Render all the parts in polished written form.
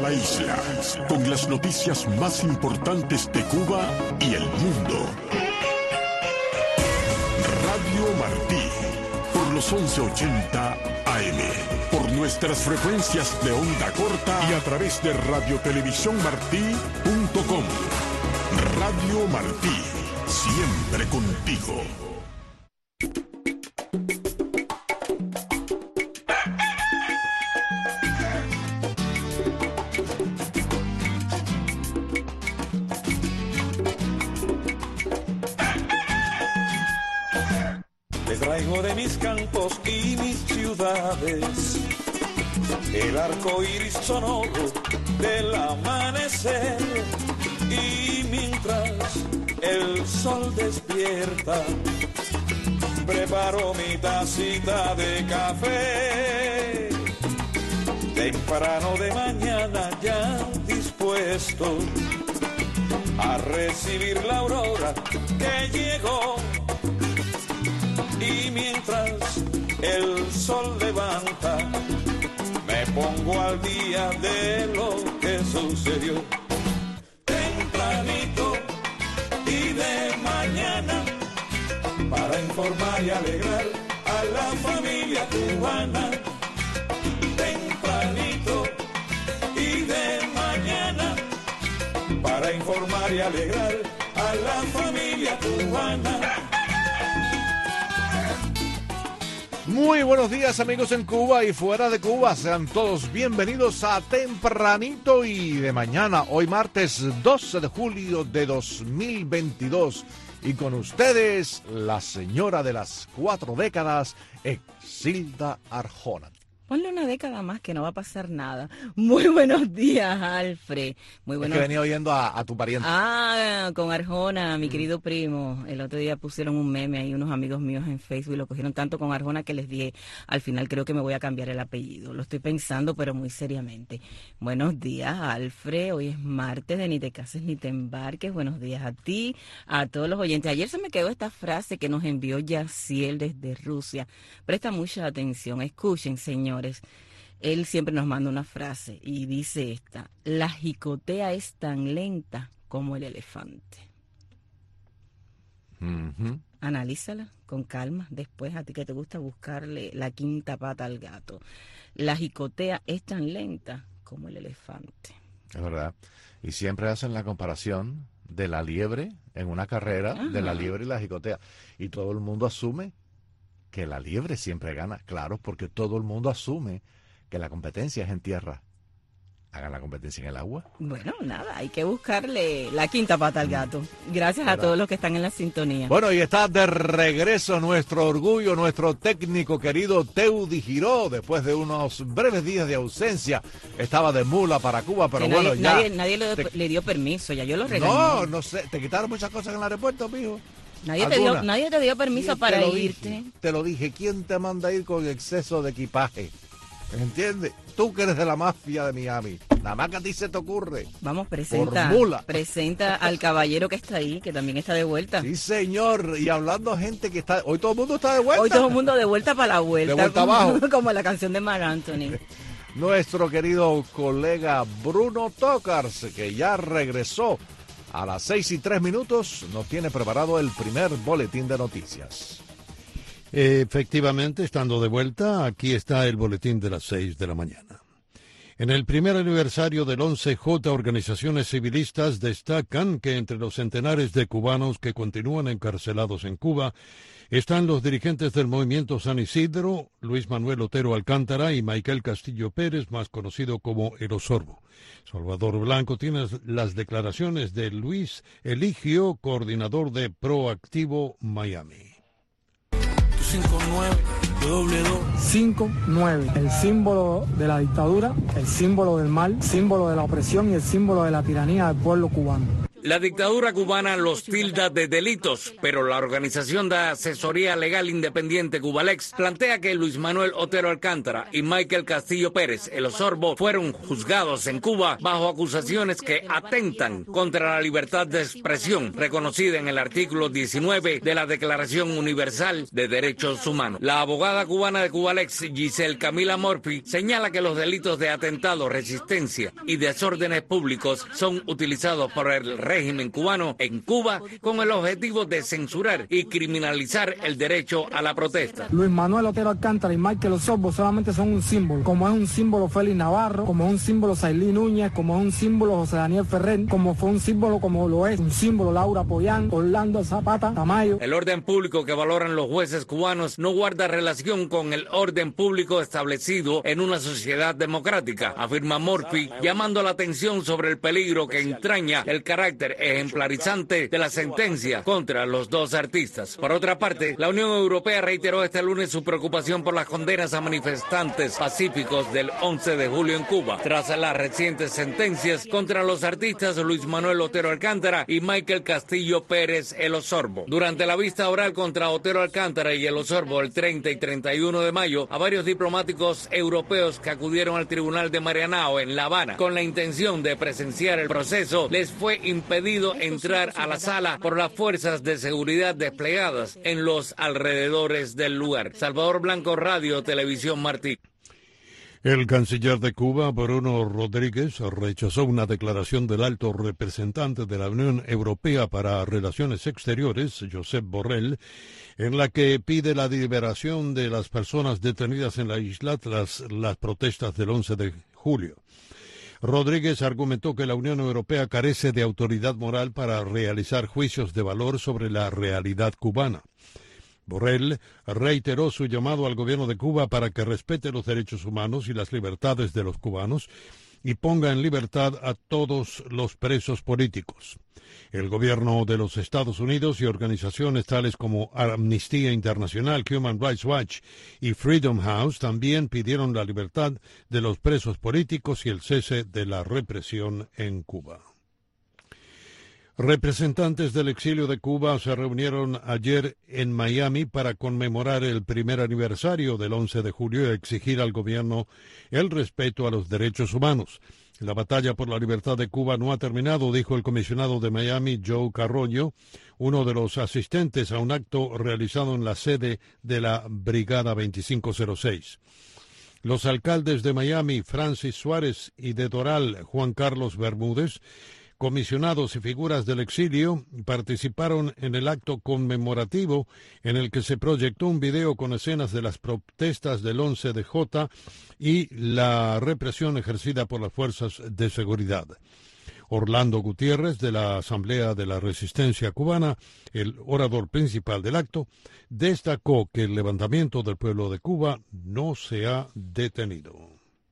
la isla con las noticias más importantes de Cuba y el mundo. Radio Martí, por los 1180 AM, por nuestras frecuencias de onda corta y a través de radiotelevisiónmartí.com. Radio Martí, siempre contigo. Traigo de mis campos y mis ciudades el arco iris sonoro del amanecer, y mientras el sol despierta preparo mi tacita de café. Temprano de mañana ya dispuesto a recibir la aurora que llegó. Y mientras el sol levanta, me pongo al día de lo que sucedió. Tempranito y de mañana, para informar y alegrar a la familia cubana. Tempranito y de mañana, para informar y alegrar a la familia cubana. Muy buenos días, amigos en Cuba y fuera de Cuba. Sean todos bienvenidos a Tempranito y de mañana, hoy martes 12 de julio de 2022. Y con ustedes, la señora de las 4 décadas, Exilda Arjona. Ponle una década más que no va a pasar nada. Muy buenos días, Alfred. Muy buenos... Es que venía oyendo a tu pariente. Con Arjona, mi querido primo. El otro día pusieron un meme ahí, unos amigos míos en Facebook, y lo cogieron tanto con Arjona que les dije, al final creo que me voy a cambiar el apellido. Lo estoy pensando, pero muy seriamente. Buenos días, Alfred. Hoy es martes de Ni te cases ni te embarques. Buenos días a ti, a todos los oyentes. Ayer se me quedó esta frase que nos envió Yaciel desde Rusia. Presta mucha atención. Escuchen, señor. Él siempre nos manda una frase y dice esta: la jicotea es tan lenta como el elefante. Analízala con calma después, a ti que te gusta buscarle la quinta pata al gato. La jicotea es tan lenta como el elefante. Es verdad. Y siempre hacen la comparación de la liebre en una carrera, de la liebre y la jicotea. Y todo el mundo asume que la liebre siempre gana, claro, porque todo el mundo asume que la competencia es en tierra. ¿Hagan la competencia en el agua? Bueno, nada, hay que buscarle la quinta pata al gato. Gracias a todos los que están en la sintonía. Bueno, y está de regreso nuestro orgullo, nuestro técnico querido Teudi Giró, después de unos breves días de ausencia. Estaba de mula para Cuba, pero bueno, nadie le dio permiso, ya yo lo regañé. No sé, te quitaron muchas cosas en el aeropuerto, mijo. Nadie te dio permiso para irte. Te lo dije, ¿quién te manda a ir con exceso de equipaje? ¿Entiendes? Tú que eres de la mafia de Miami. Nada más que a ti se te ocurre. Vamos, presenta al caballero que está ahí, que también está de vuelta. Sí, señor. Y hablando gente que está... Hoy todo el mundo está de vuelta. Hoy todo el mundo de vuelta para la vuelta. De vuelta abajo. Como la canción de Marc Anthony. Nuestro querido colega Bruno Tocars, que ya regresó a las 6:03, nos tiene preparado el primer boletín de noticias. Efectivamente, estando de vuelta, aquí está el boletín de las 6 de la mañana. En el primer aniversario del 11J, organizaciones civilistas destacan que entre los centenares de cubanos que continúan encarcelados en Cuba están los dirigentes del Movimiento San Isidro, Luis Manuel Otero Alcántara y Michael Castillo Pérez, más conocido como El Osorbo. Salvador Blanco tiene las declaraciones de Luis Eligio, coordinador de Proactivo Miami. 59, 59, el símbolo de la dictadura, el símbolo del mal, símbolo de la opresión y el símbolo de la tiranía del pueblo cubano. La dictadura cubana los tilda de delitos, pero la Organización de Asesoría Legal Independiente Cubalex plantea que Luis Manuel Otero Alcántara y Michael Castillo Pérez, el Osorbo, fueron juzgados en Cuba bajo acusaciones que atentan contra la libertad de expresión, reconocida en el artículo 19 de la Declaración Universal de Derechos Humanos. La abogada cubana de Cubalex, Giselle Camila Murphy, señala que los delitos de atentado, resistencia y desórdenes públicos son utilizados por el régimen cubano en Cuba con el objetivo de censurar y criminalizar el derecho a la protesta. Luis Manuel Otero Alcántara y Michael Osorbo solamente son un símbolo, como es un símbolo Félix Navarro, como es un símbolo Sailí Núñez, como es un símbolo José Daniel Ferrer, como fue un símbolo, como lo es un símbolo Laura Pollán, Orlando Zapata, Tamayo. El orden público que valoran los jueces cubanos no guarda relación con el orden público establecido en una sociedad democrática, afirma Murphy, llamando la atención sobre el peligro que entraña el carácter ejemplarizante de la sentencia contra los dos artistas. Por otra parte, la Unión Europea reiteró este lunes su preocupación por las condenas a manifestantes pacíficos del 11 de julio en Cuba, tras las recientes sentencias contra los artistas Luis Manuel Otero Alcántara y Michael Castillo Pérez el Osorbo. Durante la vista oral contra Otero Alcántara y el Osorbo el 30 y 31 de mayo, a varios diplomáticos europeos que acudieron al tribunal de Marianao en La Habana con la intención de presenciar el proceso, les fue impedido entrar a la sala por las fuerzas de seguridad desplegadas en los alrededores del lugar. Salvador Blanco, Radio Televisión Martí. El canciller de Cuba, Bruno Rodríguez, rechazó una declaración del alto representante de la Unión Europea para Relaciones Exteriores, Josep Borrell, en la que pide la liberación de las personas detenidas en la isla tras las protestas del 11 de julio. Rodríguez argumentó que la Unión Europea carece de autoridad moral para realizar juicios de valor sobre la realidad cubana. Borrell reiteró su llamado al gobierno de Cuba para que respete los derechos humanos y las libertades de los cubanos y ponga en libertad a todos los presos políticos. El gobierno de los Estados Unidos y organizaciones tales como Amnistía Internacional, Human Rights Watch y Freedom House también pidieron la libertad de los presos políticos y el cese de la represión en Cuba. Representantes del exilio de Cuba se reunieron ayer en Miami para conmemorar el primer aniversario del 11 de julio y exigir al gobierno el respeto a los derechos humanos. La batalla por la libertad de Cuba no ha terminado, dijo el comisionado de Miami, Joe Carroño, uno de los asistentes a un acto realizado en la sede de la Brigada 2506. Los alcaldes de Miami, Francis Suárez, y de Doral, Juan Carlos Bermúdez, comisionados y figuras del exilio, participaron en el acto conmemorativo en el que se proyectó un video con escenas de las protestas del 11J y la represión ejercida por las fuerzas de seguridad. Orlando Gutiérrez, de la Asamblea de la Resistencia Cubana, el orador principal del acto, destacó que el levantamiento del pueblo de Cuba no se ha detenido.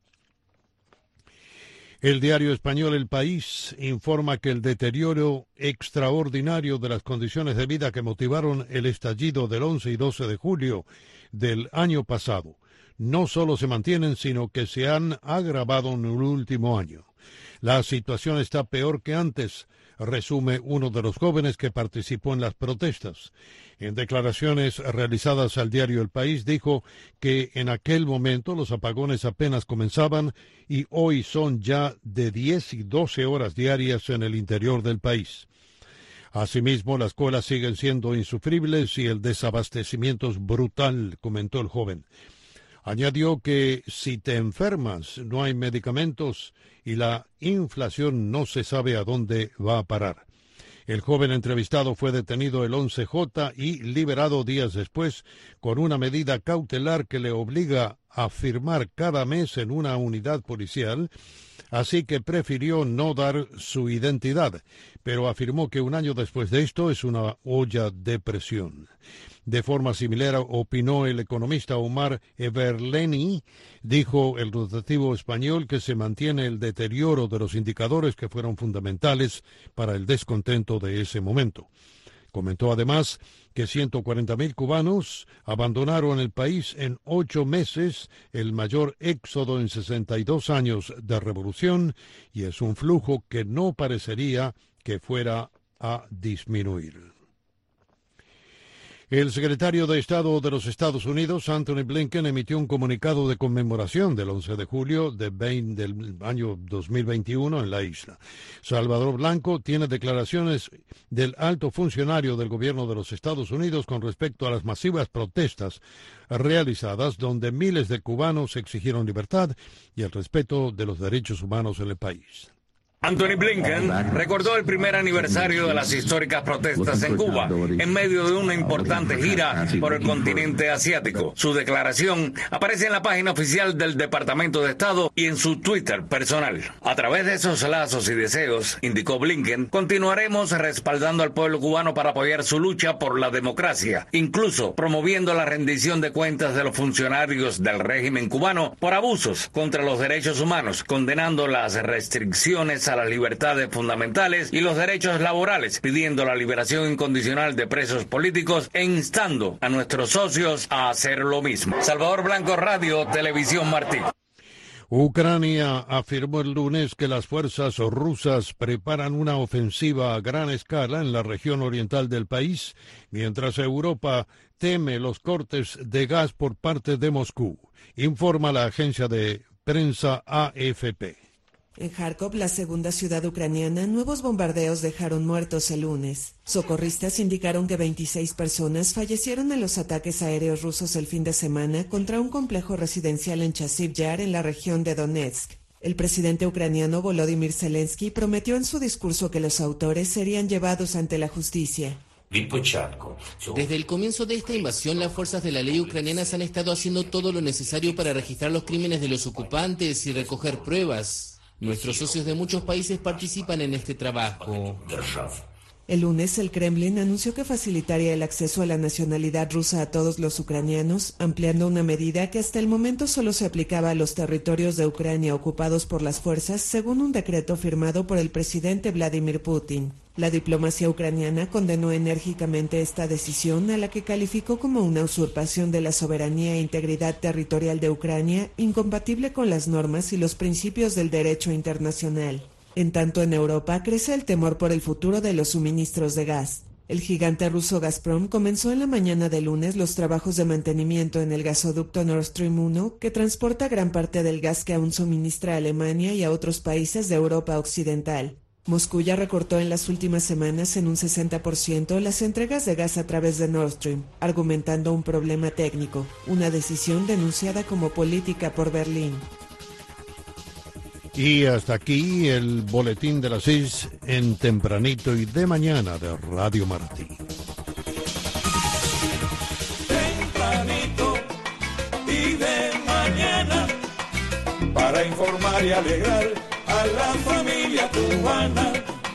El diario español El País informa que el deterioro extraordinario de las condiciones de vida que motivaron el estallido del 11 y 12 de julio del año pasado no solo se mantienen, sino que se han agravado en el último año. La situación está peor que antes, resume uno de los jóvenes que participó en las protestas. En declaraciones realizadas al diario El País, dijo que en aquel momento los apagones apenas comenzaban y hoy son ya de 10 y 12 horas diarias en el interior del país. Asimismo, las colas siguen siendo insufribles y el desabastecimiento es brutal, comentó el joven. Añadió que si te enfermas no hay medicamentos y la inflación no se sabe a dónde va a parar. El joven entrevistado fue detenido el 11J y liberado días después con una medida cautelar que le obliga a firmar cada mes en una unidad policial, así que prefirió no dar su identidad, pero afirmó que un año después de esto es una olla de presión. De forma similar opinó el economista Omar Everleni, dijo el rotativo español que se mantiene el deterioro de los indicadores que fueron fundamentales para el descontento de ese momento. Comentó además que 140.000 cubanos abandonaron el país en 8 meses, el mayor éxodo en 62 años de revolución, y es un flujo que no parecería que fuera a disminuir. El secretario de Estado de los Estados Unidos, Anthony Blinken, emitió un comunicado de conmemoración del 11 de julio del año 2021 en la isla. Salvador Blanco tiene declaraciones del alto funcionario del gobierno de los Estados Unidos con respecto a las masivas protestas realizadas donde miles de cubanos exigieron libertad y el respeto de los derechos humanos en el país. Anthony Blinken recordó el primer aniversario de las históricas protestas en Cuba, en medio de una importante gira por el continente asiático. Su declaración aparece en la página oficial del Departamento de Estado y en su Twitter personal. A través de esos lazos y deseos, indicó Blinken, continuaremos respaldando al pueblo cubano para apoyar su lucha por la democracia, incluso promoviendo la rendición de cuentas de los funcionarios del régimen cubano por abusos contra los derechos humanos, condenando las restricciones a las libertades fundamentales y los derechos laborales, pidiendo la liberación incondicional de presos políticos e instando a nuestros socios a hacer lo mismo. Salvador Blanco, Radio Televisión Martí. Ucrania afirmó el lunes que las fuerzas rusas preparan una ofensiva a gran escala en la región oriental del país, mientras Europa teme los cortes de gas por parte de Moscú, informa la agencia de prensa AFP. En Kharkov, la segunda ciudad ucraniana, nuevos bombardeos dejaron muertos el lunes. Socorristas indicaron que 26 personas fallecieron en los ataques aéreos rusos el fin de semana contra un complejo residencial en Chasiv Yar, en la región de Donetsk. El presidente ucraniano Volodymyr Zelensky prometió en su discurso que los autores serían llevados ante la justicia. Desde el comienzo de esta invasión, las fuerzas de la ley ucranianas han estado haciendo todo lo necesario para registrar los crímenes de los ocupantes y recoger pruebas. Nuestros socios de muchos países participan en este trabajo. El lunes, el Kremlin anunció que facilitaría el acceso a la nacionalidad rusa a todos los ucranianos, ampliando una medida que hasta el momento solo se aplicaba a los territorios de Ucrania ocupados por las fuerzas, según un decreto firmado por el presidente Vladimir Putin. La diplomacia ucraniana condenó enérgicamente esta decisión, a la que calificó como una usurpación de la soberanía e integridad territorial de Ucrania, incompatible con las normas y los principios del derecho internacional. En tanto, en Europa crece el temor por el futuro de los suministros de gas. El gigante ruso Gazprom comenzó en la mañana de lunes los trabajos de mantenimiento en el gasoducto Nord Stream 1, que transporta gran parte del gas que aún suministra a Alemania y a otros países de Europa Occidental. Moscú ya recortó en las últimas semanas en un 60% las entregas de gas a través de Nord Stream, argumentando un problema técnico, una decisión denunciada como política por Berlín. Y hasta aquí el boletín de las 6 en Tempranito y de Mañana de Radio Martí. Tempranito y de mañana, para informar y alegrar a la familia cubana.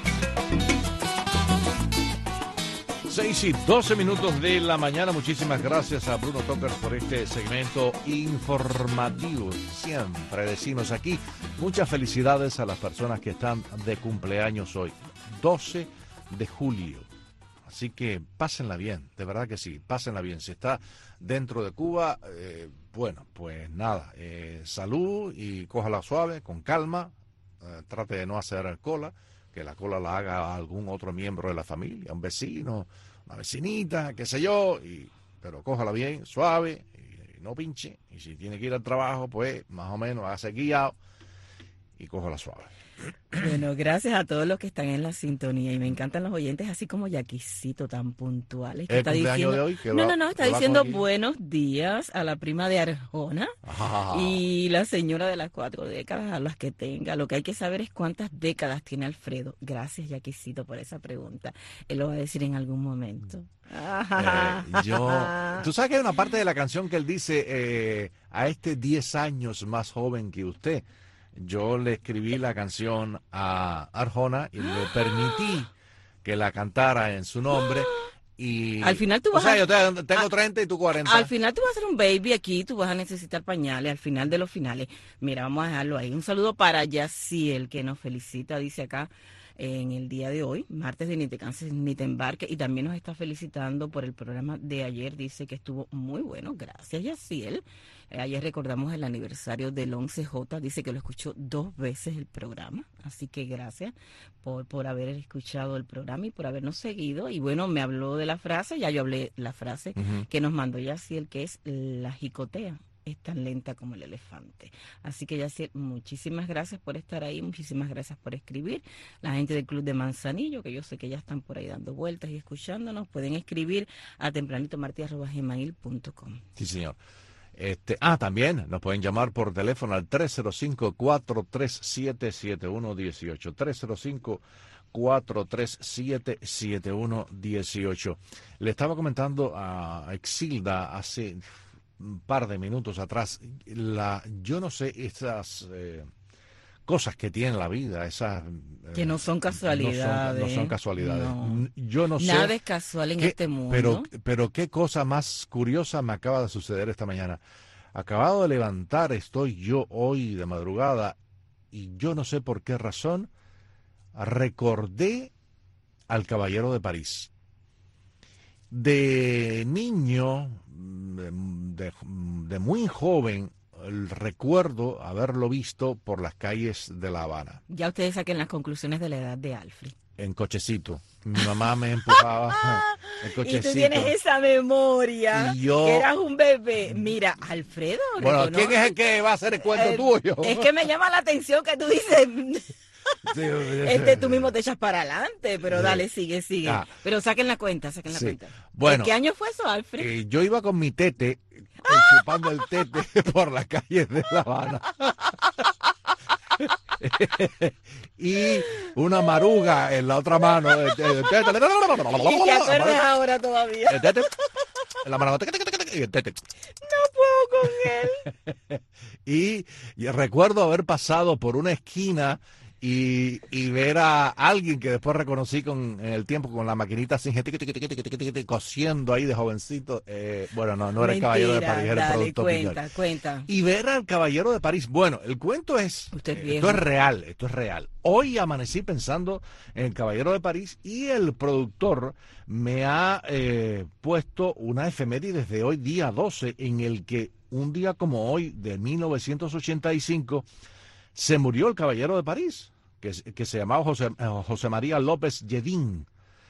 6:12 de la mañana. Muchísimas gracias a Bruno Toker por este segmento informativo. Siempre decimos aquí, muchas felicidades a las personas que están de cumpleaños hoy, 12 de julio. Así que pásenla bien, de verdad que sí, pásenla bien. Si está dentro de Cuba, bueno, pues nada, salud y cójala suave, con calma. Trate de no hacer cola, que la cola la haga algún otro miembro de la familia, un vecino, una vecinita, qué sé yo, pero cójala bien, suave, y no pinche. Y si tiene que ir al trabajo, pues más o menos hágase guiado y cójala suave. Bueno, gracias a todos los que están en la sintonía y me encantan los oyentes así como Yaquisito, tan puntuales. Que ¿El está cumpleaños diciendo, de hoy? Está diciendo buenos días a la prima de Arjona y la señora de las 4 décadas, a las que tenga. Lo que hay que saber es cuántas décadas tiene Alfredo. Gracias, Yaquisito, por esa pregunta. Él lo va a decir en algún momento. Tú sabes que hay una parte de la canción que él dice, a este 10 años más joven que usted. Yo le escribí la canción a Arjona y le permití que la cantara en su nombre. Y al final tú vas yo tengo 30 y tú 40. Al final tú vas a ser un baby aquí, tú vas a necesitar pañales, al final de los finales. Mira, vamos a dejarlo ahí. Un saludo para Yaciel, que nos felicita, dice acá. en el día de hoy, martes de Ni te canses ni te embarques, y también nos está felicitando por el programa de ayer, dice que estuvo muy bueno, gracias Yaciel. Ayer recordamos el aniversario del 11J, dice que lo escuchó 2 veces el programa, así que gracias por haber escuchado el programa y por habernos seguido. Y bueno, me habló de la frase, ya yo hablé la frase que nos mandó Yaciel, que es la jicotea es tan lenta como el elefante. Así que Yaciel, muchísimas gracias por estar ahí, muchísimas gracias por escribir. La gente del Club de Manzanillo, que yo sé que ya están por ahí dando vueltas y escuchándonos, pueden escribir a tempranitomarti@gmail.com. Sí, señor. También nos pueden llamar por teléfono al 305-437-7118. 305-437-7118. Le estaba comentando a Exilda hace un par de minutos atrás, yo no sé, esas cosas que tiene la vida, esas... que no son casualidades. No son casualidades. No. Yo no sé... Nada es casual en este mundo. Pero qué cosa más curiosa me acaba de suceder esta mañana. Acabado de levantar, estoy yo hoy de madrugada, y yo no sé por qué razón, recordé al Caballero de París. De niño, de muy joven, recuerdo haberlo visto por las calles de La Habana. Ya ustedes saquen las conclusiones de la edad de Alfred. En cochecito. Mi mamá me empujaba en cochecito. Y tú tienes esa memoria, y yo, que eras un bebé. Mira, Alfredo. Bueno, ¿quién es el que va a hacer el cuento tuyo? Es que me llama la atención que tú dices... Sí, tú mismo te echas para adelante, pero dale, sigue. Pero saquen la cuenta. Bueno, ¿qué año fue eso, Alfred? Yo iba con mi tete, chupando el tete por las calles de La Habana. Y una maruga en la otra mano. ¿Y te acuerdas ahora todavía? El tete, en la mano. Y el tete. No puedo con él. Y recuerdo haber pasado por una esquina y ver a alguien que después reconocí en el tiempo con la maquinita así, cosiendo ahí de jovencito. Bueno, no era el Caballero de París, era el producto cuenta. Y ver al Caballero de París. Bueno, el cuento es, esto es real. Hoy amanecí pensando en el Caballero de París y el productor me ha puesto una efeméride de hoy, día 12, en el que un día como hoy, de 1985, se murió el Caballero de París, que se llamaba José María López Lledín.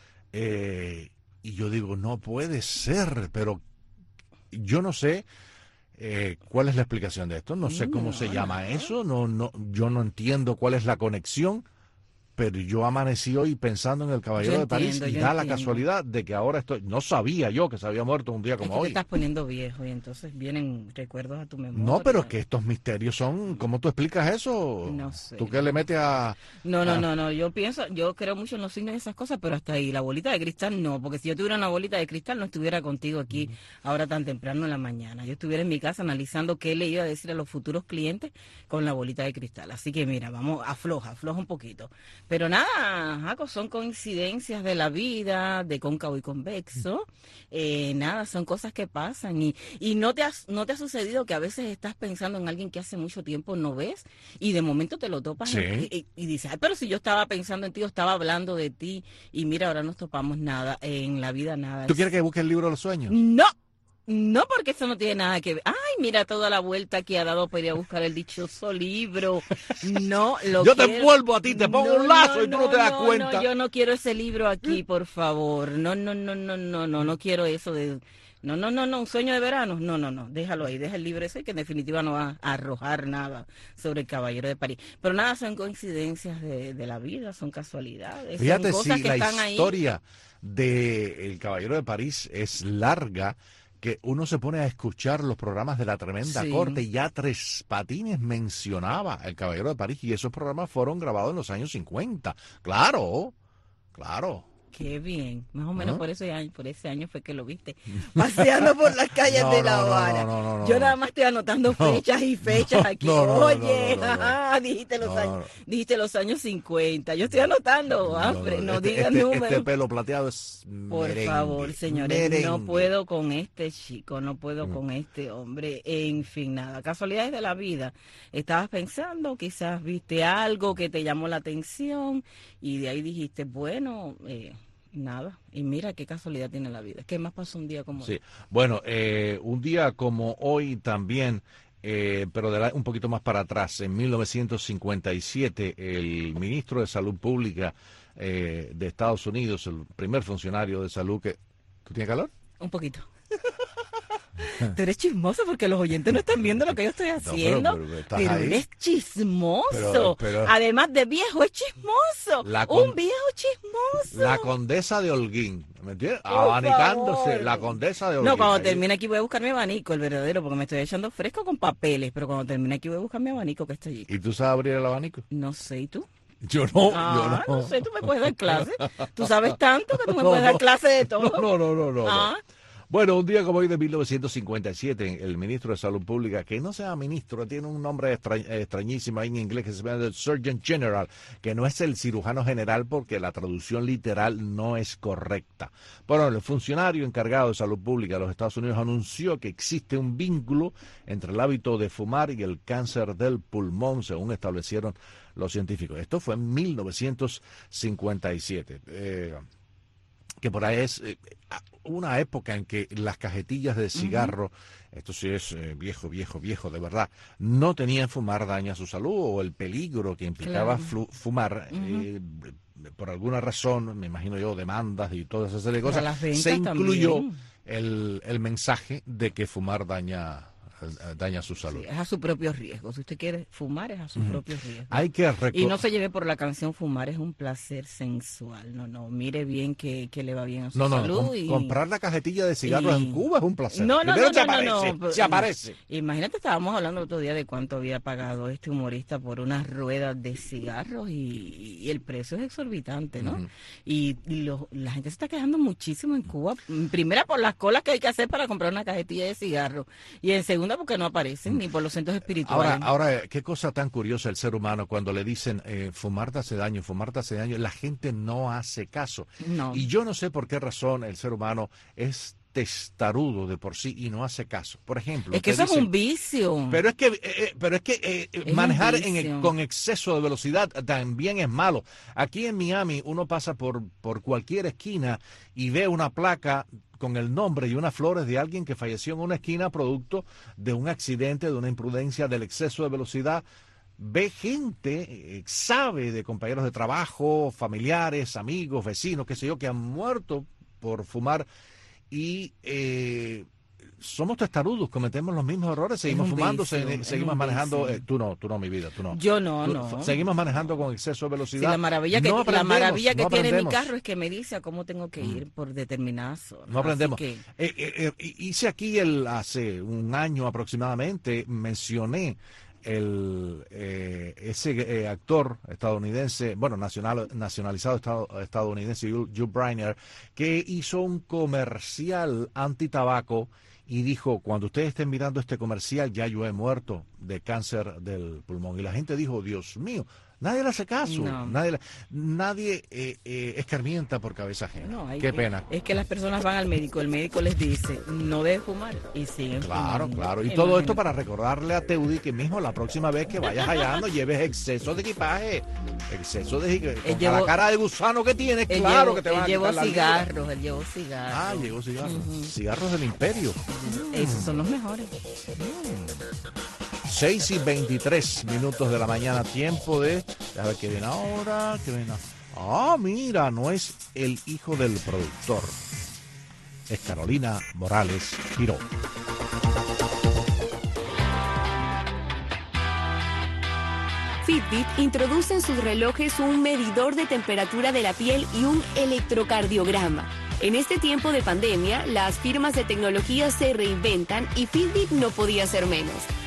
Y yo digo, no puede ser, pero yo no sé cuál es la explicación de esto, no sé cómo se llama eso, yo no entiendo cuál es la conexión, pero yo amanecí hoy pensando en el Caballero de París y da la casualidad de que ahora no sabía yo que se había muerto un día como hoy. Te estás poniendo viejo y entonces vienen recuerdos a tu memoria. No, pero es que estos misterios son, ¿cómo tú explicas eso? No sé. ¿Tú qué le metes a...? No, yo creo mucho en los signos y esas cosas, pero hasta ahí, la bolita de cristal no, porque si yo tuviera una bolita de cristal no estuviera contigo aquí ahora tan temprano en la mañana. Yo estuviera en mi casa analizando qué le iba a decir a los futuros clientes con la bolita de cristal. Así que mira, vamos, afloja un poquito. Pero nada, Jaco, son coincidencias de la vida, de cóncavo y convexo. Nada, son cosas que pasan. Y no te ha sucedido que a veces estás pensando en alguien que hace mucho tiempo no ves y de momento te lo topas y dices, pero si yo estaba pensando en ti, yo estaba hablando de ti y mira, ahora nos topamos nada, en la vida nada. ¿Tú quieres que busque el libro de los sueños? No, porque eso no tiene nada que ver. Ay, mira toda la vuelta que ha dado para ir a buscar el dichoso libro. Yo te envuelvo a ti, te pongo un lazo y tú no te das cuenta. No, yo no quiero ese libro aquí, por favor. No quiero eso de... No, un sueño de verano. No, déjalo ahí, deja el libro ese que en definitiva no va a arrojar nada sobre el Caballero de París. Pero nada, son coincidencias de la vida, son casualidades. Fíjate, son cosas si que la están historia del Caballero de París es larga, que uno se pone a escuchar los programas de La Tremenda Corte y ya Tres Patines mencionaba el Caballero de París y esos programas fueron grabados en los años 50. Claro. Qué bien, más o menos por ese año fue que lo viste, paseando por las calles de La Habana. No, yo nada más estoy anotando fechas y fechas aquí. Dijiste los años 50, yo estoy anotando, no digas números. Este pelo plateado es por merengue, favor, señores, merengue. No puedo con este chico, no puedo con este hombre, en fin, nada, casualidades de la vida. Estabas pensando, quizás viste algo que te llamó la atención y de ahí dijiste, bueno, nada, y mira qué casualidad tiene la vida. ¿Qué más pasó un día como hoy? Bueno, un día como hoy también, pero un poquito más para atrás, en 1957, el ministro de Salud Pública de Estados Unidos, el primer funcionario de salud que... ¿Tú tienes calor? Un poquito. Tú eres chismoso porque los oyentes no están viendo lo que yo estoy haciendo. Pero eres chismoso. Pero, además de viejo, es chismoso. Un viejo chismoso. La condesa de Holguín. ¿Me entiendes? Abanicándose. La condesa de Holguín. No, cuando termine aquí voy a buscar mi abanico, el verdadero, porque me estoy echando fresco con papeles. Pero cuando termine aquí voy a buscar mi abanico que está allí. ¿Y tú sabes abrir el abanico? No sé, ¿y tú? Yo no. No sé, tú me puedes dar clase. Tú sabes tanto que tú me puedes dar clase de todo. No. Bueno, un día como hoy de 1957, el ministro de Salud Pública, que no sea ministro, tiene un nombre extrañísimo ahí en inglés que se llama el Surgeon General, que no es el cirujano general porque la traducción literal no es correcta. Bueno, el funcionario encargado de salud pública de los Estados Unidos anunció que existe un vínculo entre el hábito de fumar y el cáncer del pulmón, según establecieron los científicos. Esto fue en 1957. Que por ahí es una época en que las cajetillas de cigarro, esto sí es viejo, de verdad, no tenían fumar daña su salud o el peligro que implicaba fumar, por alguna razón, me imagino yo, demandas y todas esas serie de cosas, se incluyó el mensaje de que fumar daña su salud. Sí, es a su propio riesgo. Si usted quiere fumar, es a su propio riesgo. Hay que y no se lleve por la canción fumar es un placer sensual. No, mire bien que le va bien a su salud. Comprar la cajetilla de cigarros en Cuba es un placer. No. Se aparece. Imagínate, estábamos hablando el otro día de cuánto había pagado este humorista por unas ruedas de cigarros y el precio es exorbitante, ¿no? Y la gente se está quejando muchísimo en Cuba. Primera, por las colas que hay que hacer para comprar una cajetilla de cigarros. Y en segunda, porque no aparecen ni por los centros espirituales. Ahora, qué cosa tan curiosa el ser humano cuando le dicen fumar te hace daño, la gente no hace caso. No. Y yo no sé por qué razón el ser humano es testarudo de por sí y no hace caso. Por ejemplo, es que eso es un vicio. Pero es que manejar con exceso de velocidad también es malo. Aquí en Miami uno pasa por cualquier esquina y ve una placa con el nombre y unas flores de alguien que falleció en una esquina producto de un accidente, de una imprudencia, del exceso de velocidad. Ve gente, sabe de compañeros de trabajo, familiares, amigos, vecinos, qué sé yo, que han muerto por fumar y somos testarudos, cometemos los mismos errores, seguimos fumando, seguimos manejando. Tú no, mi vida, tú no. Yo no. Seguimos manejando con exceso de velocidad. Sí, la maravilla que tiene mi carro es que me dice a cómo tengo que ir por determinadas zonas. No aprendemos. Hice aquí hace un año aproximadamente, mencioné ese actor estadounidense, nacionalizado estadounidense, Yul Brynner, que hizo un comercial antitabaco y dijo, cuando ustedes estén mirando este comercial, ya yo he muerto de cáncer del pulmón. Y la gente dijo, Dios mío, nadie le hace caso, nadie escarmienta por cabeza ajena. Qué pena. Es que las personas van al médico, el médico les dice, no debe fumar, y siguen fumando. Claro. Y todo esto para recordarle a Teudi que mismo la próxima vez que vayas allá no lleves exceso de equipaje, con la cara de gusano que tienes, que te van a quitar la vida. Él llevó cigarros. Llevó cigarros. Cigarros del imperio. Esos son los mejores. 6:23 de la mañana, tiempo de... A ver qué viene ahora, mira, no es el hijo del productor. Es Carolina Morales Giró. Fitbit introduce en sus relojes un medidor de temperatura de la piel y un electrocardiograma. En este tiempo de pandemia, las firmas de tecnología se reinventan y Fitbit no podía ser menos.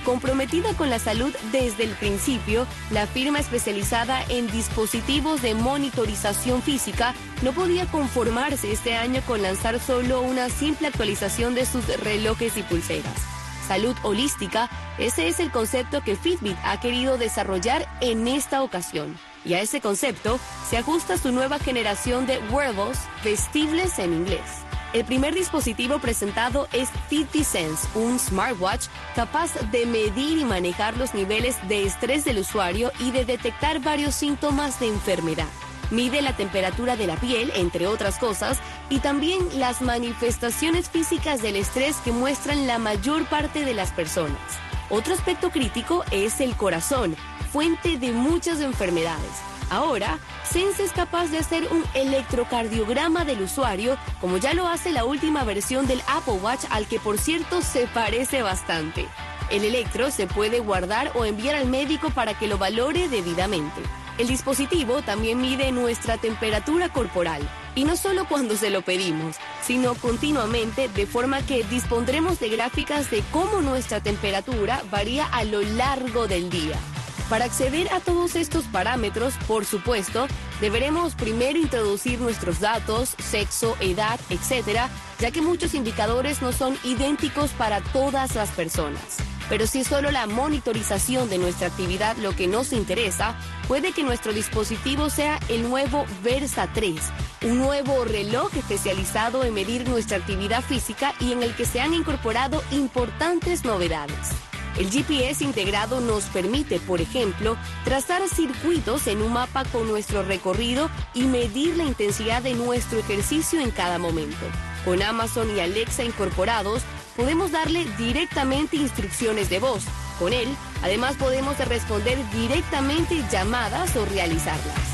Comprometida con la salud desde el principio, la firma especializada en dispositivos de monitorización física no podía conformarse este año con lanzar solo una simple actualización de sus relojes y pulseras. Salud holística, ese es el concepto que Fitbit ha querido desarrollar en esta ocasión. Y a ese concepto se ajusta su nueva generación de wearables, vestibles en inglés. El primer dispositivo presentado es Fitbit Sense, un smartwatch capaz de medir y manejar los niveles de estrés del usuario y de detectar varios síntomas de enfermedad. Mide la temperatura de la piel, entre otras cosas, y también las manifestaciones físicas del estrés que muestran la mayor parte de las personas. Otro aspecto crítico es el corazón, fuente de muchas enfermedades. Ahora, Sense es capaz de hacer un electrocardiograma del usuario, como ya lo hace la última versión del Apple Watch, al que por cierto se parece bastante. El electro se puede guardar o enviar al médico para que lo valore debidamente. El dispositivo también mide nuestra temperatura corporal, y no solo cuando se lo pedimos, sino continuamente, de forma que dispondremos de gráficas de cómo nuestra temperatura varía a lo largo del día. Para acceder a todos estos parámetros, por supuesto, deberemos primero introducir nuestros datos, sexo, edad, etc., ya que muchos indicadores no son idénticos para todas las personas. Pero si es solo la monitorización de nuestra actividad lo que nos interesa, puede que nuestro dispositivo sea el nuevo Versa 3, un nuevo reloj especializado en medir nuestra actividad física y en el que se han incorporado importantes novedades. El GPS integrado nos permite, por ejemplo, trazar circuitos en un mapa con nuestro recorrido y medir la intensidad de nuestro ejercicio en cada momento. Con Amazon y Alexa incorporados, podemos darle directamente instrucciones de voz. Con él, además podemos responder directamente llamadas o realizarlas.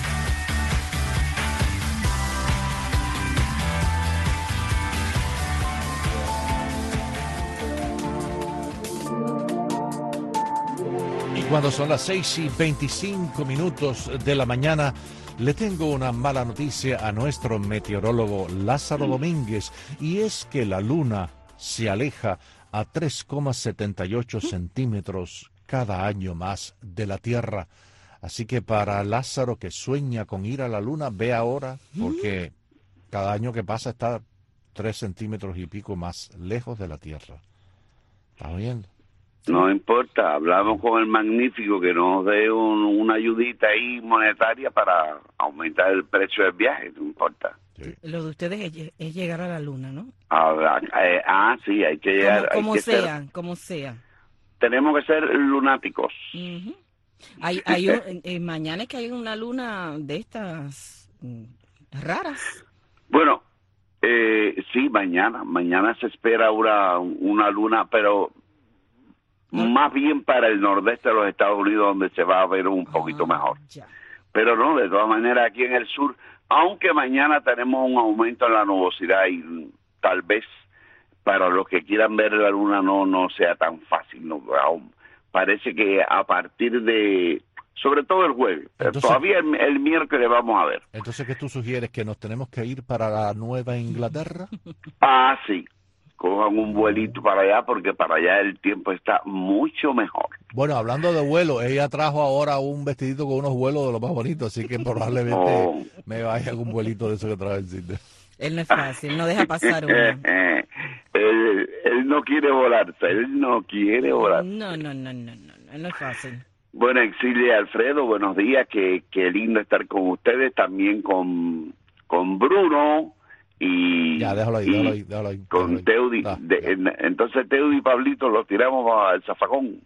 Cuando son las 6:25 de la mañana, le tengo una mala noticia a nuestro meteorólogo Lázaro Domínguez, y es que la luna se aleja a 3,78 centímetros cada año más de la Tierra. Así que para Lázaro, que sueña con ir a la luna, ve ahora, porque cada año que pasa está 3 centímetros y pico más lejos de la Tierra. ¿Está viendo? No importa, hablamos con el magnífico que nos dé una ayudita ahí monetaria para aumentar el precio del viaje, no importa. Sí. Lo de ustedes es llegar a la luna, ¿no? Sí, hay que llegar. Como sea. Tenemos que ser lunáticos. Uh-huh. Mañana es que hay una luna de estas raras. Bueno, sí, mañana se espera una luna, pero más bien para el nordeste de los Estados Unidos, donde se va a ver un poquito mejor. Ya. Pero no, de todas maneras aquí en el sur, aunque mañana tenemos un aumento en la nubosidad y tal vez para los que quieran ver la luna no sea tan fácil. No, parece que a partir de, sobre todo el jueves, entonces, todavía el miércoles vamos a ver. Entonces, ¿qué tú sugieres? ¿Que nos tenemos que ir para la Nueva Inglaterra? Sí. Cojan un vuelito para allá, porque para allá el tiempo está mucho mejor. Bueno, hablando de vuelo, ella trajo ahora un vestidito con unos vuelos de lo más bonitos, así que probablemente me vaya con un vuelito de eso que trae el sitio. Él no es fácil, no deja pasar uno. Él no quiere volarse, No, no es fácil. Bueno, Exilia y Alfredo, buenos días, qué lindo estar con ustedes, también con Bruno. Y ya, déjalo ahí. Con Teudi. Entonces Teudi y Pablito los tiramos al zafacón.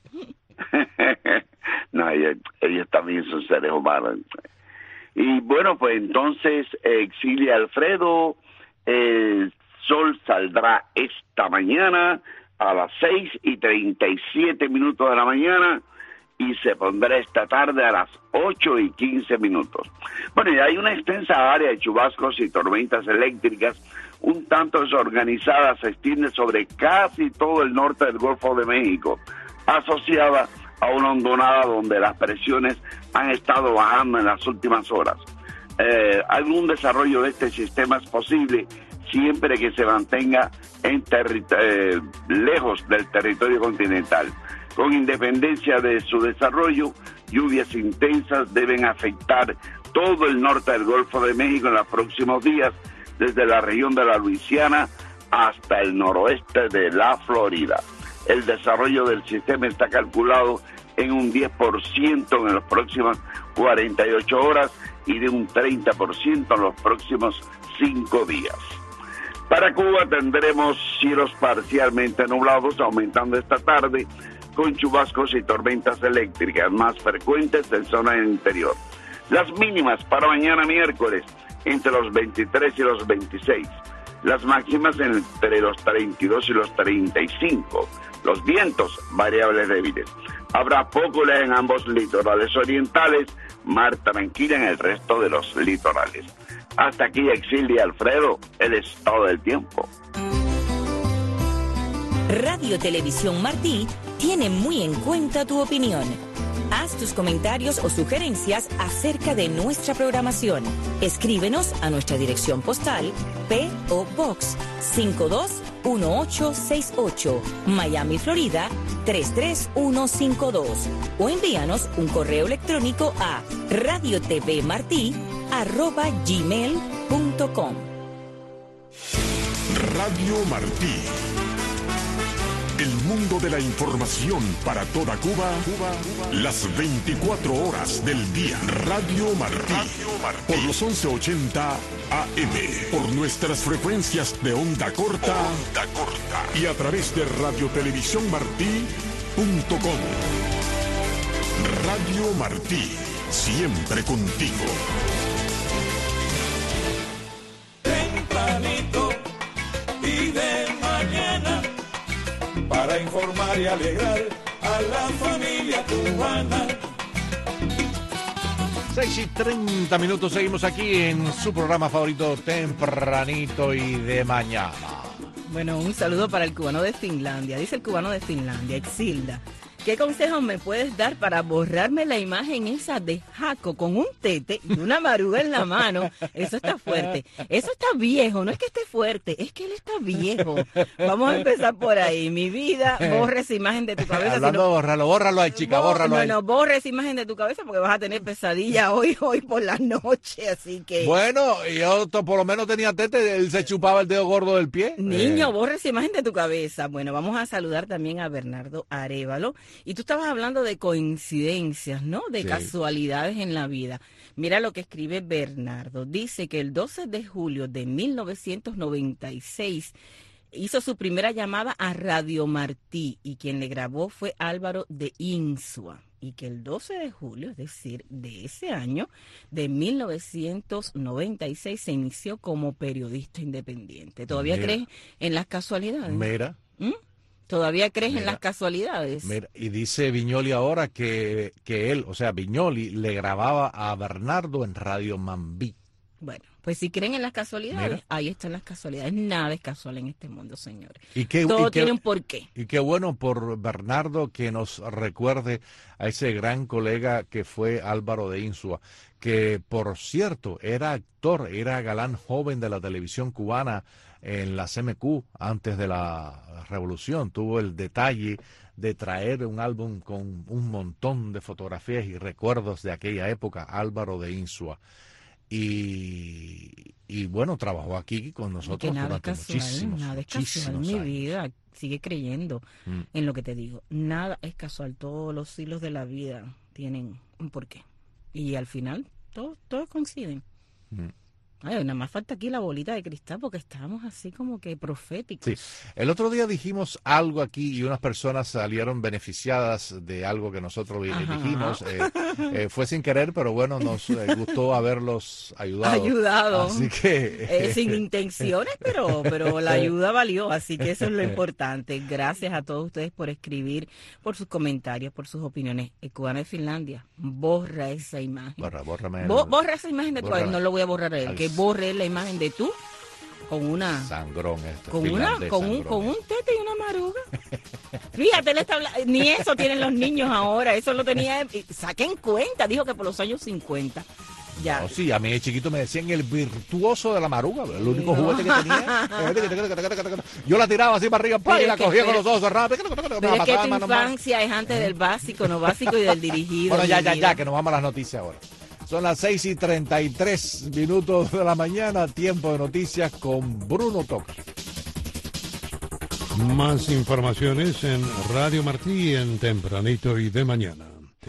No, ellos también son seres humanos. Y bueno, pues entonces, Exilia Alfredo, el sol saldrá esta mañana a las 6:37 de la mañana y se pondrá esta tarde a las 8:15. Bueno, y hay una extensa área de chubascos y tormentas eléctricas un tanto desorganizada, se extiende sobre casi todo el norte del Golfo de México, asociada a una hondonada donde las presiones han estado bajando en las últimas horas. Algún desarrollo de este sistema es posible siempre que se mantenga lejos del territorio continental. Con independencia de su desarrollo, lluvias intensas deben afectar todo el norte del Golfo de México en los próximos días, desde la región de la Luisiana hasta el noroeste de la Florida. El desarrollo del sistema está calculado en un 10% en las próximas 48 horas y de un 30% en los próximos 5 días. Para Cuba tendremos cielos parcialmente nublados, aumentando esta tarde, con chubascos y tormentas eléctricas más frecuentes en zona interior. Las mínimas para mañana miércoles entre los 23 y los 26. Las máximas entre los 32 y los 35. Los vientos variables débiles. Habrá poco oleaje en ambos litorales orientales, mar tranquila en el resto de los litorales. Hasta aquí, Exilio y Alfredo, el estado del tiempo. Radio Televisión Martí tiene muy en cuenta tu opinión. Haz tus comentarios o sugerencias acerca de nuestra programación. Escríbenos a nuestra dirección postal P.O. Box 521868, Miami, Florida 33152, o envíanos un correo electrónico a radiotvmarti@gmail.com. Radio Martí. El mundo de la información para toda Cuba, las 24 horas del día. Radio Martí, por los 1180 AM, por nuestras frecuencias de onda corta, y a través de radiotelevisiónmartí.com. Radio Martí, siempre contigo. Tempranito y de mañana, para informar y alegrar a la familia cubana. 6:30, seguimos aquí en su programa favorito, Tempranito y de mañana. Bueno, un saludo para el cubano de Finlandia. Dice el cubano de Finlandia, Exilda: ¿qué consejos me puedes dar para borrarme la imagen esa de Jaco con un tete y una maruga en la mano? Eso está fuerte. Eso está viejo. No es que esté fuerte, es que él está viejo. Vamos a empezar por ahí. Mi vida, borra esa imagen de tu cabeza. Hablando, bórralo ahí, chica, bórralo ahí. No, borra esa imagen de tu cabeza porque vas a tener pesadilla hoy por la noche, así que... Bueno, yo por lo menos tenía tete, él se chupaba el dedo gordo del pie. Niño, borra esa imagen de tu cabeza. Bueno, vamos a saludar también a Bernardo Arévalo. Y tú estabas hablando de coincidencias, ¿no? De casualidades en la vida. Mira lo que escribe Bernardo. Dice que el 12 de julio de 1996 hizo su primera llamada a Radio Martí y quien le grabó fue Álvaro de Insua. Y que el 12 de julio, es decir, de ese año, de 1996, se inició como periodista independiente. ¿Todavía crees en las casualidades? Mira. ¿Todavía crees en las casualidades? Mira, y dice Viñoli ahora que él, o sea, Viñoli, le grababa a Bernardo en Radio Mambí. Bueno, pues si creen en las casualidades, ahí están las casualidades. Nada es casual en este mundo, señores. Todo tiene un porqué. Y qué bueno por Bernardo que nos recuerde a ese gran colega que fue Álvaro de Insua, que por cierto era actor, era galán joven de la televisión cubana en la CMQ antes de la revolución. Tuvo el detalle de traer un álbum con un montón de fotografías y recuerdos de aquella época, Álvaro de Insua. Y bueno, trabajó aquí con nosotros durante muchísimos años. Nada es casual en mi vida. Sigue creyendo en lo que te digo. Nada es casual. Todos los hilos de la vida tienen un porqué. Y al final, todos coinciden. Ay, nada más falta aquí la bolita de cristal porque estábamos así como que proféticos. Sí. El otro día dijimos algo aquí y unas personas salieron beneficiadas de algo que nosotros dijimos. Fue sin querer, pero bueno, nos gustó haberlos ayudado. Así que... sin intenciones, pero la ayuda valió. Así que eso es lo importante. Gracias a todos ustedes por escribir, por sus comentarios, por sus opiniones. El cubano de Finlandia, borra esa imagen. Borra esa imagen de tu... No lo voy a borrar a él. Que borre la imagen de tú con una sangrón con un tete y una maruga. Fíjate, ni eso tienen los niños ahora. Eso lo tenía, saquen cuenta, dijo que por los años 50. Ya. No, sí, a mí de chiquito me decían el virtuoso de la maruga, el único juguete que tenía. Yo la tiraba así para arriba, y la cogía con los ojos cerrados. Pero es que tu infancia es antes del básico, no básico y del dirigido. Bueno, ya, que nos vamos a las noticias ahora. Son las 6:33 de la mañana, tiempo de noticias con Bruno Tox. Más informaciones en Radio Martí en Tempranito y de Mañana.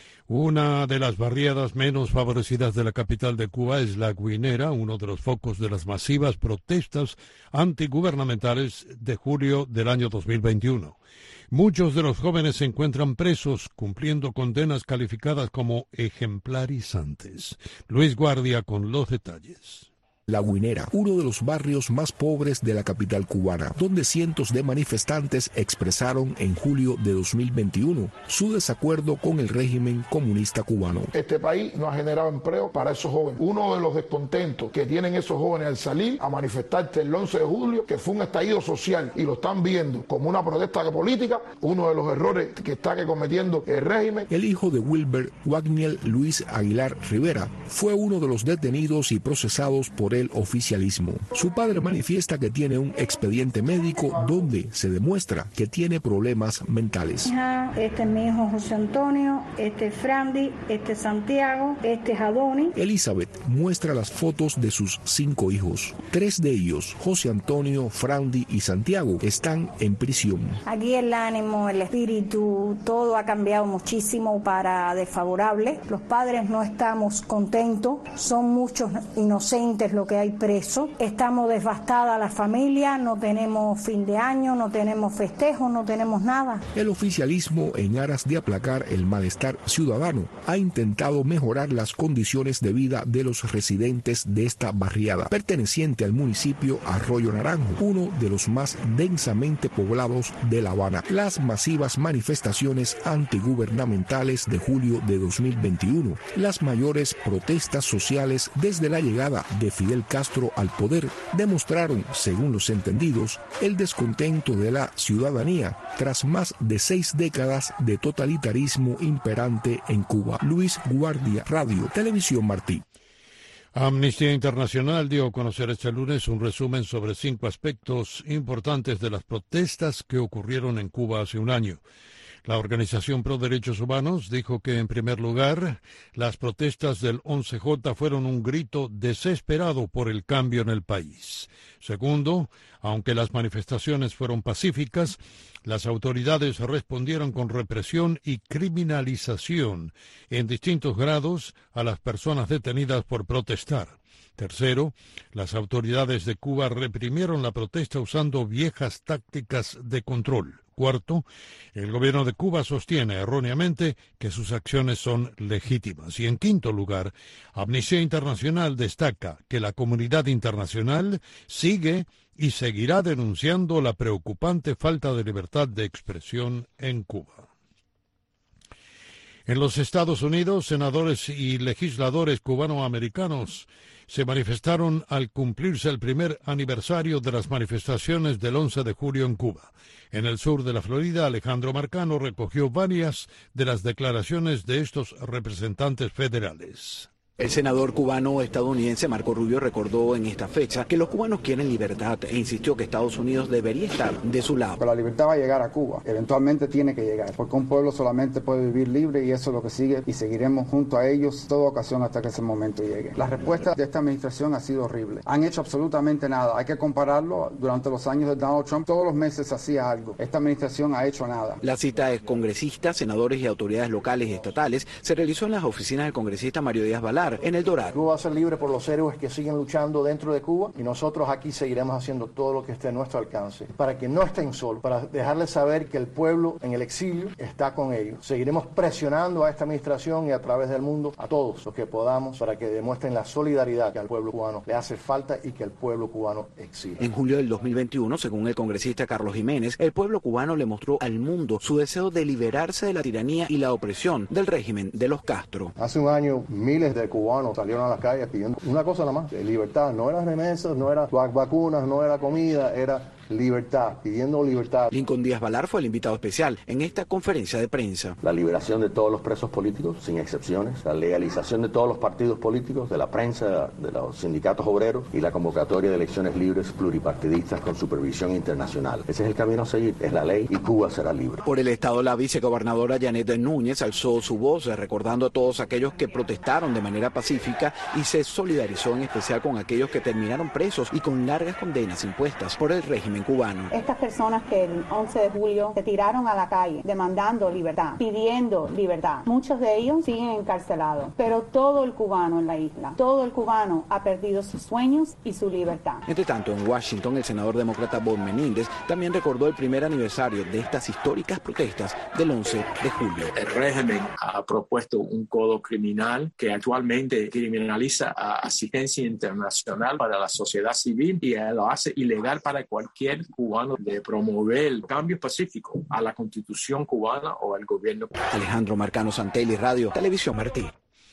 Una de las barriadas menos favorecidas de la capital de Cuba es La Guinera, uno de los focos de las masivas protestas antigubernamentales de julio del año 2021. Muchos de los jóvenes se encuentran presos, cumpliendo condenas calificadas como ejemplarizantes. Luis Guardia con los detalles. La Guinera, uno de los barrios más pobres de la capital cubana, donde cientos de manifestantes expresaron en julio de 2021 su desacuerdo con el régimen comunista cubano. Este país no ha generado empleo para esos jóvenes. Uno de los descontentos que tienen esos jóvenes al salir a manifestarse el 11 de julio, que fue un estallido social y lo están viendo como una protesta política, uno de los errores que está cometiendo el régimen. El hijo de Wilber, Wagner Luis Aguilar Rivera, fue uno de los detenidos y procesados por el oficialismo. Su padre manifiesta que tiene un expediente médico donde se demuestra que tiene problemas mentales. Este es mi hijo José Antonio, este es Frandy, este es Santiago, este es Adonis. Elizabeth muestra las fotos de sus 5 hijos. 3 de ellos, José Antonio, Frandy y Santiago, están en prisión. Aquí el ánimo, el espíritu, todo ha cambiado muchísimo para desfavorable. Los padres no estamos contentos, son muchos inocentes lo que hay preso. Estamos devastadas la familia, no tenemos fin de año, no tenemos festejos, no tenemos nada. El oficialismo, en aras de aplacar el malestar ciudadano, ha intentado mejorar las condiciones de vida de los residentes de esta barriada, perteneciente al municipio Arroyo Naranjo, uno de los más densamente poblados de La Habana. Las masivas manifestaciones antigubernamentales de julio de 2021, las mayores protestas sociales desde la llegada de Fidel Castro al poder, demostraron, según los entendidos, el descontento de la ciudadanía tras más de 6 décadas de totalitarismo imperante en Cuba. Luis Guardia, Radio Televisión Martí. Amnistía Internacional dio a conocer este lunes un resumen sobre 5 aspectos importantes de las protestas que ocurrieron en Cuba hace un año. La Organización Pro Derechos Humanos dijo que, en primer lugar, las protestas del 11J fueron un grito desesperado por el cambio en el país. Segundo, aunque las manifestaciones fueron pacíficas, las autoridades respondieron con represión y criminalización en distintos grados a las personas detenidas por protestar. Tercero, las autoridades de Cuba reprimieron la protesta usando viejas tácticas de control. Cuarto, el gobierno de Cuba sostiene erróneamente que sus acciones son legítimas. Y en quinto lugar, Amnistía Internacional destaca que la comunidad internacional sigue y seguirá denunciando la preocupante falta de libertad de expresión en Cuba. En los Estados Unidos, senadores y legisladores cubanoamericanos se manifestaron al cumplirse el primer aniversario de las manifestaciones del 11 de julio en Cuba. En el sur de la Florida, Alejandro Marcano recogió varias de las declaraciones de estos representantes federales. El senador cubano-estadounidense Marco Rubio recordó en esta fecha que los cubanos quieren libertad e insistió que Estados Unidos debería estar de su lado. Pero la libertad va a llegar a Cuba, eventualmente tiene que llegar, porque un pueblo solamente puede vivir libre y eso es lo que sigue y seguiremos junto a ellos toda ocasión hasta que ese momento llegue. La respuesta de esta administración ha sido horrible. Han hecho absolutamente nada. Hay que compararlo durante los años de Donald Trump. Todos los meses hacía algo. Esta administración ha hecho nada. La cita de congresistas, senadores y autoridades locales y estatales se realizó en las oficinas del congresista Mario Díaz Balar, en El Dorado. Cuba va a ser libre por los héroes que siguen luchando dentro de Cuba y nosotros aquí seguiremos haciendo todo lo que esté a nuestro alcance para que no estén solos, para dejarles saber que el pueblo en el exilio está con ellos. Seguiremos presionando a esta administración y a través del mundo a todos los que podamos para que demuestren la solidaridad que al pueblo cubano le hace falta y que el pueblo cubano exige. En julio del 2021, según el congresista Carlos Jiménez, el pueblo cubano le mostró al mundo su deseo de liberarse de la tiranía y la opresión del régimen de los Castro. Hace un año miles de cubanos salieron a las calles pidiendo una cosa nada más, libertad. No eran remesas, no eran vacunas, no era comida, era libertad, pidiendo libertad. Lincoln Díaz Balar fue el invitado especial en esta conferencia de prensa. La liberación de todos los presos políticos, sin excepciones, la legalización de todos los partidos políticos, de la prensa, de los sindicatos obreros y la convocatoria de elecciones libres pluripartidistas con supervisión internacional. Ese es el camino a seguir, es la ley y Cuba será libre. Por el estado, la vicegobernadora Janet Núñez alzó su voz recordando a todos aquellos que protestaron de manera pacífica y se solidarizó en especial con aquellos que terminaron presos y con largas condenas impuestas por el régimen cubano. Estas personas que el 11 de julio se tiraron a la calle demandando libertad, pidiendo libertad, muchos de ellos siguen encarcelados, pero todo el cubano en la isla, todo el cubano ha perdido sus sueños y su libertad. Entre tanto, en Washington, el senador demócrata Bob Menéndez también recordó el primer aniversario de estas históricas protestas del 11 de julio. El régimen ha propuesto un código criminal que actualmente criminaliza a asistencia internacional para la sociedad civil y lo hace ilegal para cualquier cubano de promover el cambio pacífico a la constitución cubana o al gobierno. Alejandro Marcano Santelli, Radio Televisión Martí.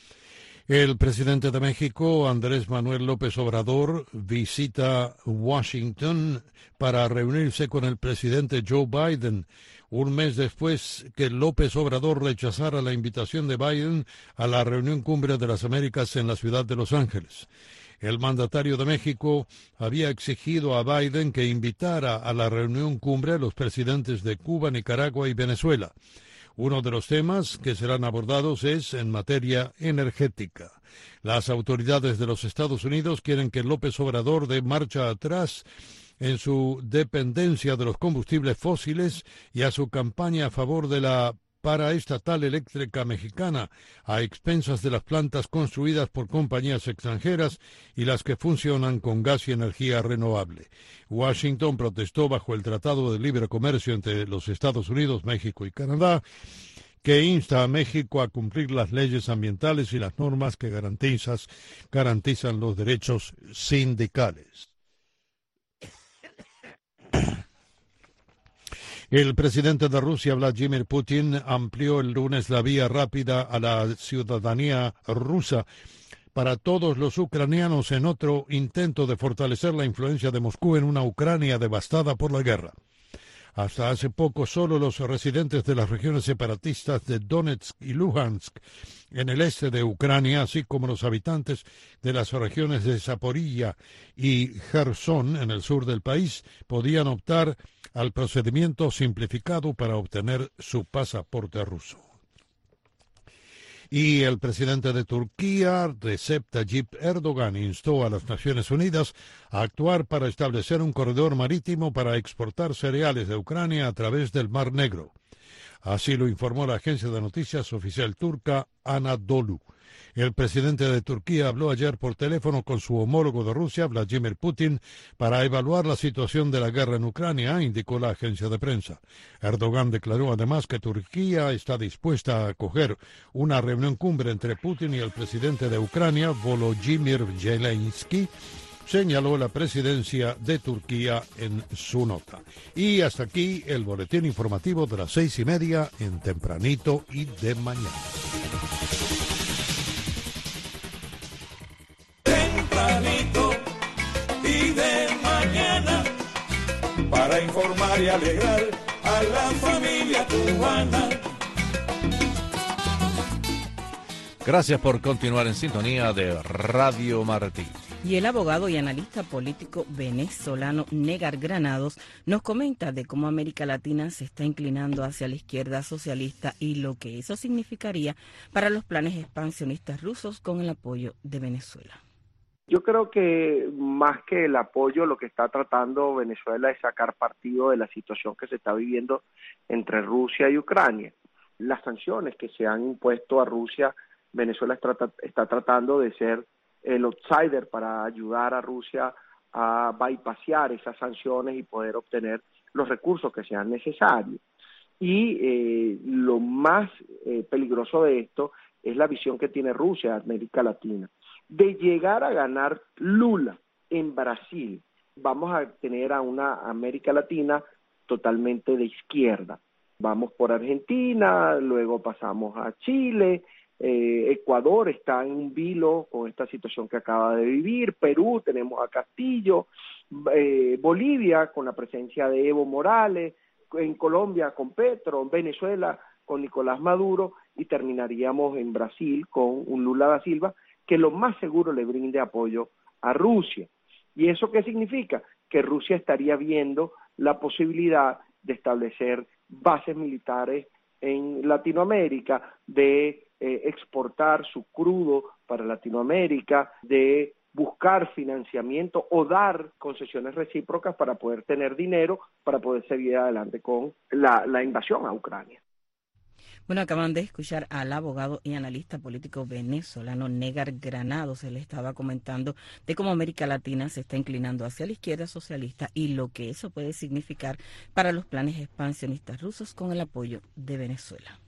El presidente de México, Andrés Manuel López Obrador, visita Washington para reunirse con el presidente Joe Biden, un mes después que López Obrador rechazara la invitación de Biden a la reunión cumbre de las Américas en la ciudad de Los Ángeles. El mandatario de México había exigido a Biden que invitara a la reunión cumbre a los presidentes de Cuba, Nicaragua y Venezuela. Uno de los temas que serán abordados es en materia energética. Las autoridades de los Estados Unidos quieren que López Obrador dé marcha atrás en su dependencia de los combustibles fósiles y a su campaña a favor de la paraestatal eléctrica mexicana, a expensas de las plantas construidas por compañías extranjeras y las que funcionan con gas y energía renovable. Washington protestó bajo el Tratado de Libre Comercio entre los Estados Unidos, México y Canadá, que insta a México a cumplir las leyes ambientales y las normas que garantizan los derechos sindicales. El presidente de Rusia, Vladimir Putin, amplió el lunes la vía rápida a la ciudadanía rusa para todos los ucranianos en otro intento de fortalecer la influencia de Moscú en una Ucrania devastada por la guerra. Hasta hace poco, solo los residentes de las regiones separatistas de Donetsk y Luhansk en el este de Ucrania, así como los habitantes de las regiones de Zaporilla y Jersón en el sur del país, podían optar al procedimiento simplificado para obtener su pasaporte ruso. Y el presidente de Turquía, Recep Tayyip Erdogan, instó a las Naciones Unidas a actuar para establecer un corredor marítimo para exportar cereales de Ucrania a través del Mar Negro. Así lo informó la agencia de noticias oficial turca Anadolu. El presidente de Turquía habló ayer por teléfono con su homólogo de Rusia, Vladimir Putin, para evaluar la situación de la guerra en Ucrania, indicó la agencia de prensa. Erdogan declaró además que Turquía está dispuesta a acoger una reunión cumbre entre Putin y el presidente de Ucrania, Volodymyr Zelensky, señaló la presidencia de Turquía en su nota. Y hasta aquí el boletín informativo de las 6:30 en Tempranito y de Mañana. Tempranito y de mañana, para informar y alegrar a la familia cubana. Gracias por continuar en sintonía de Radio Martí. Y el abogado y analista político venezolano Negar Granados nos comenta de cómo América Latina se está inclinando hacia la izquierda socialista y lo que eso significaría para los planes expansionistas rusos con el apoyo de Venezuela. Yo creo que más que el apoyo, lo que está tratando Venezuela es sacar partido de la situación que se está viviendo entre Rusia y Ucrania. Las sanciones que se han impuesto a Rusia, Venezuela está tratando de ser el outsider para ayudar a Rusia a bypassear esas sanciones y poder obtener los recursos que sean necesarios. Y lo más peligroso de esto es la visión que tiene Rusia de América Latina. De llegar a ganar Lula en Brasil, vamos a tener a una América Latina totalmente de izquierda. Vamos por Argentina, luego pasamos a Chile, Ecuador está en un vilo con esta situación que acaba de vivir, Perú tenemos a Castillo, Bolivia con la presencia de Evo Morales, en Colombia con Petro, en Venezuela con Nicolás Maduro, y terminaríamos en Brasil con un Lula da Silva que lo más seguro le brinde apoyo a Rusia. ¿Y eso qué significa? Que Rusia estaría viendo la posibilidad de establecer bases militares en Latinoamérica, de exportar su crudo para Latinoamérica, de buscar financiamiento o dar concesiones recíprocas para poder tener dinero para poder seguir adelante con la invasión a Ucrania. Bueno, acaban de escuchar al abogado y analista político venezolano Negar Granados. Se le estaba comentando de cómo América Latina se está inclinando hacia la izquierda socialista y lo que eso puede significar para los planes expansionistas rusos con el apoyo de Venezuela.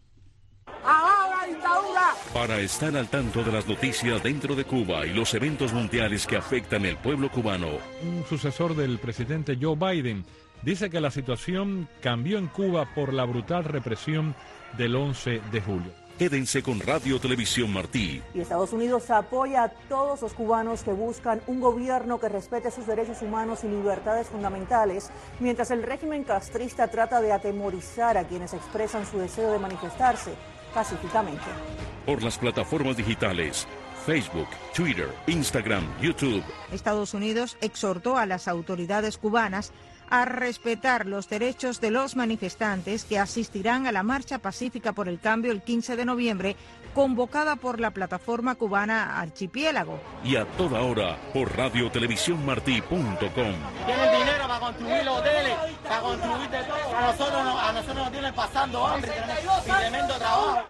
Para estar al tanto de las noticias dentro de Cuba y los eventos mundiales que afectan al pueblo cubano, un sucesor del presidente Joe Biden dice que la situación cambió en Cuba por la brutal represión del 11 de julio. Quédense con Radio Televisión Martí. Y Estados Unidos apoya a todos los cubanos que buscan un gobierno que respete sus derechos humanos y libertades fundamentales, mientras el régimen castrista trata de atemorizar a quienes expresan su deseo de manifestarse pacíficamente. Por las plataformas digitales Facebook, Twitter, Instagram, YouTube. Estados Unidos exhortó a las autoridades cubanas a respetar los derechos de los manifestantes que asistirán a la marcha pacífica por el cambio el 15 de noviembre, convocada por la plataforma cubana Archipiélago. Y a toda hora por radiotelevisiónmartí.com. Tienen dinero para construir los hoteles, para construir de todo. A nosotros nos tienen pasando hambre, tenemos tremendo trabajo.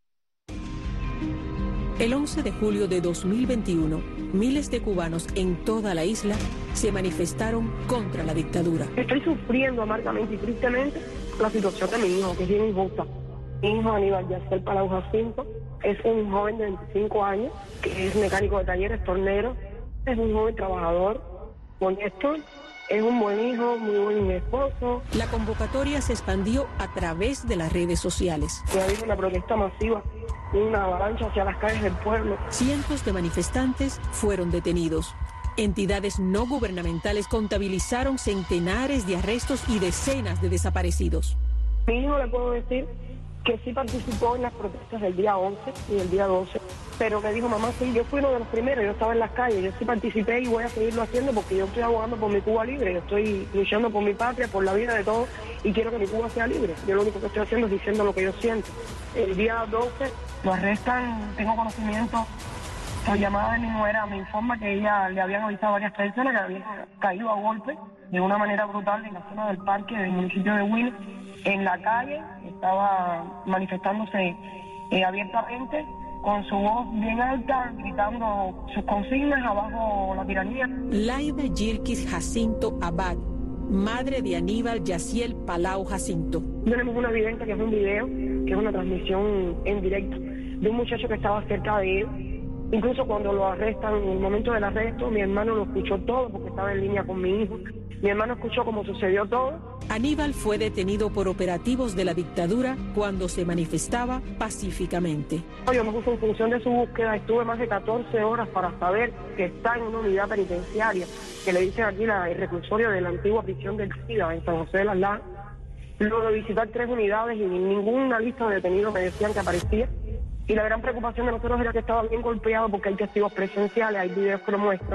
El 11 de julio de 2021, miles de cubanos en toda la isla se manifestaron contra la dictadura. Estoy sufriendo amargamente y tristemente la situación de mi hijo, que es bien injusta. Mi hijo Aníbal Yaciel Palau Jacinto es un joven de 25 años, que es mecánico de talleres, tornero, es un joven trabajador, honesto, es un buen hijo, muy buen esposo. La convocatoria se expandió a través de las redes sociales. Ha habido una protesta masiva, una avalancha hacia las calles del pueblo. Cientos de manifestantes fueron detenidos. Entidades no gubernamentales contabilizaron centenares de arrestos y decenas de desaparecidos. Mi hijo, le puedo decir que sí participó en las protestas del día 11 y del día 12, pero me dijo, mamá, sí, yo fui uno de los primeros, yo estaba en las calles, yo sí participé y voy a seguirlo haciendo porque yo estoy abogando por mi Cuba libre, yo estoy luchando por mi patria, por la vida de todos y quiero que mi Cuba sea libre. Yo lo único que estoy haciendo es diciendo lo que yo siento. El día 12 lo arrestan, tengo conocimiento, por llamada de mi nuera me informa que ella le habían avisado a varias personas que habían caído a golpe de una manera brutal en la zona del parque del municipio de Huila. En la calle estaba manifestándose abiertamente con su voz bien alta, gritando sus consignas abajo la tiranía. Laida Yilkis Jacinto Abad, madre de Aníbal Yaciel Palau Jacinto. Tenemos una evidencia que es un video, que es una transmisión en directo de un muchacho que estaba cerca de él. Incluso cuando lo arrestan, en el momento del arresto, mi hermano lo escuchó todo porque estaba en línea con mi hijo. Mi hermano escuchó cómo sucedió todo. Aníbal fue detenido por operativos de la dictadura cuando se manifestaba pacíficamente. Yo me puse en función de su búsqueda, estuve más de 14 horas para saber que está en una unidad penitenciaria, que le dicen aquí el reclusorio de la antigua prisión del SIDA en San José de las Lajas. Luego de visitar 3 unidades y ninguna lista de detenidos me decían que aparecía. Y la gran preocupación de nosotros era que estaba bien golpeado porque hay testigos presenciales, hay videos que lo muestran.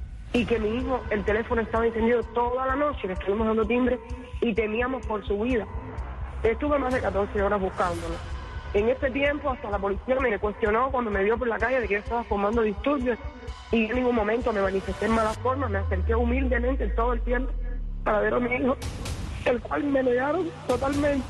Y que mi hijo, el teléfono estaba encendido toda la noche, le estuvimos dando timbre y temíamos por su vida. Estuve más de 14 horas buscándolo. En ese tiempo hasta la policía me cuestionó cuando me vio por la calle de que yo estaba formando disturbios y en ningún momento me manifesté en mala forma, me acerqué humildemente todo el tiempo para ver a mi hijo, el cual me negaron totalmente.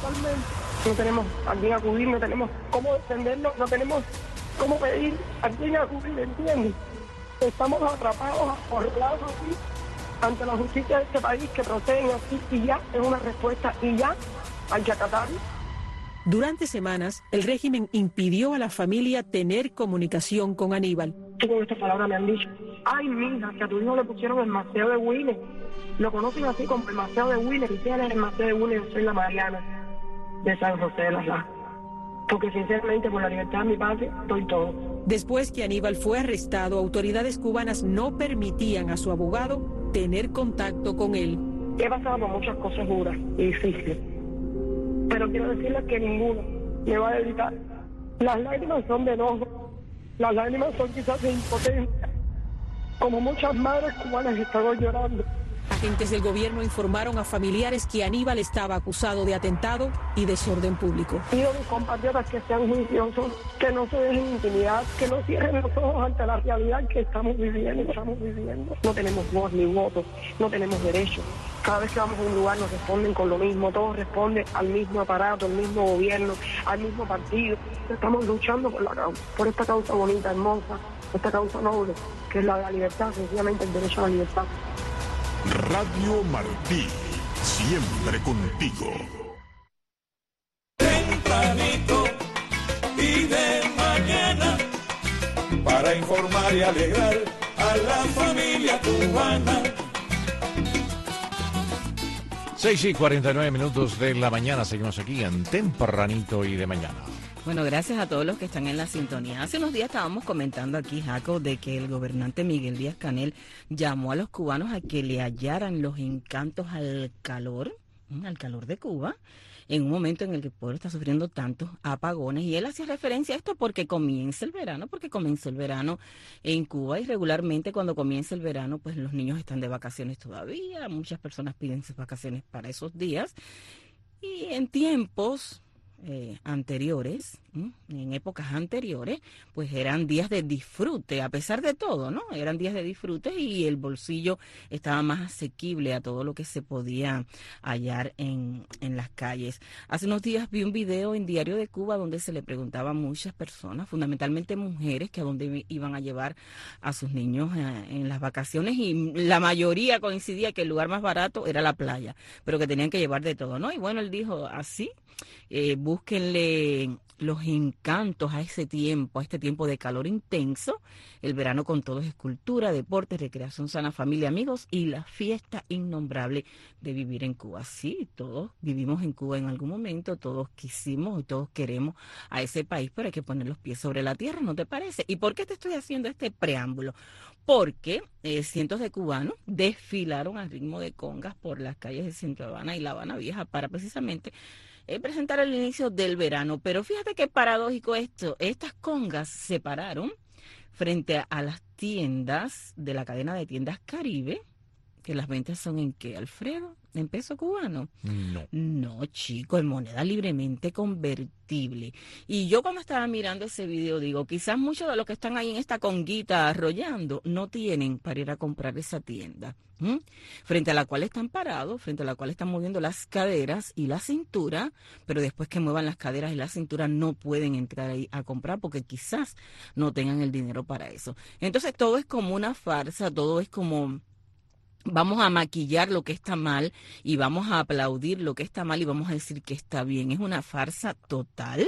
No tenemos a quién acudir, no tenemos cómo defendernos, no tenemos cómo pedir a quién acudir, ¿entiendes? Estamos atrapados, acorralados así, ante la justicia de este país que proceden así y ya es una respuesta y ya hay que acatarlo. Durante semanas, el régimen impidió a la familia tener comunicación con Aníbal. Con estas palabras me han dicho, ay mija, que a tu hijo le pusieron el Maceo de Wille. Lo conocen así como el Maceo de Wille, y si él es el Maceo de Wille, yo soy la Mariana de San José de las Lajas. porque sinceramente por la libertad de mi patria doy todo. Después que Aníbal fue arrestado, autoridades cubanas no permitían a su abogado tener contacto con él. He pasado por muchas cosas duras y difíciles, pero quiero decirles que ninguno me va a evitar. Las lágrimas son de enojo, las lágrimas son quizás de impotencia, como muchas madres cubanas están llorando. Agentes del gobierno informaron a familiares que Aníbal estaba acusado de atentado y desorden público. Pido a mis compatriotas que sean juiciosos, que no se dejen intimidar, que no cierren los ojos ante la realidad que estamos viviendo. No tenemos voz ni voto, no tenemos derechos. Cada vez que vamos a un lugar nos responden con lo mismo, todos responden al mismo aparato, al mismo gobierno, al mismo partido. Estamos luchando por esta causa bonita, hermosa, esta causa noble, que es la de la libertad, sencillamente el derecho a la libertad. Radio Martí, siempre contigo. Tempranito y de mañana, para informar y alegrar a la familia cubana. 6:49 de la mañana, seguimos aquí en Tempranito y de mañana. Bueno, gracias a todos los que están en la sintonía. Hace unos días estábamos comentando aquí, Jaco, de que el gobernante Miguel Díaz-Canel llamó a los cubanos a que le hallaran los encantos al calor de Cuba, en un momento en el que el pueblo está sufriendo tantos apagones. Y él hacía referencia a esto porque comenzó el verano en Cuba, y regularmente cuando comienza el verano, pues los niños están de vacaciones todavía, muchas personas piden sus vacaciones para esos días. Y en tiempos anteriores, en épocas anteriores, pues eran días de disfrute, a pesar de todo, ¿no? Eran días de disfrute y el bolsillo estaba más asequible a todo lo que se podía hallar en las calles. Hace unos días vi un video en Diario de Cuba donde se le preguntaba a muchas personas, fundamentalmente mujeres, que a dónde iban a llevar a sus niños en las vacaciones, y la mayoría coincidía que el lugar más barato era la playa, pero que tenían que llevar de todo, ¿no? Y bueno, él dijo así, búsquenle los encantos a este tiempo de calor intenso. El verano con todo es cultura, deporte, recreación sana, familia, amigos y la fiesta innombrable de vivir en Cuba. Sí, todos vivimos en Cuba en algún momento, todos quisimos y todos queremos a ese país, pero hay que poner los pies sobre la tierra, ¿no te parece? ¿Y por qué te estoy haciendo este preámbulo? Porque cientos de cubanos desfilaron al ritmo de congas por las calles de Centro Habana y La Habana Vieja para precisamente presentar el inicio del verano. Pero fíjate qué paradójico esto. Estas congas se pararon frente a las tiendas de la cadena de tiendas Caribe, que las ventas son ¿en qué, Alfredo? ¿En peso cubano? No, chico, en moneda libremente convertible. Y yo cuando estaba mirando ese video digo, quizás muchos de los que están ahí en esta conguita arrollando no tienen para ir a comprar esa tienda, frente a la cual están parados, frente a la cual están moviendo las caderas y la cintura, pero después que muevan las caderas y la cintura no pueden entrar ahí a comprar porque quizás no tengan el dinero para eso. Entonces todo es como una farsa, todo es como vamos a maquillar lo que está mal y vamos a aplaudir lo que está mal y vamos a decir que está bien. Es una farsa total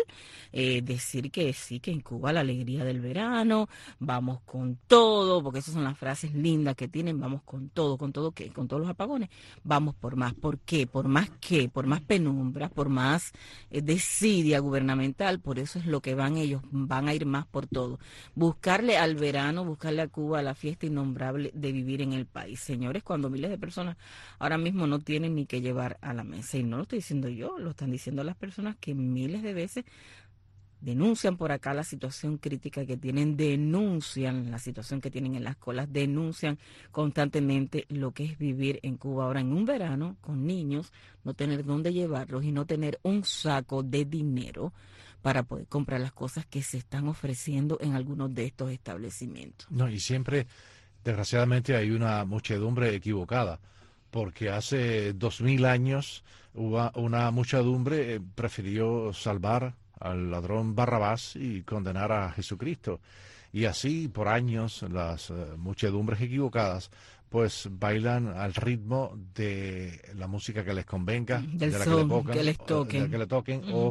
decir que sí, que en Cuba la alegría del verano, vamos con todo, porque esas son las frases lindas que tienen, vamos con todo ¿qué? Con todos los apagones, vamos por más. ¿Por qué? ¿Por más qué? Por más penumbras, por más desidia gubernamental. Por eso es lo que ellos van a ir más por todo. Buscarle al verano, buscarle a Cuba la fiesta innombrable de vivir en el país. Señores, cuando miles de personas ahora mismo no tienen ni que llevar a la mesa, y no lo estoy diciendo yo, lo están diciendo las personas que miles de veces denuncian por acá la situación crítica que tienen, denuncian la situación que tienen en las colas, denuncian constantemente lo que es vivir en Cuba ahora en un verano con niños, no tener dónde llevarlos y no tener un saco de dinero para poder comprar las cosas que se están ofreciendo en algunos de estos establecimientos. No, y siempre, desgraciadamente, hay una muchedumbre equivocada, porque hace 2000 años una muchedumbre prefirió salvar al ladrón Barrabás y condenar a Jesucristo. Y así, por años, las muchedumbres equivocadas pues bailan al ritmo de la música que les convenga, del de la son, que les toquen, o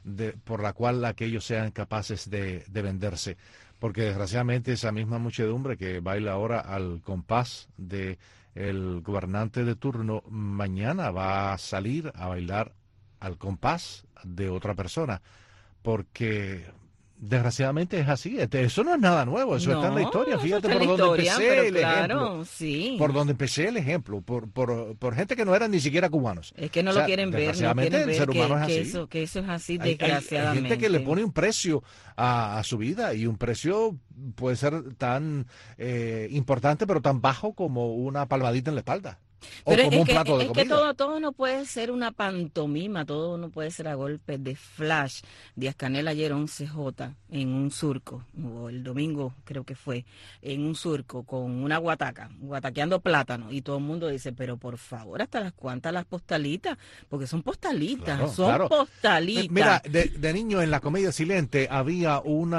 por la cual aquellos sean capaces de venderse. Porque desgraciadamente esa misma muchedumbre que baila ahora al compás de el gobernante de turno, mañana va a salir a bailar al compás de otra persona, porque desgraciadamente es así. Eso no es nada nuevo, eso está en la historia. Fíjate por donde empecé el ejemplo. Sí. Por donde empecé el ejemplo, por gente que no eran ni siquiera cubanos. Es que no lo quieren ver, no quieren ver que eso es así, desgraciadamente. Hay gente que le pone un precio a su vida, y un precio puede ser tan importante pero tan bajo como una palmadita en la espalda. Pero o como un plato de comida. Es que todo no puede ser una pantomima, todo no puede ser a golpes de flash. Díaz-Canel ayer 11J en un surco, o el domingo creo que fue, en un surco con una guataqueando plátano, y todo el mundo dice, pero por favor, ¿hasta las cuantas las postalitas? Porque son postalitas, postalitas. Mira, de niño en la Comedia Silente había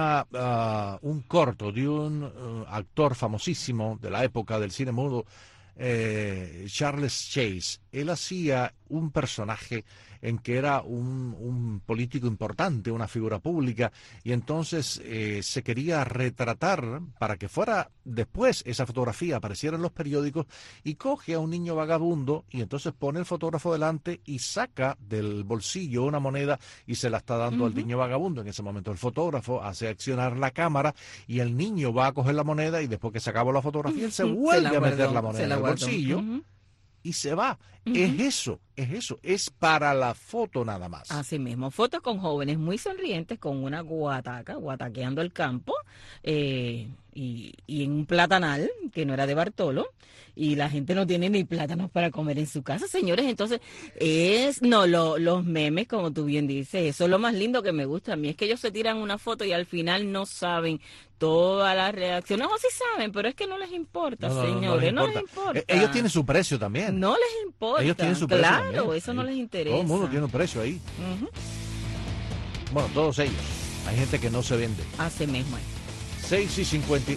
un corto de un actor famosísimo de la época del cine mudo, Charles Chase. Él hacía un personaje en que era un político importante, una figura pública, y entonces se quería retratar para que fuera después esa fotografía apareciera en los periódicos, y coge a un niño vagabundo y entonces pone el fotógrafo delante y saca del bolsillo una moneda y se la está dando al niño vagabundo. En ese momento el fotógrafo hace accionar la cámara y el niño va a coger la moneda, y después que se acabó la fotografía él se vuelve a meter la moneda en el bolsillo y se va. Es eso, es para la foto nada más. Así mismo, fotos con jóvenes muy sonrientes con una guataqueando el campo, y en un platanal que no era de Bartolo, y la gente no tiene ni plátanos para comer en su casa, señores. Entonces, los memes, como tú bien dices, eso es lo más lindo que me gusta a mí, es que ellos se tiran una foto y al final no saben todas las reacciones, o sí saben, pero es que no les importa, señores, no les importa. Ellos tienen su precio también. No les importa. Ellos tienen su precio también. Claro, eso no les interesa. Todo el mundo tiene un precio ahí. Bueno, todos ellos. Hay gente que no se vende. Así mismo es. 6:50.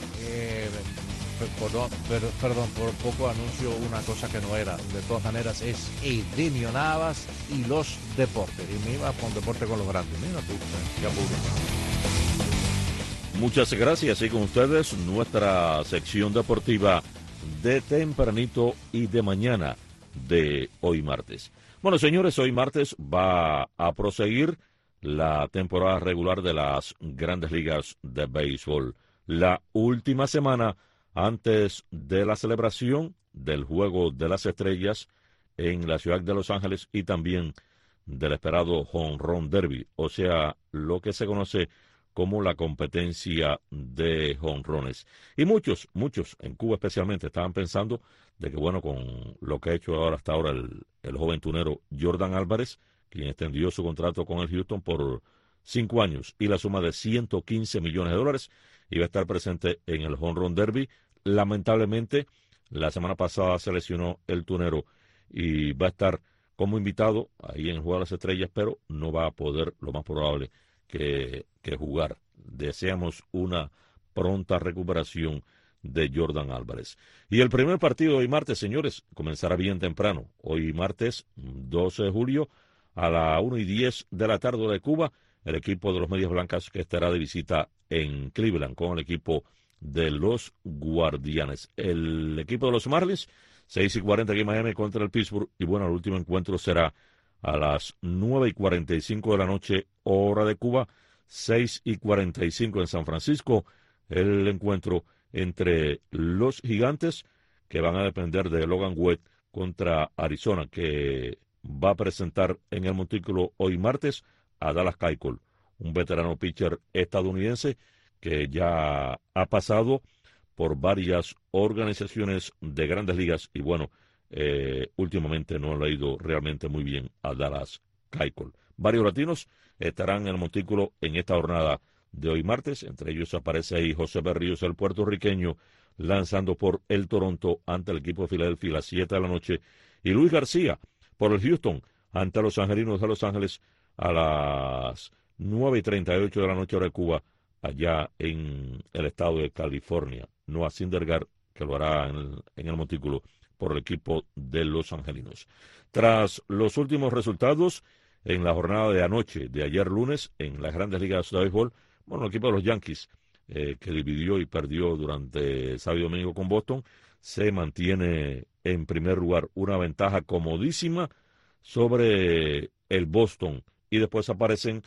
Perdón, por poco anuncio una cosa que no era. De todas maneras, es Edinio Navas y los deportes. Y me iba con deporte con los grandes. Mira tú, qué apuro. Muchas gracias. Y con ustedes, nuestra sección deportiva de tempranito y de mañana de hoy martes. Bueno, señores, hoy martes va a proseguir la temporada regular de las grandes ligas de béisbol. La última semana antes de la celebración del Juego de las Estrellas en la ciudad de Los Ángeles, y también del esperado Home Run Derby, o sea, lo que se conoce como la competencia de jonrones. Y muchos en Cuba especialmente, estaban pensando de que, bueno, con lo que ha hecho hasta ahora el joven tunero Jordan Álvarez, quien extendió su contrato con el Houston por 5 años y la suma de $115 millones, iba a estar presente en el Home Run Derby. Lamentablemente, la semana pasada se lesionó el tunero y va a estar como invitado ahí en el Juego de las Estrellas, pero no va a poder, lo más probable, que jugar. Deseamos una pronta recuperación de Jordan Álvarez. Y el primer partido de hoy martes, señores, comenzará bien temprano. Hoy martes, 12 de julio, a las 1:10 de la tarde de Cuba, el equipo de los Medias Blancas que estará de visita en Cleveland con el equipo de los Guardianes. El equipo de los Marlins, 6:40 aquí en Miami contra el Pittsburgh. Y bueno, el último encuentro será a las 9:45 de la noche, hora de Cuba, 6:45 en San Francisco, el encuentro entre los Gigantes, que van a depender de Logan Webb, contra Arizona, que va a presentar en el montículo hoy martes a Dallas Keuchel, un veterano pitcher estadounidense que ya ha pasado por varias organizaciones de grandes ligas y bueno, últimamente no le ha ido realmente muy bien a Dallas Keuchel. Varios latinos estarán en el montículo en esta jornada de hoy martes. Entre ellos aparece ahí José Berríos, el puertorriqueño, lanzando por el Toronto ante el equipo de Filadelfia a las 7 de la noche. Y Luis García por el Houston ante los Angelinos de Los Ángeles a las 9:38 de la noche hora de Cuba, allá en el estado de California. Noah Syndergaard, que lo hará en el montículo por el equipo de los Angelinos. Tras los últimos resultados en la jornada de anoche, de ayer lunes, en las grandes ligas de béisbol, bueno, el equipo de los Yankees, que dividió y perdió durante sábado y domingo con Boston, se mantiene en primer lugar, una ventaja comodísima sobre el Boston, y después aparecen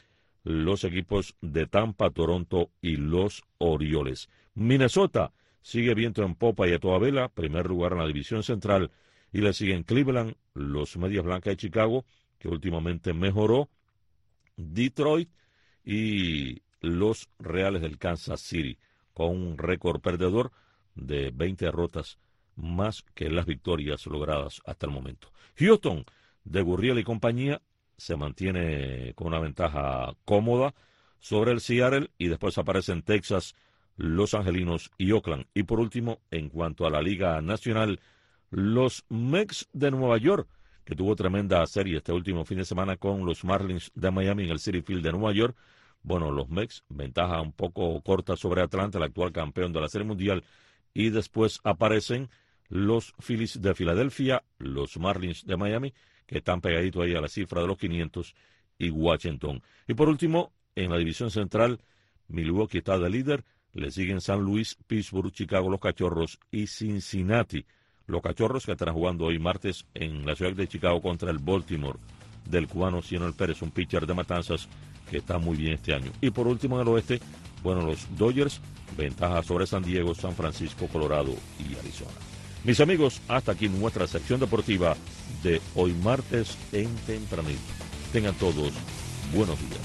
los equipos de Tampa, Toronto y los Orioles. Minnesota sigue viento en popa y a toda vela, primer lugar en la división central, y le siguen Cleveland, los Medias Blancas de Chicago, que últimamente mejoró, Detroit y los Reales del Kansas City, con un récord perdedor de 20 derrotas más que las victorias logradas hasta el momento. Houston, de Gurriel y compañía, se mantiene con una ventaja cómoda sobre el Seattle, y después aparecen Texas, Los Angelinos y Oakland. Y por último, en cuanto a la Liga Nacional, los Mets de Nueva York, que tuvo tremenda serie este último fin de semana con los Marlins de Miami en el Citi Field de Nueva York. Bueno, los Mets, ventaja un poco corta sobre Atlanta, el actual campeón de la Serie Mundial, y después aparecen los Phillies de Filadelfia, los Marlins de Miami, que están pegaditos ahí a la cifra de los 500, y Washington. Y por último, en la división central, Milwaukee está de líder, le siguen San Luis, Pittsburgh, Chicago, los Cachorros y Cincinnati. Los Cachorros que estarán jugando hoy martes en la ciudad de Chicago contra el Baltimore del cubano Cionel Pérez, un pitcher de Matanzas que está muy bien este año. Y por último en el oeste, bueno, los Dodgers, ventaja sobre San Diego, San Francisco, Colorado y Arizona. Mis amigos, hasta aquí nuestra sección deportiva de hoy martes en Tempranito. Tengan todos buenos días.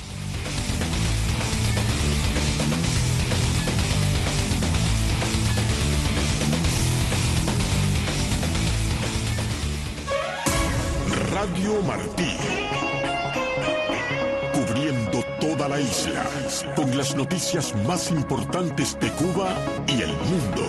Radio Martí, cubriendo toda la isla con las noticias más importantes de Cuba y el mundo.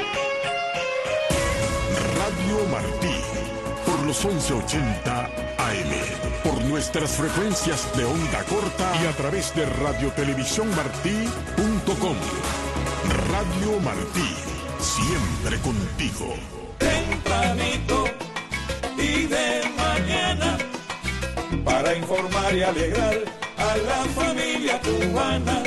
Radio Martí, por los 1180 AM, por nuestras frecuencias de onda corta y a través de radiotelevisiónmartí.com. Radio Martí, siempre contigo. Tempranito y de mañana, para informar y alegrar a la familia cubana.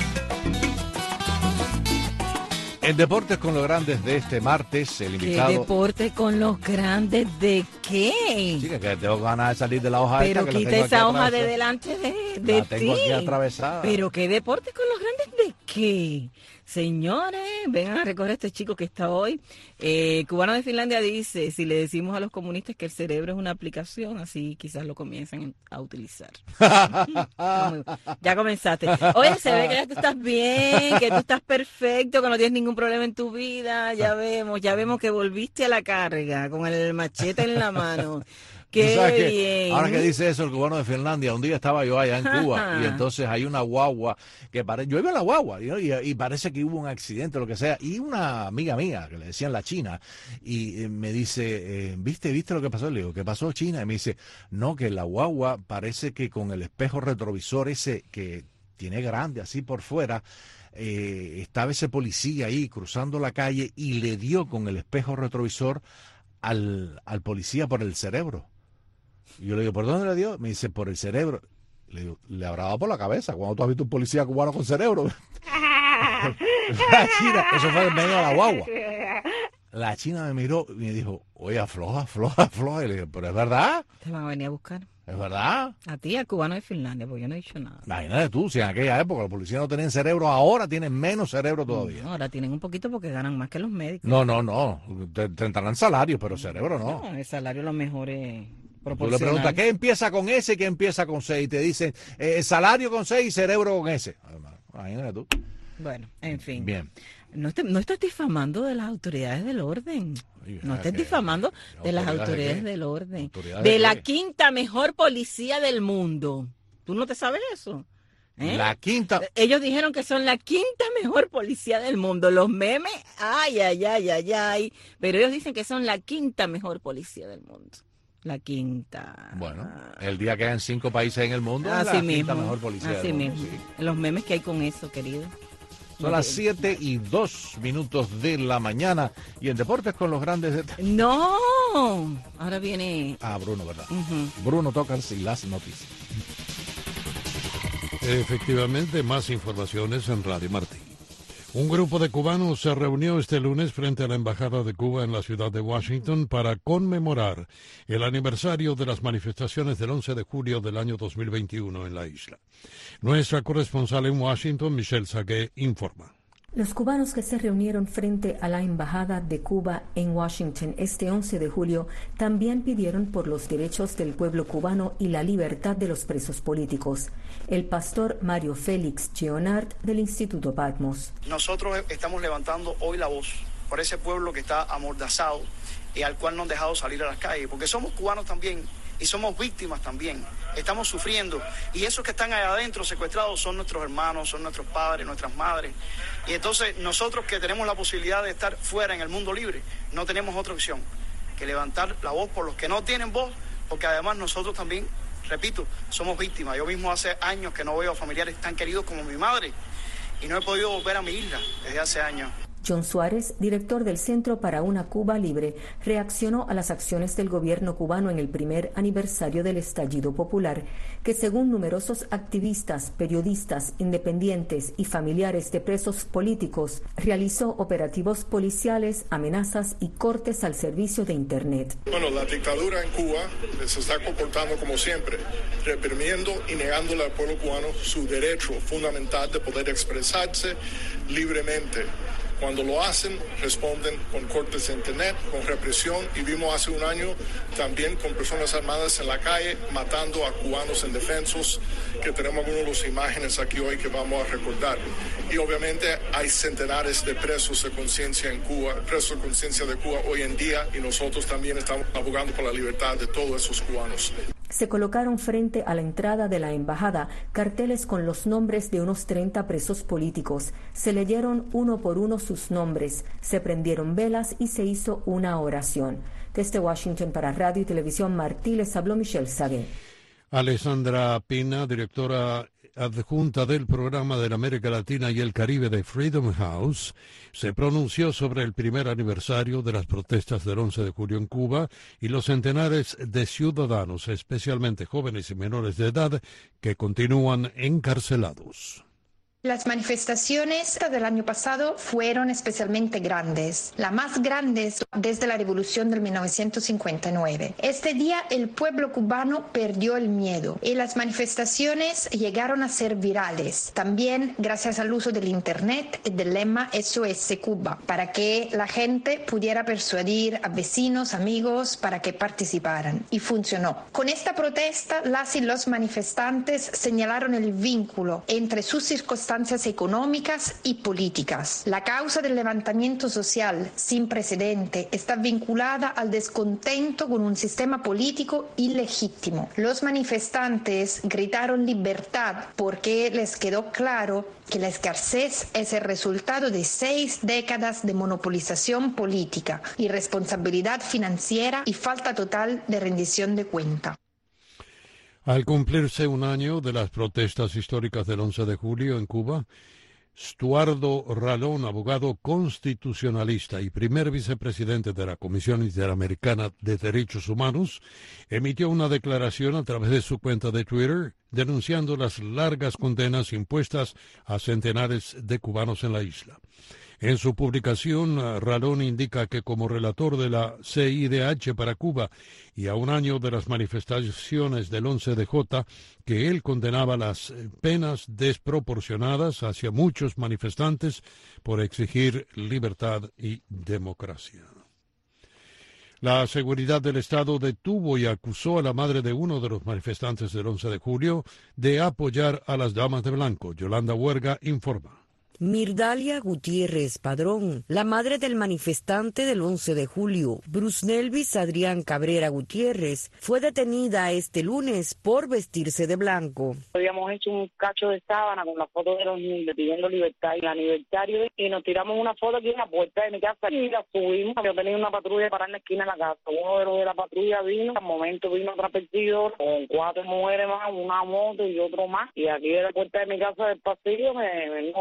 En Deportes con los Grandes de este martes, el invitado... ¿Qué deporte con los grandes de qué? Chica, que tengo ganas de salir de la hoja pero esta. Pero quita esa hoja de delante de la tengo ti. Aquí atravesada. Pero ¿qué deporte con los grandes de qué? Señores, vengan a recoger a este chico que está hoy. Cubano de Finlandia dice, si le decimos a los comunistas que el cerebro es una aplicación, así quizás lo comiencen a utilizar. Ya comenzaste. Oye, se ve que ya tú estás bien, que tú estás perfecto, que no tienes ningún problema en tu vida. Ya vemos que volviste a la carga con el machete en la mano. Qué bien. Ahora que dice eso el cubano de Finlandia, un día estaba yo allá en Cuba y entonces hay una guagua que yo iba en la guagua y parece que hubo un accidente, lo que sea, y una amiga mía que le decían la China y me dice, ¿viste lo que pasó? Le digo, ¿qué pasó, China? Y me dice, no, que la guagua parece que con el espejo retrovisor ese que tiene grande así por fuera, estaba ese policía ahí cruzando la calle y le dio con el espejo retrovisor al policía por el cerebro. Y yo le digo, ¿por dónde le dio? Me dice, por el cerebro. Le digo, le habrá dado por la cabeza. ¿Cuándo tú has visto un policía cubano con cerebro? La China, eso fue en medio de la guagua. La China me miró y me dijo, oye, afloja. Y le dije, ¿pero es verdad? Te van a venir a buscar. ¿Es verdad? A ti, al cubano de Finlandia, porque yo no he dicho nada. Imagínate tú, si en aquella época los policías no tenían cerebro, ahora tienen menos cerebro todavía. No, ahora tienen un poquito porque ganan más que los médicos. No. Tendrán salarios, pero cerebro no. No, el salario lo mejor es proporcional. Tú le preguntas, ¿qué empieza con S y qué empieza con C? Y te dicen, salario con C y cerebro con S. Imagínate tú. Bueno, en fin. Bien. No estás difamando de las autoridades del orden. No estés difamando de las autoridades del orden. De la quinta mejor policía del mundo. ¿Tú no te sabes eso? La quinta. Ellos dijeron que son la quinta mejor policía del mundo. Los memes, ay. Pero ellos dicen que son la quinta mejor policía del mundo. La quinta. Bueno, el día que hayan 5 países en el mundo, así es la mismo, quinta mejor policía así del mundo. mismo. Sí. Los memes que hay con eso, querido. Son las 7:02 de la mañana y en Deportes con los Grandes. No, ahora viene. Bruno, ¿verdad? Bruno Tocars y las noticias. Efectivamente, más informaciones en Radio Martí. Un grupo de cubanos se reunió este lunes frente a la Embajada de Cuba en la ciudad de Washington para conmemorar el aniversario de las manifestaciones del 11 de julio del año 2021 en la isla. Nuestra corresponsal en Washington, Michelle Sagué, informa. Los cubanos que se reunieron frente a la Embajada de Cuba en Washington este 11 de julio también pidieron por los derechos del pueblo cubano y la libertad de los presos políticos. El pastor Mario Félix Gionard del Instituto Patmos. Nosotros estamos levantando hoy la voz por ese pueblo que está amordazado y al cual no han dejado salir a las calles, porque somos cubanos también y somos víctimas también. Estamos sufriendo y esos que están allá adentro secuestrados son nuestros hermanos, son nuestros padres, nuestras madres. Y entonces nosotros que tenemos la posibilidad de estar fuera en el mundo libre, no tenemos otra opción que levantar la voz por los que no tienen voz, porque además nosotros también, repito, somos víctimas. Yo mismo hace años que no veo a familiares tan queridos como mi madre y no he podido volver a mi isla desde hace años. John Suárez, director del Centro para una Cuba Libre, reaccionó a las acciones del gobierno cubano en el primer aniversario del estallido popular, que según numerosos activistas, periodistas, independientes y familiares de presos políticos, realizó operativos policiales, amenazas y cortes al servicio de Internet. Bueno, la dictadura en Cuba se está comportando como siempre, reprimiendo y negándole al pueblo cubano su derecho fundamental de poder expresarse libremente. Cuando lo hacen, responden con cortes de Internet, con represión, y vimos hace un año también con personas armadas en la calle matando a cubanos indefensos, que tenemos algunas de las imágenes aquí hoy que vamos a recordar. Y obviamente hay centenares de presos de conciencia en Cuba, presos de conciencia de Cuba hoy en día, y nosotros también estamos abogando por la libertad de todos esos cubanos. Se colocaron frente a la entrada de la embajada carteles con los nombres de unos 30 presos políticos. Se leyeron uno por uno sus nombres, se prendieron velas y se hizo una oración. Desde Washington para Radio y Televisión Martí les habló Michelle Sagué. Alessandra Pina, directora adjunta del programa de la América Latina y el Caribe de Freedom House, se pronunció sobre el primer aniversario de las protestas del 11 de julio en Cuba y los centenares de ciudadanos, especialmente jóvenes y menores de edad, que continúan encarcelados. Las manifestaciones del año pasado fueron especialmente grandes, las más grandes desde la revolución del 1959. Este día el pueblo cubano perdió el miedo y las manifestaciones llegaron a ser virales, también gracias al uso del Internet y del lema SOS Cuba, para que la gente pudiera persuadir a vecinos, amigos, para que participaran, y funcionó. Con esta protesta, las y los manifestantes señalaron el vínculo entre sus circunstancias económicas y políticas. La causa del levantamiento social sin precedente está vinculada al descontento con un sistema político ilegítimo. Los manifestantes gritaron libertad porque les quedó claro que la escasez es el resultado de 6 décadas de monopolización política, irresponsabilidad financiera y falta total de rendición de cuenta. Al cumplirse un año de las protestas históricas del 11 de julio en Cuba, Stuardo Ralón, abogado constitucionalista y primer vicepresidente de la Comisión Interamericana de Derechos Humanos, emitió una declaración a través de su cuenta de Twitter denunciando las largas condenas impuestas a centenares de cubanos en la isla. En su publicación, Ralón indica que como relator de la CIDH para Cuba y a un año de las manifestaciones del 11DJ, que él condenaba las penas desproporcionadas hacia muchos manifestantes por exigir libertad y democracia. La seguridad del Estado detuvo y acusó a la madre de uno de los manifestantes del 11 de julio de apoyar a las damas de blanco. Yolanda Huerga informa. Mirdalia Gutiérrez Padrón, la madre del manifestante del 11 de julio, Bruce Nelvis Adrián Cabrera Gutiérrez, fue detenida este lunes por vestirse de blanco. Habíamos hecho un cacho de sábana con la foto de los niños pidiendo libertad y el aniversario, y nos tiramos una foto aquí en la puerta de mi casa y la subimos. Yo tenía una patrulla para en la esquina de la casa. Uno de los de la patrulla vino, al momento vino otra perseguidora con 4 mujeres más, una moto y otro más, y aquí de la puerta de mi casa del pasillo nos vamos.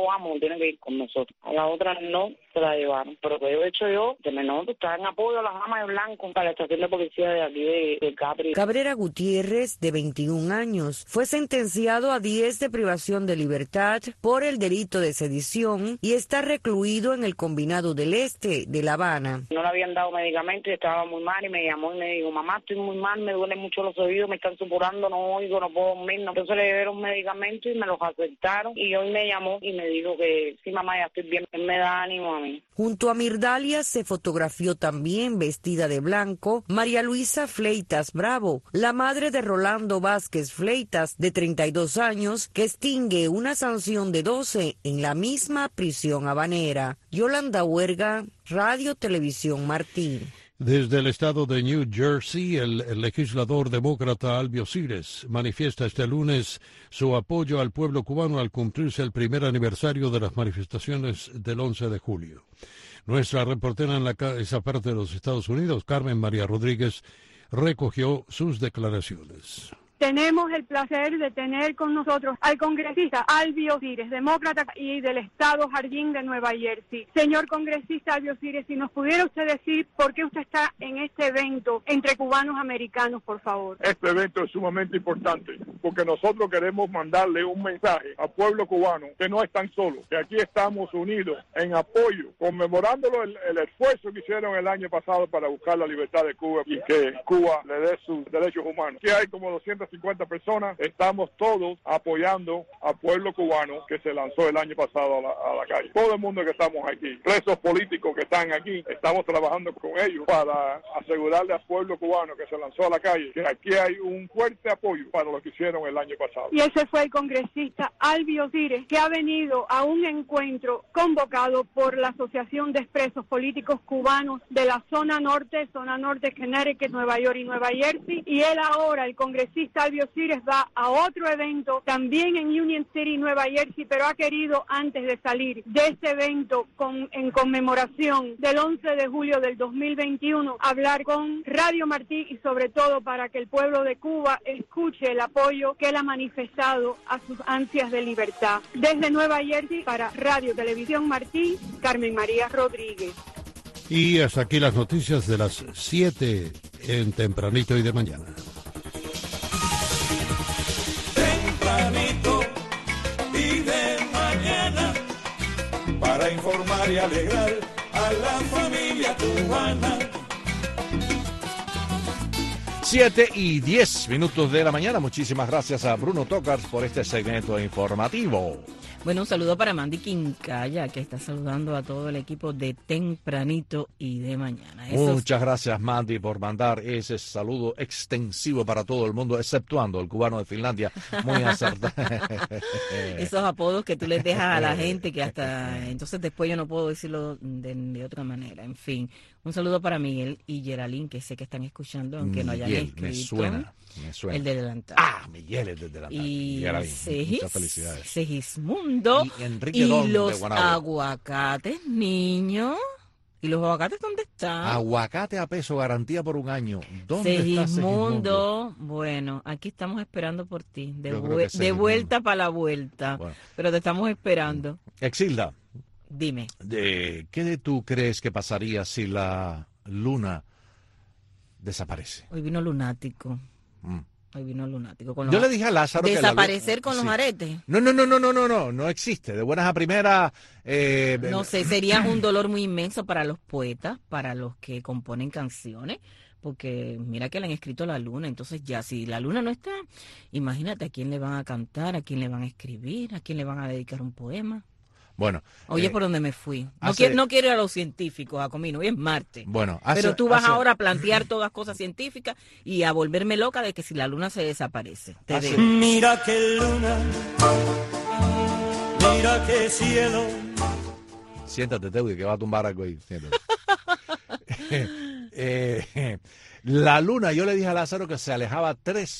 tiene que ir con nosotros. A la otra no se la llevaron. Pero que he hecho yo, de menor, está en apoyo a las damas de blanco para la estación de policía de aquí de Capri. Cabrera Gutiérrez, de 21 años, fue sentenciado a 10 de privación de libertad por el delito de sedición y está recluido en el Combinado del Este de La Habana. No le habían dado medicamentos y estaba muy mal y me llamó y me dijo, mamá, estoy muy mal, me duelen mucho los oídos, me están supurando, no oigo, no puedo dormir. Entonces le dieron medicamentos y me los aceptaron y hoy me llamó y me dijo que sí, mamá, ya estoy bien. Él me da ánimo a mí. Junto a Mirdalia se fotografió también vestida de blanco María Luisa Fleitas Bravo, la madre de Rolando Vázquez Fleitas, de 32 años, que extingue una sanción de 12 en la misma prisión habanera. Yolanda Huerga, Radio Televisión Martín. Desde el estado de New Jersey, el legislador demócrata Albio Cires manifiesta este lunes su apoyo al pueblo cubano al cumplirse el primer aniversario de las manifestaciones del 11 de julio. Nuestra reportera en esa parte de los Estados Unidos, Carmen María Rodríguez, recogió sus declaraciones. Tenemos el placer de tener con nosotros al congresista Albio Cires, demócrata y del estado Jardín de Nueva Jersey. Señor congresista Albio Cires, si nos pudiera usted decir por qué usted está en este evento entre cubanos americanos, por favor. Este evento es sumamente importante porque nosotros queremos mandarle un mensaje al pueblo cubano que no están solos, que aquí estamos unidos en apoyo, conmemorándolo el esfuerzo que hicieron el año pasado para buscar la libertad de Cuba y que Cuba le dé sus derechos humanos. Aquí hay como 250 personas, estamos todos apoyando al pueblo cubano que se lanzó el año pasado a la calle. Todo el mundo que estamos aquí, presos políticos que están aquí, estamos trabajando con ellos para asegurarle al pueblo cubano que se lanzó a la calle que aquí hay un fuerte apoyo para lo que hicieron el año pasado. Y ese fue el congresista Albio Cires, que ha venido a un encuentro convocado por la Asociación de Presos Políticos Cubanos de la zona norte, Connecticut, Nueva York y Nueva Jersey, y él ahora, el congresista Albio Cires, va a otro evento también en Union City, Nueva Jersey, pero ha querido, antes de salir de este evento en conmemoración del 11 de julio del 2021, hablar con Radio Martí y sobre todo para que el pueblo de Cuba escuche el apoyo que él ha manifestado a sus ansias de libertad. Desde Nueva Jersey, para Radio Televisión Martí, Carmen María Rodríguez. Y hasta aquí las noticias de las 7 en Tempranito y de Mañana. Tempranito y de mañana, para informar y alegrar a la familia cubana. 7:10 de la mañana. Muchísimas gracias a Bruno Tocars por este segmento informativo. Bueno, un saludo para Mandy Quincaya, que está saludando a todo el equipo de Tempranito y de Mañana. Muchas gracias, Mandy, por mandar ese saludo extensivo para todo el mundo, exceptuando el cubano de Finlandia. Muy acertado. Esos apodos que tú les dejas a la gente, que hasta entonces después yo no puedo decirlo de otra manera. En fin, un saludo para Miguel y Geraldine, que sé que están escuchando, aunque no hayan escrito. Me suena. El de delantal. Miguel, el de delantal. Y muchas felicidades. Segismundo. Y Enrique y Don los de Guanabara. Aguacates, niños. ¿Y los aguacates dónde están? Aguacate a peso, garantía por un año. ¿Dónde está Segismundo? Bueno, aquí estamos esperando por ti. De vuelta para la vuelta. Bueno. Pero te estamos esperando. Exilda. Dime. ¿Qué tú crees que pasaría si la luna desaparece? Hoy vino lunático. Hoy vino lunático. Yo le dije a Lázaro desaparecer con los aretes. No existe. De buenas a primeras. No sé, sería un dolor muy inmenso para los poetas, para los que componen canciones, porque mira que le han escrito a la luna. Entonces ya, si la luna no está, imagínate a quién le van a cantar, a quién le van a escribir, a quién le van a dedicar un poema. Bueno. Oye, ¿por dónde me fui? No quiero ir a los científicos, a Comino, hoy es Marte. Bueno, pero tú vas ahora a plantear todas cosas científicas y a volverme loca de que si la luna se desaparece. Mira qué luna, mira qué cielo. Siéntate, Teudi, que va a tumbar algo ahí. Siéntate. La luna, yo le dije a Lázaro que se alejaba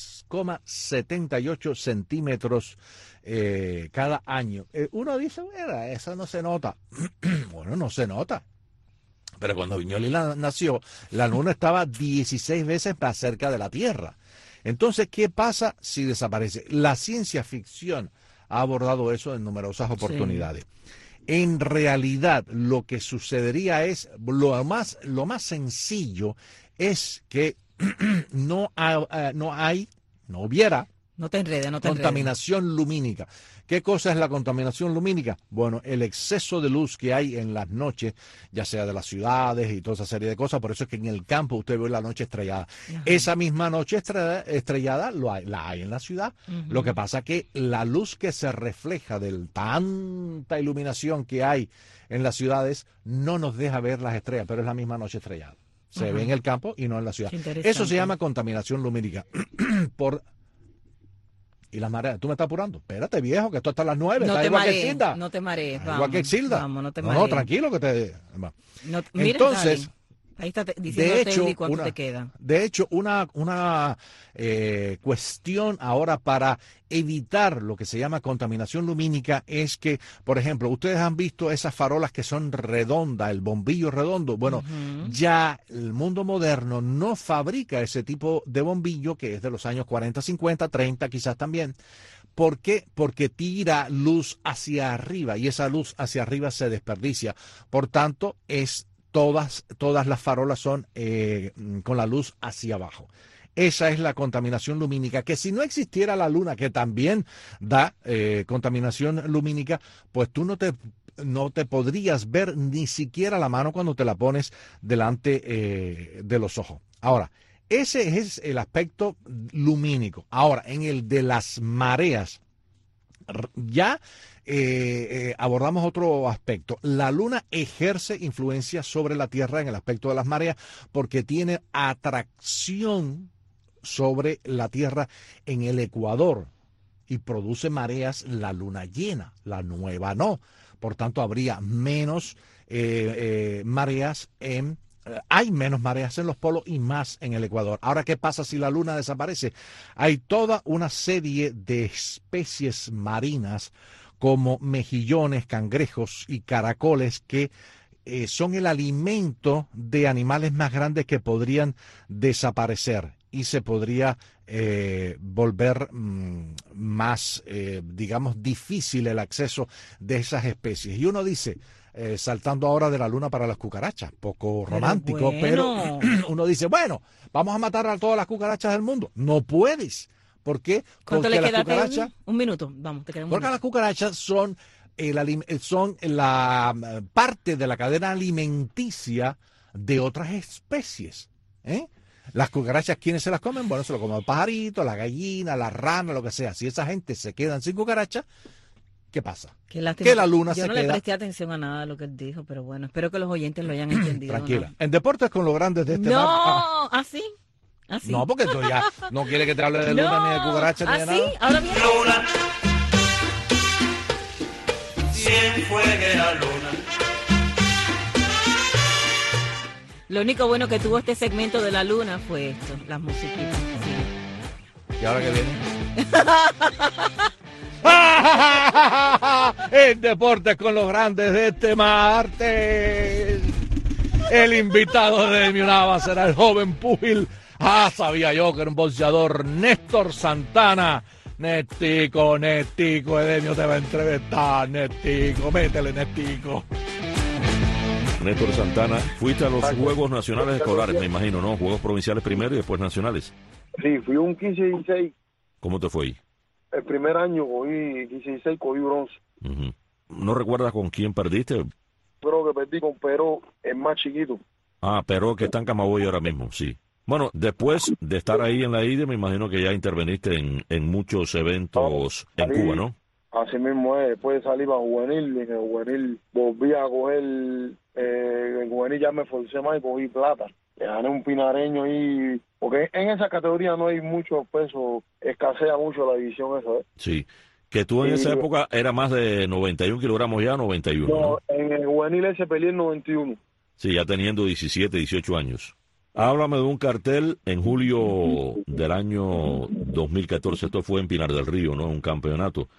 3,78 centímetros cada año. Uno dice, bueno, eso no se nota. Bueno, no se nota. Pero cuando Viñoly nació, la luna estaba 16 veces más cerca de la Tierra. Entonces, ¿qué pasa si desaparece? La ciencia ficción ha abordado eso en numerosas oportunidades. Sí. En realidad, lo que sucedería es, lo más sencillo es que no hubiera No te enredes, no te contaminación lumínica. ¿Qué cosa es la contaminación lumínica? Bueno, el exceso de luz que hay en las noches, ya sea de las ciudades y toda esa serie de cosas. Por eso es que en el campo usted ve la noche estrellada. Ajá. Esa misma noche estrellada la hay en la ciudad. Uh-huh. Lo que pasa es que la luz que se refleja de tanta iluminación que hay en las ciudades no nos deja ver las estrellas, pero es la misma noche estrellada. Se ve en el campo y no en la ciudad. Eso se llama contaminación lumínica. Y las mareas, tú me estás apurando. Espérate, viejo, que esto está a las 9. No está te igual marees, que Xilda. no te marees. Igual que Xilda. Vamos, no te marees. No, tranquilo que te... No, mira, entonces, Stalin, ahí está diciéndote cuánto te queda. De hecho, una cuestión ahora para evitar lo que se llama contaminación lumínica es que, por ejemplo, ustedes han visto esas farolas que son redondas, el bombillo redondo. Bueno, ya el mundo moderno no fabrica ese tipo de bombillo que es de los años 40, 50, 30 quizás también. ¿Por qué? Porque tira luz hacia arriba y esa luz hacia arriba se desperdicia. Por tanto, todas las farolas son con la luz hacia abajo. Esa es la contaminación lumínica, que si no existiera la luna, que también da contaminación lumínica, pues tú no te podrías ver ni siquiera la mano cuando te la pones delante de los ojos. Ahora, ese es el aspecto lumínico. Ahora, en el de las mareas, ya abordamos otro aspecto. La luna ejerce influencia sobre la Tierra en el aspecto de las mareas porque tiene atracción sobre la Tierra en el ecuador y produce mareas la luna llena, la nueva no. Por tanto, habría menos mareas hay menos mareas en los polos y más en el ecuador. Ahora, ¿qué pasa si la luna desaparece? Hay toda una serie de especies marinas como mejillones, cangrejos y caracoles que son el alimento de animales más grandes que podrían desaparecer y se podría volver más, digamos, difícil el acceso de esas especies. Y uno dice, saltando ahora de la luna para las cucarachas, poco romántico, pero uno dice, bueno, vamos a matar a todas las cucarachas del mundo. No puedes. ¿Por qué? ¿Cuánto le queda? Un minuto, vamos, te quedamos. Porque las cucarachas son la parte de la cadena alimenticia de otras especies. Las cucarachas, ¿quiénes se las comen? Bueno, se lo comen el pajarito, la gallina, la rana, lo que sea. Si esa gente se quedan sin cucarachas, ¿qué pasa? Que la luna se queda... Yo no le presté atención a nada de lo que él dijo, pero bueno, espero que los oyentes lo hayan entendido. Tranquila. ¿No? En Deportes con los Grandes de este No, ¿así? ¿Así? No, porque tú ya no quieres que te hable de luna, ni de cucaracha, ni de nada. ¿Así? Ahora viene luna. Cienfuegue la luna. Lo único bueno que tuvo este segmento de la luna fue esto, las musiquitas. Sí. ¿Y ahora qué viene? En Deportes con los Grandes de este martes. El invitado de mi Nava será el joven púgil. Sabía yo que era un boxeador, Néstor Santana. Nestico, Edemio te va a entrevistar, Nestico, métele, Nestico. Néstor Santana, fuiste a los Juegos Nacionales Escolares, me imagino, ¿no? Juegos provinciales primero y después nacionales. Sí, fui un 15-16. ¿Cómo te fue ahí? El primer año cogí 15-16, cogí bronce. Uh-huh. ¿No recuerdas con quién perdiste? Creo que perdí con Peró, el más chiquito. Peró, que está en Camagüey ahora mismo, sí. Bueno, después de estar ahí en la IDE, me imagino que ya interveniste en muchos eventos en Cuba, ¿no? Así mismo es, después salí para juvenil, y en el juvenil volví a coger, en juvenil ya me forcé más y cogí plata. Le gané un pinareño ahí, porque en esa categoría no hay muchos pesos, escasea mucho la división esa, ¿eh? Sí, que tú en esa época era más de 91 kilogramos ya, 91, ¿no? En el juvenil ese peleé en 91. Sí, ya teniendo 17, 18 años. Háblame de un cartel en julio del año 2014, esto fue en Pinar del Río, ¿no? Un campeonato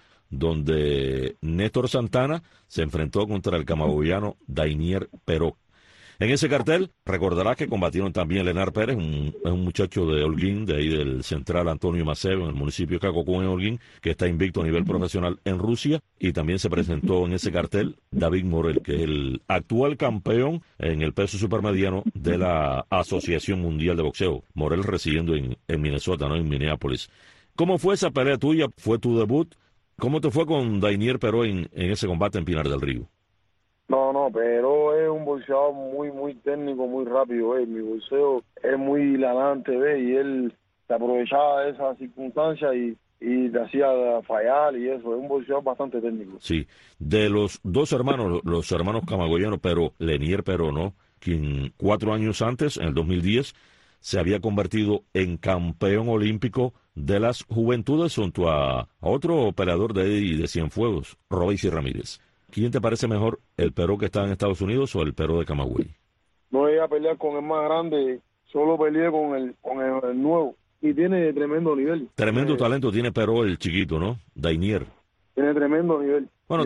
donde Néstor Santana se enfrentó contra el camagüeyano Dainier Peró. En ese cartel, recordarás que combatieron también Lenar Pérez, un muchacho de Holguín, de ahí del Central Antonio Maceo, en el municipio de Cacocú, en Holguín, que está invicto a nivel profesional en Rusia, y también se presentó en ese cartel David Morel, que es el actual campeón en el peso supermediano de la Asociación Mundial de Boxeo. Morel residiendo en Minnesota, ¿no? En Minneapolis. ¿Cómo fue esa pelea tuya? ¿Fue tu debut? ¿Cómo te fue con Dainier Peró en ese combate en Pinar del Río? No, pero es un boxeador muy técnico, muy rápido, Mi boxeo es muy lalante, Y él se aprovechaba de esas circunstancias y te hacía fallar y eso. Es un boxeador bastante técnico. Sí. De los dos hermanos, los hermanos camagüeyanos, pero Lenier Peró, ¿no? Quien 4 años antes, en el 2010, se había convertido en campeón olímpico de las juventudes junto a otro peleador de Cienfuegos, Robeysi Ramírez. ¿Quién te parece mejor, el Peró que está en Estados Unidos o el Peró de Camagüey? No iba a pelear con el más grande, solo peleé con el nuevo. Y tiene tremendo nivel. Tremendo talento tiene Peró, el chiquito, ¿no? Dainier. Tiene tremendo nivel. Bueno,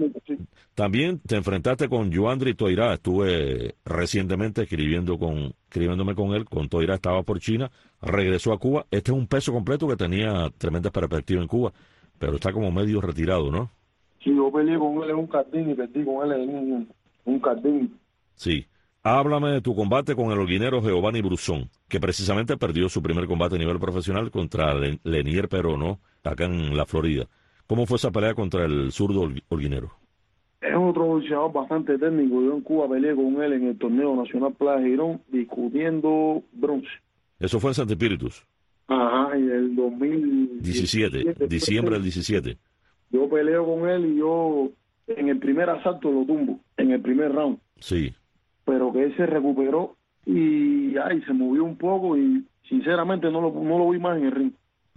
también te enfrentaste con Yoandri Toirá. Estuve recientemente escribiéndome con él. Con Toirá estaba por China, regresó a Cuba. Este es un peso completo que tenía tremendas perspectivas en Cuba, pero está como medio retirado, ¿no? Sí, yo peleé con él en un cardín y perdí con él en un cardín. Sí. Háblame de tu combate con el holguinero Giovanni Brusón, que precisamente perdió su primer combate a nivel profesional contra Lenier Peró, ¿no? Acá en la Florida. ¿Cómo fue esa pelea contra el zurdo holguinero? Es otro boxeador bastante técnico. Yo en Cuba peleé con él en el torneo nacional Playa Girón discutiendo bronce. ¿Eso fue en Santo Espíritus? Ajá, en el 2017. Diciembre del 17. Yo peleo con él y yo en el primer asalto lo tumbo, en el primer round. Sí. Pero que él se recuperó y se movió un poco y sinceramente no lo vi más en el ring.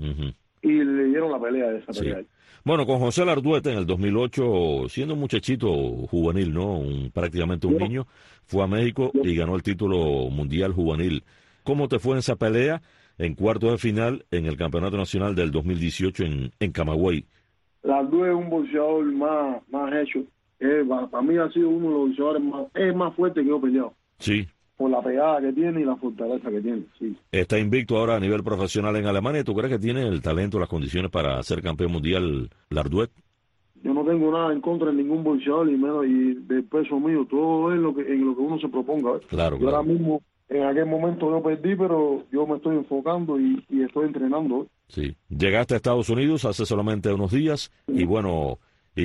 Y le dieron la pelea de esa pelea. Bueno, con José Larduete en el 2008, siendo un muchachito juvenil, ¿no? Prácticamente un niño, fue a México y ganó el título mundial juvenil. ¿Cómo te fue en esa pelea en cuartos de final en el Campeonato Nacional del 2018 en Camagüey? Larduete es un boxeador más hecho. Para mí ha sido uno de los boxeadores más fuertes que yo he peleado. Sí. Por la pegada que tiene y la fortaleza que tiene, sí. Está invicto ahora a nivel profesional en Alemania. ¿Tú crees que tiene el talento, las condiciones para ser campeón mundial Larduete? Yo no tengo nada en contra de ningún boxeador y menos y del peso mío. Todo es en lo que uno se proponga. Claro. Yo ahora mismo, en aquel momento yo perdí, pero yo me estoy enfocando y estoy entrenando. Sí. Llegaste a Estados Unidos hace solamente unos días y bueno,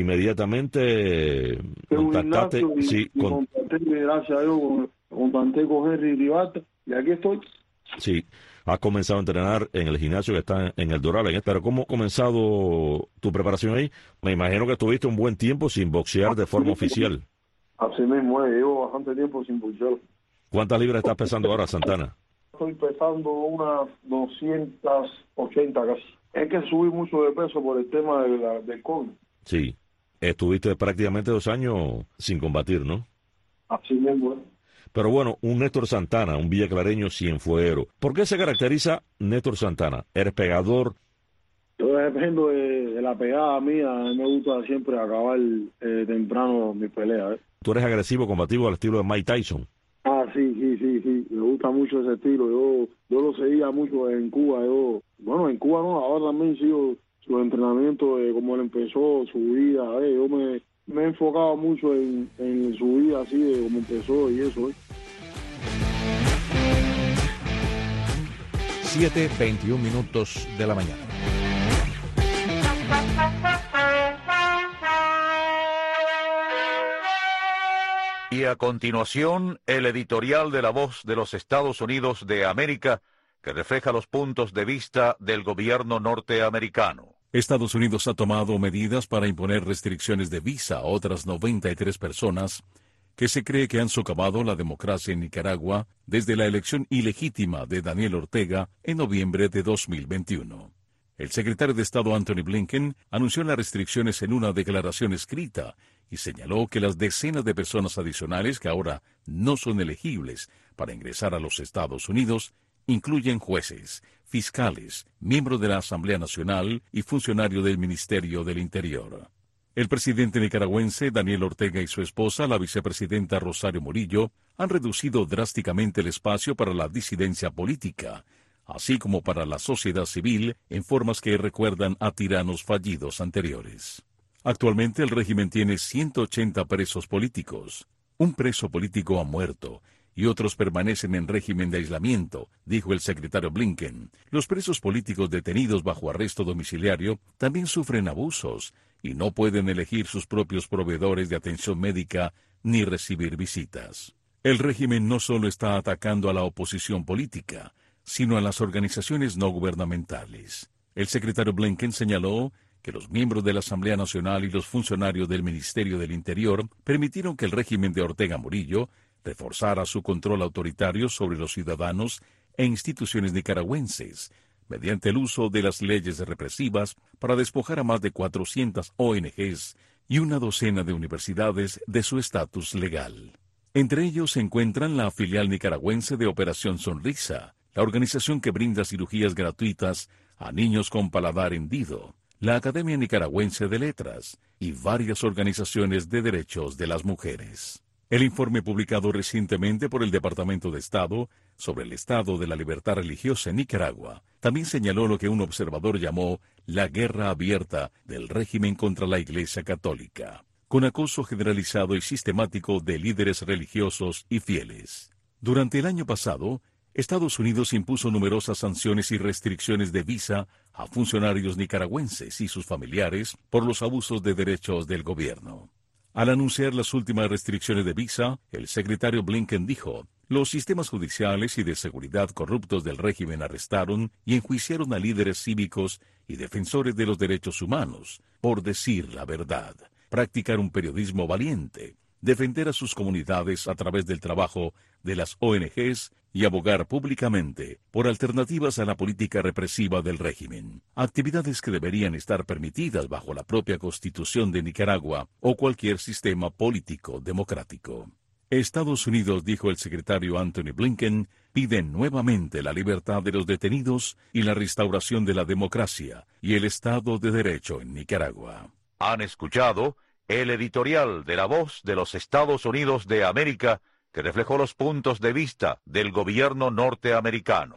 inmediatamente contactaste. Gracias a Dios, contacté con Henry Ribata y aquí estoy. Sí, has comenzado a entrenar en el gimnasio que está en el Doral. Pero ¿cómo ha comenzado tu preparación ahí? Me imagino que estuviste un buen tiempo sin boxear de forma oficial. Así mismo, llevo bastante tiempo sin boxear. ¿Cuántas libras estás pesando ahora, Santana? Estoy pesando unas 280 casi. Es que subí mucho de peso por el tema del COVID. Sí, estuviste prácticamente 2 años sin combatir, ¿no? Así mismo. Pero bueno, un Néstor Santana, un villaclareño cienfuero. ¿Por qué se caracteriza Néstor Santana? ¿Eres pegador? Yo dependo de la pegada mía. A mí me gusta siempre acabar temprano mi pelea. ¿Tú eres agresivo, combativo al estilo de Mike Tyson? Sí. Me gusta mucho ese estilo. Yo lo seguía mucho en Cuba. En Cuba no, ahora también sigo su entrenamiento, de cómo él empezó, su vida. Yo me he enfocado mucho en su vida, así de cómo empezó y eso. 7:21 minutos de la mañana. Y a continuación, el editorial de La Voz de los Estados Unidos de América, que refleja los puntos de vista del gobierno norteamericano. Estados Unidos ha tomado medidas para imponer restricciones de visa a otras 93 personas que se cree que han socavado la democracia en Nicaragua desde la elección ilegítima de Daniel Ortega en noviembre de 2021. El secretario de Estado Anthony Blinken anunció las restricciones en una declaración escrita y señaló que las decenas de personas adicionales que ahora no son elegibles para ingresar a los Estados Unidos incluyen jueces, fiscales, miembros de la Asamblea Nacional y funcionarios del Ministerio del Interior. El presidente nicaragüense Daniel Ortega y su esposa, la vicepresidenta Rosario Murillo, han reducido drásticamente el espacio para la disidencia política, así como para la sociedad civil, en formas que recuerdan a tiranos fallidos anteriores. Actualmente el régimen tiene 180 presos políticos. Un preso político ha muerto y otros permanecen en régimen de aislamiento, dijo el secretario Blinken. Los presos políticos detenidos bajo arresto domiciliario también sufren abusos y no pueden elegir sus propios proveedores de atención médica ni recibir visitas. El régimen no solo está atacando a la oposición política, sino a las organizaciones no gubernamentales. El secretario Blinken señaló que los miembros de la Asamblea Nacional y los funcionarios del Ministerio del Interior permitieron que el régimen de Ortega Murillo reforzara su control autoritario sobre los ciudadanos e instituciones nicaragüenses, mediante el uso de las leyes represivas para despojar a más de 400 ONGs y una docena de universidades de su estatus legal. Entre ellos se encuentran la filial nicaragüense de Operación Sonrisa, la organización que brinda cirugías gratuitas a niños con paladar hendido, la Academia Nicaragüense de Letras y varias organizaciones de derechos de las mujeres. El informe publicado recientemente por el Departamento de Estado sobre el estado de la libertad religiosa en Nicaragua también señaló lo que un observador llamó la guerra abierta del régimen contra la Iglesia Católica, con acoso generalizado y sistemático de líderes religiosos y fieles. Durante el año pasado, Estados Unidos impuso numerosas sanciones y restricciones de visa a funcionarios nicaragüenses y sus familiares por los abusos de derechos del gobierno. Al anunciar las últimas restricciones de visa, el secretario Blinken dijo: los sistemas judiciales y de seguridad corruptos del régimen arrestaron y enjuiciaron a líderes cívicos y defensores de los derechos humanos por decir la verdad, practicar un periodismo valiente, defender a sus comunidades a través del trabajo de las ONGs y abogar públicamente por alternativas a la política represiva del régimen, actividades que deberían estar permitidas bajo la propia Constitución de Nicaragua o cualquier sistema político democrático. Estados Unidos, dijo el secretario Anthony Blinken, pide nuevamente la libertad de los detenidos y la restauración de la democracia y el Estado de Derecho en Nicaragua. Han escuchado el editorial de La Voz de los Estados Unidos de América, que reflejó los puntos de vista del gobierno norteamericano.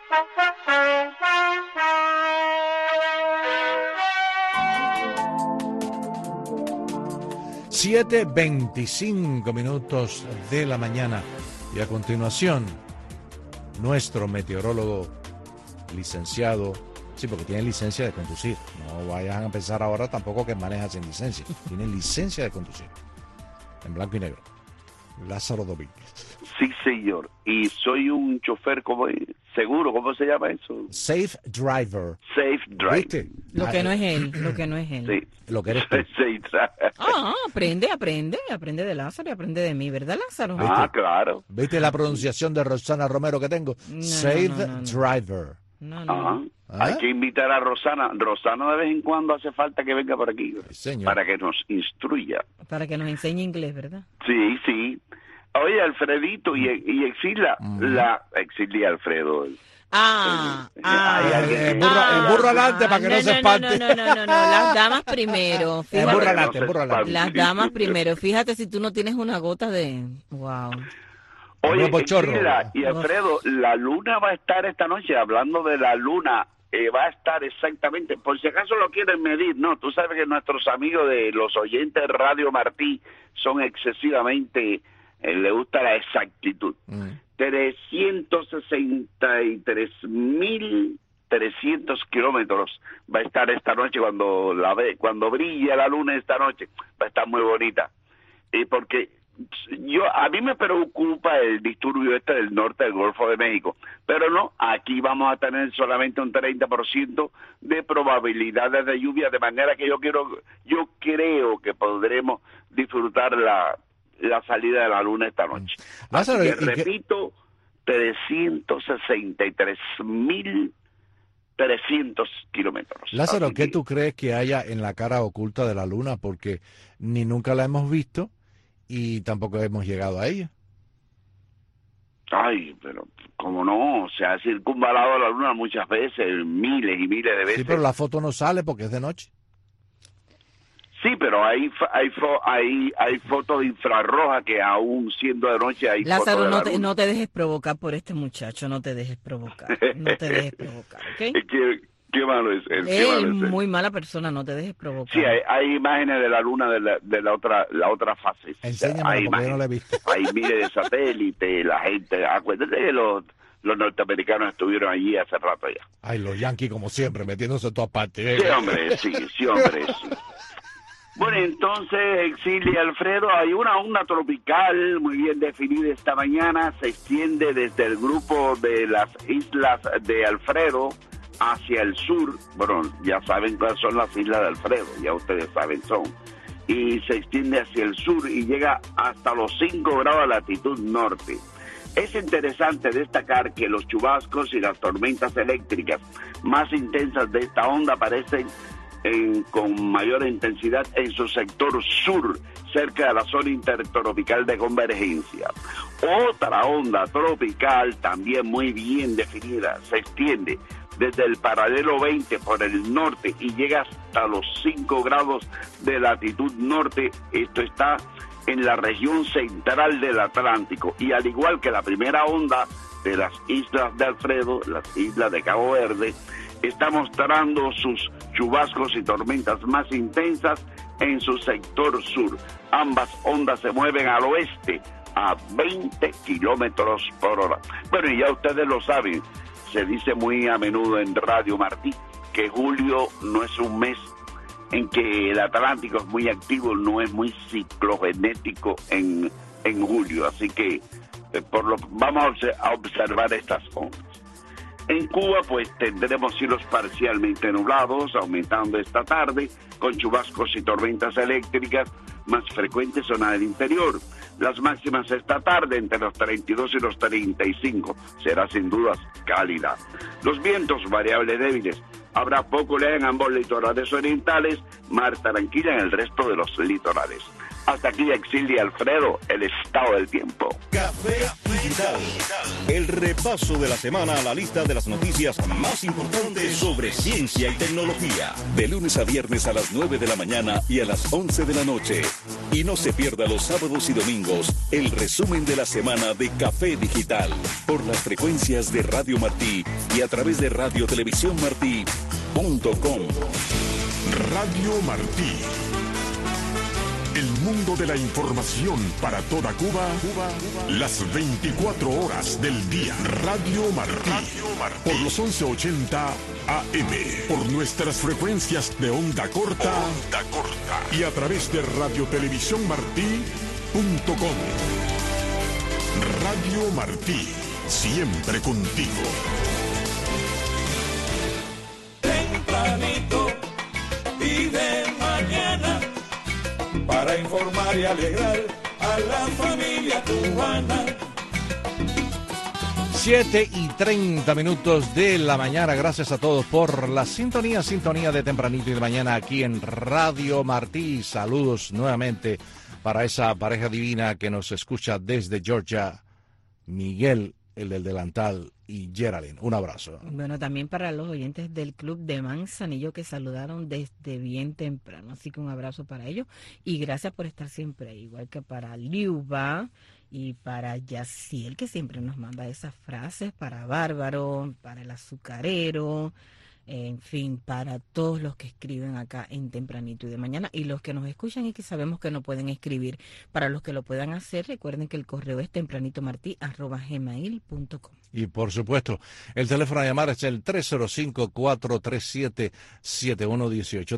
Siete 25 minutos de la mañana. Y a continuación, nuestro meteorólogo licenciado, sí, porque tiene licencia de conducir. No vayan a pensar ahora tampoco que maneja sin licencia. Tiene licencia de conducir. En blanco y negro. Lázaro Domínguez. Sí, señor. Y soy un chofer seguro, ¿cómo se llama eso? Safe driver. Safe driver. ¿Viste? Lo que no es él, lo que no es él. Sí. Lo que eres tú. Safe driver. Aprende de Lázaro y aprende de mí, ¿verdad, Lázaro? Ah, claro. ¿Viste la pronunciación de Rosana Romero que tengo? Safe driver. No. Hay que invitar a Rosana. Rosana de vez en cuando hace falta que venga por aquí, para que nos instruya. Para que nos enseñe inglés, ¿verdad? Sí. Oye, Alfredito y Exilia, Exilia Alfredo. El burro adelante para que no se espante. No, las damas primero. El burro adelante. Las damas primero. Fíjate si tú no tienes una gota de... Wow. Oye, Exilia y Alfredo, la luna va a estar esta noche, hablando de la luna, va a estar exactamente, por si acaso lo quieren medir, no, tú sabes que nuestros amigos de los oyentes de Radio Martí son excesivamente, le gusta la exactitud. 363.300 kilómetros va a estar esta noche cuando brille la luna esta noche, va a estar muy bonita. Y porque a mí me preocupa el disturbio del norte del Golfo de México, pero no, aquí vamos a tener solamente un 30% de probabilidades de lluvia, de manera que yo creo que podremos disfrutar la salida de la luna esta noche. Lázaro, que, repito, 363.300 kilómetros. Lázaro, ¿qué tú crees que haya en la cara oculta de la luna? Porque ni nunca la hemos visto y tampoco hemos llegado a ella. Ay, pero cómo no, se ha circunvalado a la luna muchas veces, miles y miles de veces. Sí, pero la foto no sale porque es de noche. Sí, pero hay fotos de infrarroja que aún siendo de noche hay Lázaro, fotos de no te dejes provocar por este muchacho, no te dejes provocar, ¿ok? Qué malo es él. Él es muy mala persona, no te dejes provocar. Sí, hay imágenes de la luna de la otra fase. Enséñame, porque yo no la he visto. Hay miles de satélites, la gente, acuérdate que los norteamericanos estuvieron allí hace rato ya. Ay, los yanquis como siempre, metiéndose en todas partes. Sí, hombre, sí. Bueno, entonces, Exilio y Alfredo, hay una onda tropical muy bien definida esta mañana, se extiende desde el grupo de las islas de Alfredo hacia el sur. Bueno, ya saben cuáles son las islas de Alfredo, ya ustedes saben son. Y se extiende hacia el sur y llega hasta los 5 grados de latitud norte. Es interesante destacar que los chubascos y las tormentas eléctricas más intensas de esta onda aparecen con mayor intensidad en su sector sur, cerca de la zona intertropical de convergencia. Otra onda tropical también muy bien definida se extiende desde el paralelo 20 por el norte y llega hasta los 5 grados de latitud norte. Esto está en la región central del Atlántico, y al igual que la primera onda de las islas de Alfredo, las islas de Cabo Verde, está mostrando sus chubascos y tormentas más intensas en su sector sur. Ambas ondas se mueven al oeste a 20 kilómetros por hora. Bueno, y ya ustedes lo saben, se dice muy a menudo en Radio Martí que julio no es un mes en que el Atlántico es muy activo, no es muy ciclogenético en julio, así que vamos a observar estas ondas. En Cuba, pues tendremos cielos parcialmente nublados, aumentando esta tarde, con chubascos y tormentas eléctricas más frecuentes zona del interior. Las máximas esta tarde entre los 32 y los 35. Será sin dudas cálida. Los vientos variables débiles. Habrá poco oleaje en ambos litorales orientales, mar tranquila en el resto de los litorales. Hasta aquí, Exilio y Alfredo, el estado del tiempo. Café Digital. El repaso de la semana a la lista de las noticias más importantes sobre ciencia y tecnología. De lunes a viernes a las 9 de la mañana y a las 11 de la noche. Y no se pierda los sábados y domingos el resumen de la semana de Café Digital. Por las frecuencias de Radio Martí y a través de radiotelevisiónmartí.com. Radio Martí. El mundo de la información para toda Cuba, las 24 horas del día. Radio Martí, por los 1180 AM, por nuestras frecuencias de onda corta, y a través de radiotelevisiónmartí.com. Radio Martí, siempre contigo. Tempranito y de mañana, para informar y alegrar a la familia cubana. 7:30 de la mañana. Gracias a todos por la sintonía de tempranito y de mañana aquí en Radio Martí. Saludos nuevamente para esa pareja divina que nos escucha desde Georgia, Miguel, el del delantal, y Geraldine. Un abrazo. Bueno, también para los oyentes del Club de Manzanillo que saludaron desde bien temprano. Así que un abrazo para ellos y gracias por estar siempre ahí. Igual que para Liuba y para Yaciel, que siempre nos manda esas frases, para Bárbaro, para el azucarero, en fin, para todos los que escriben acá en Tempranito y de Mañana y los que nos escuchan y que sabemos que no pueden escribir. Para los que lo puedan hacer, recuerden que el correo es tempranitomarti@gmail.com. Y por supuesto, el teléfono a llamar es el 305-437-7118.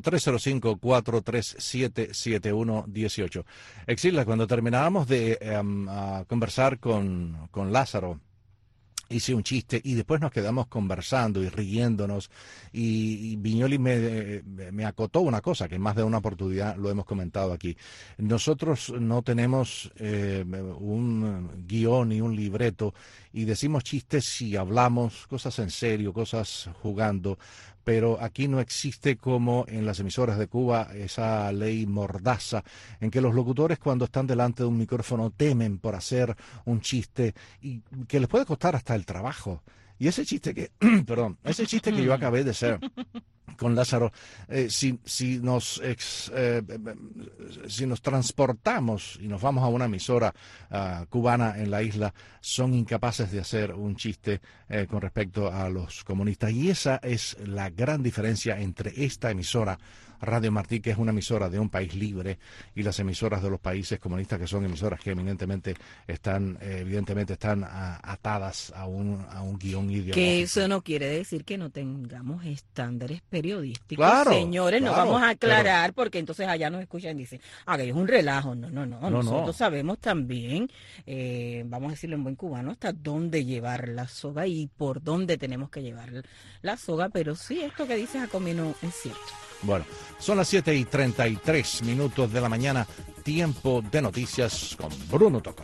305-437-7118. Exilio, cuando terminábamos de conversar con Lázaro, hice un chiste y después nos quedamos conversando y riéndonos y Viñoli me acotó una cosa que en más de una oportunidad lo hemos comentado aquí. Nosotros no tenemos un guión ni un libreto y decimos chistes y hablamos cosas en serio, cosas jugando, pero aquí no existe como en las emisoras de Cuba esa ley mordaza en que los locutores cuando están delante de un micrófono temen por hacer un chiste y que les puede costar hasta el trabajo. Y ese chiste que, ese chiste que yo acabé de hacer, con Lázaro, si nos transportamos y nos vamos a una emisora cubana en la isla, son incapaces de hacer un chiste con respecto a los comunistas. Y esa es la gran diferencia entre esta emisora, Radio Martí, que es una emisora de un país libre, y las emisoras de los países comunistas, que son emisoras que evidentemente están atadas a un guión ideológico. Que eso no quiere decir que no tengamos estándares periodísticos. Claro, señores, claro, nos vamos a aclarar, porque entonces allá nos escuchan y dicen, que es un relajo. No, nosotros sabemos también, vamos a decirlo en buen cubano, hasta dónde llevar la soga y por dónde tenemos que llevar la soga, pero sí, esto que dices, Jacomino, es cierto. Bueno, son las 7:33 de la mañana, tiempo de noticias con Bruno Tocos.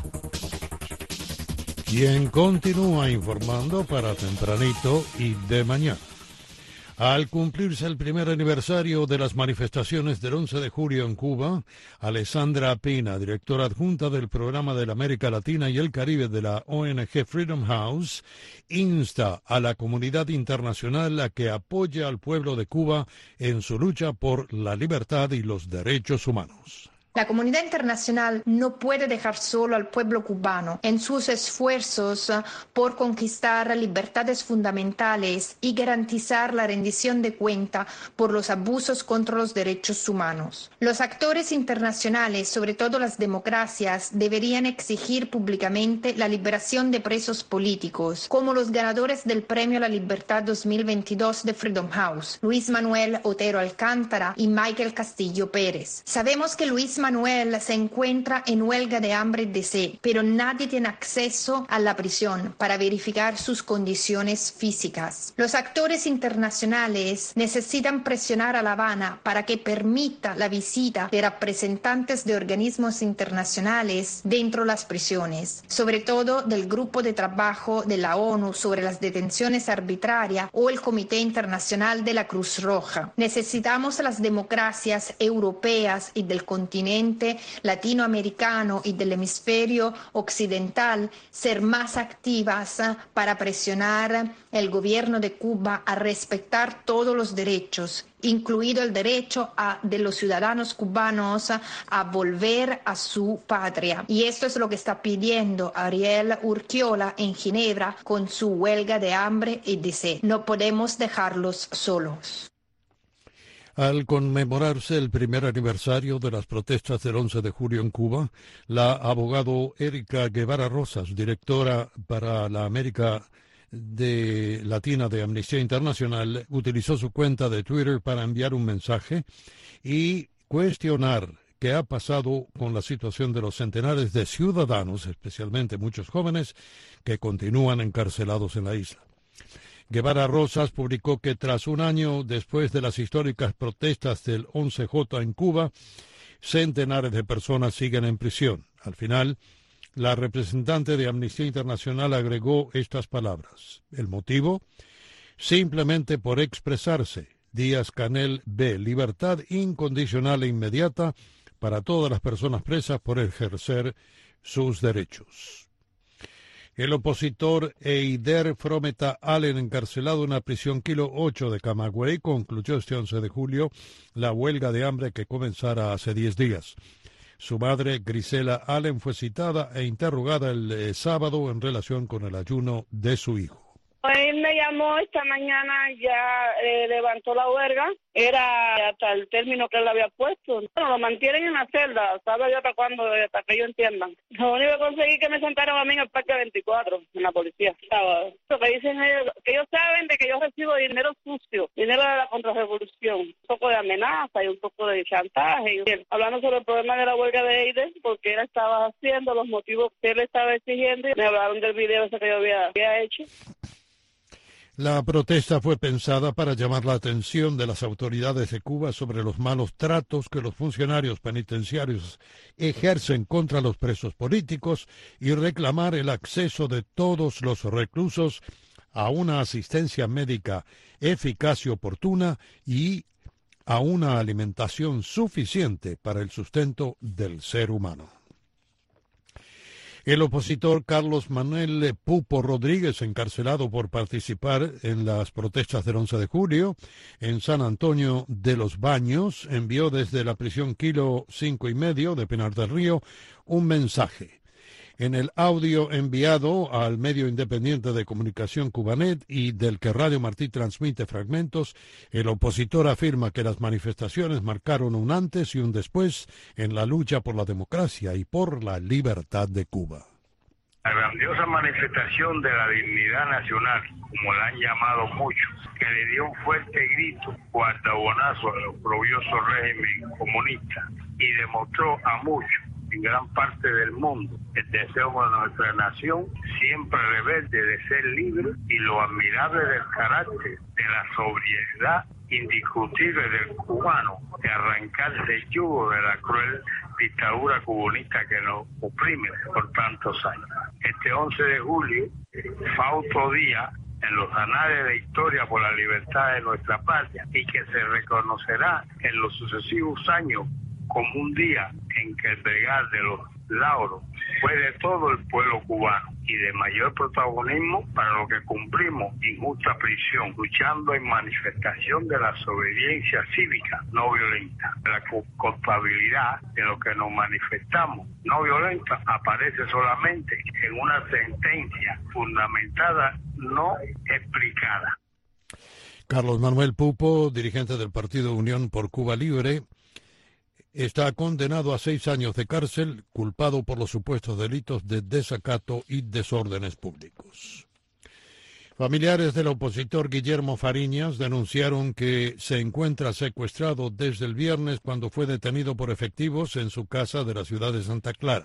Quien continúa informando para tempranito y de mañana. Al cumplirse el primer aniversario de las manifestaciones del 11 de julio en Cuba, Alessandra Pina, directora adjunta del Programa de la América Latina y el Caribe de la ONG Freedom House, insta a la comunidad internacional a que apoye al pueblo de Cuba en su lucha por la libertad y los derechos humanos. La comunidad internacional no puede dejar solo al pueblo cubano en sus esfuerzos por conquistar libertades fundamentales y garantizar la rendición de cuenta por los abusos contra los derechos humanos. Los actores internacionales, sobre todo las democracias, deberían exigir públicamente la liberación de presos políticos, como los ganadores del Premio a la Libertad 2022 de Freedom House, Luis Manuel Otero Alcántara y Michael Castillo Pérez. Sabemos que Luis Manuel se encuentra en huelga de hambre y de sed, pero nadie tiene acceso a la prisión para verificar sus condiciones físicas. Los actores internacionales necesitan presionar a La Habana para que permita la visita de representantes de organismos internacionales dentro de las prisiones, sobre todo del Grupo de Trabajo de la ONU sobre las detenciones arbitrarias o el Comité Internacional de la Cruz Roja. Necesitamos las democracias europeas y del continente latinoamericano y del hemisferio occidental ser más activas para presionar el gobierno de Cuba a respetar todos los derechos, incluido el derecho de los ciudadanos cubanos a volver a su patria. Y esto es lo que está pidiendo Ariel Urquiola en Ginebra con su huelga de hambre y de sed. No podemos dejarlos solos. Al conmemorarse el primer aniversario de las protestas del 11 de julio en Cuba, la abogado Erika Guevara Rosas, directora para la América Latina de Amnistía Internacional, utilizó su cuenta de Twitter para enviar un mensaje y cuestionar qué ha pasado con la situación de los centenares de ciudadanos, especialmente muchos jóvenes, que continúan encarcelados en la isla. Guevara Rosas publicó que tras un año después de las históricas protestas del 11J en Cuba, centenares de personas siguen en prisión. Al final, la representante de Amnistía Internacional agregó estas palabras. El motivo, simplemente por expresarse. Díaz-Canel B. Libertad incondicional e inmediata para todas las personas presas por ejercer sus derechos. El opositor Eider Frometa Allen, encarcelado en la prisión Kilo 8 de Camagüey, concluyó este 11 de julio la huelga de hambre que comenzara hace 10 días. Su madre, Grisela Allen, fue citada e interrogada el sábado en relación con el ayuno de su hijo. Él me llamó esta mañana, ya levantó la huelga, era hasta el término que él había puesto. Bueno, lo mantienen en la celda, ¿sabe yo hasta cuándo? Hasta que ellos entiendan. Lo único que conseguí que me sentaron a mí en el Parque 24, en la policía. Lo que dicen ellos, que ellos saben de que yo recibo dinero sucio, dinero de la contrarrevolución, un poco de amenaza y un poco de chantaje. Y hablando sobre el problema de la huelga de Eider, porque él estaba haciendo los motivos que él estaba exigiendo, y me hablaron del video ese que yo había hecho. La protesta fue pensada para llamar la atención de las autoridades de Cuba sobre los malos tratos que los funcionarios penitenciarios ejercen contra los presos políticos y reclamar el acceso de todos los reclusos a una asistencia médica eficaz y oportuna y a una alimentación suficiente para el sustento del ser humano. El opositor Carlos Manuel Pupo Rodríguez, encarcelado por participar en las protestas del 11 de julio en San Antonio de los Baños, envió desde la prisión Kilo 5,5 de Pinar del Río un mensaje. En el audio enviado al medio independiente de comunicación Cubanet y del que Radio Martí transmite fragmentos, el opositor afirma que las manifestaciones marcaron un antes y un después en la lucha por la democracia y por la libertad de Cuba. La grandiosa manifestación de la dignidad nacional, como la han llamado muchos, que le dio un fuerte grito guardabonazo al oprobioso régimen comunista y demostró a muchos en gran parte del mundo el deseo de nuestra nación, siempre rebelde, de ser libre, y lo admirable del carácter, de la sobriedad indiscutible del cubano, de arrancarse el yugo de la cruel dictadura comunista que nos oprime por tantos años. Este 11 de julio, fausto día en los anales de historia por la libertad de nuestra patria, y que se reconocerá en los sucesivos años como un día en que el bregar de los lauros fue de todo el pueblo cubano y de mayor protagonismo para lo que cumplimos injusta prisión, luchando en manifestación de la desobediencia cívica no violenta. La culpabilidad de lo que nos manifestamos no violenta aparece solamente en una sentencia fundamentada, no explicada. Carlos Manuel Pupo, dirigente del Partido Unión por Cuba Libre, está condenado a 6 años de cárcel, culpado por los supuestos delitos de desacato y desórdenes públicos. Familiares del opositor Guillermo Fariñas denunciaron que se encuentra secuestrado desde el viernes cuando fue detenido por efectivos en su casa de la ciudad de Santa Clara.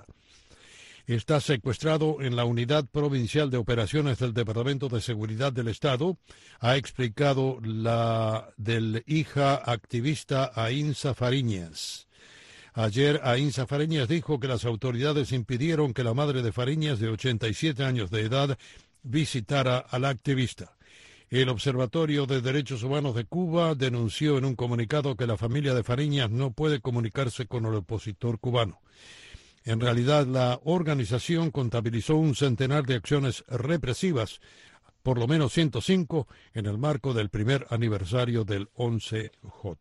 Está secuestrado en la Unidad Provincial de Operaciones del Departamento de Seguridad del Estado, ha explicado la del hija activista Ainsa Fariñas. Ayer, Ainsa Fariñas dijo que las autoridades impidieron que la madre de Fariñas, de 87 años de edad, visitara a la activista. El Observatorio de Derechos Humanos de Cuba denunció en un comunicado que la familia de Fariñas no puede comunicarse con el opositor cubano. En realidad, la organización contabilizó un centenar de acciones represivas, por lo menos 105, en el marco del primer aniversario del 11J.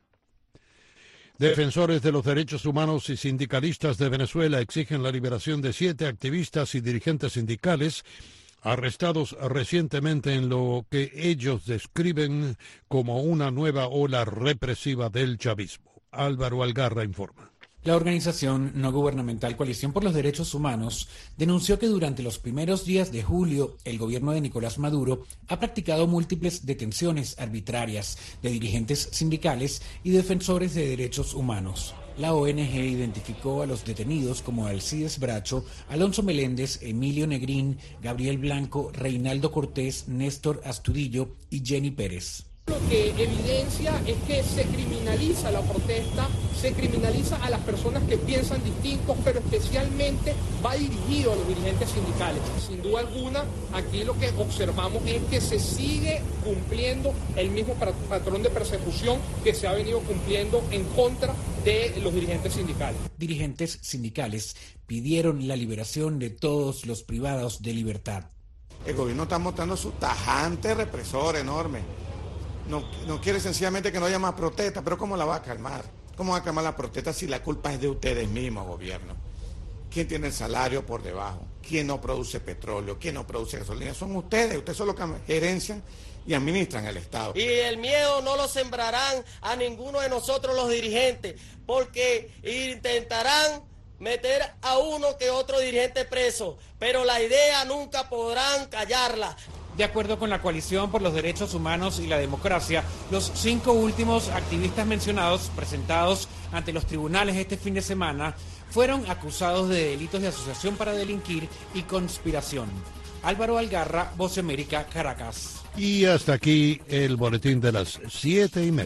Defensores de los derechos humanos y sindicalistas de Venezuela exigen la liberación de 7 activistas y dirigentes sindicales arrestados recientemente en lo que ellos describen como una nueva ola represiva del chavismo. Álvaro Algarra informa. La organización no gubernamental Coalición por los Derechos Humanos denunció que durante los primeros días de julio el gobierno de Nicolás Maduro ha practicado múltiples detenciones arbitrarias de dirigentes sindicales y defensores de derechos humanos. La ONG identificó a los detenidos como Alcides Bracho, Alonso Meléndez, Emilio Negrín, Gabriel Blanco, Reinaldo Cortés, Néstor Astudillo y Jenny Pérez. Lo que evidencia es que se criminaliza la protesta, se criminaliza a las personas que piensan distintos, pero especialmente va dirigido a los dirigentes sindicales. Sin duda alguna, aquí lo que observamos es que se sigue cumpliendo el mismo patrón de persecución que se ha venido cumpliendo en contra de los dirigentes sindicales. Dirigentes sindicales pidieron la liberación de todos los privados de libertad. El gobierno está mostrando su tajante represor enorme. No quiere sencillamente que no haya más protesta, pero ¿cómo la va a calmar? ¿Cómo va a calmar la protesta si la culpa es de ustedes mismos, gobierno? ¿Quién tiene el salario por debajo? ¿Quién no produce petróleo? ¿Quién no produce gasolina? Son ustedes son los que gerencian y administran el Estado. Y el miedo no lo sembrarán a ninguno de nosotros los dirigentes, porque intentarán meter a uno que otro dirigente preso, pero la idea nunca podrán callarla. De acuerdo con la Coalición por los Derechos Humanos y la Democracia, los 5 últimos activistas mencionados, presentados ante los tribunales este fin de semana, fueron acusados de delitos de asociación para delinquir y conspiración. Álvaro Algarra, Voz de América, Caracas. Y hasta aquí el boletín de las 7:30.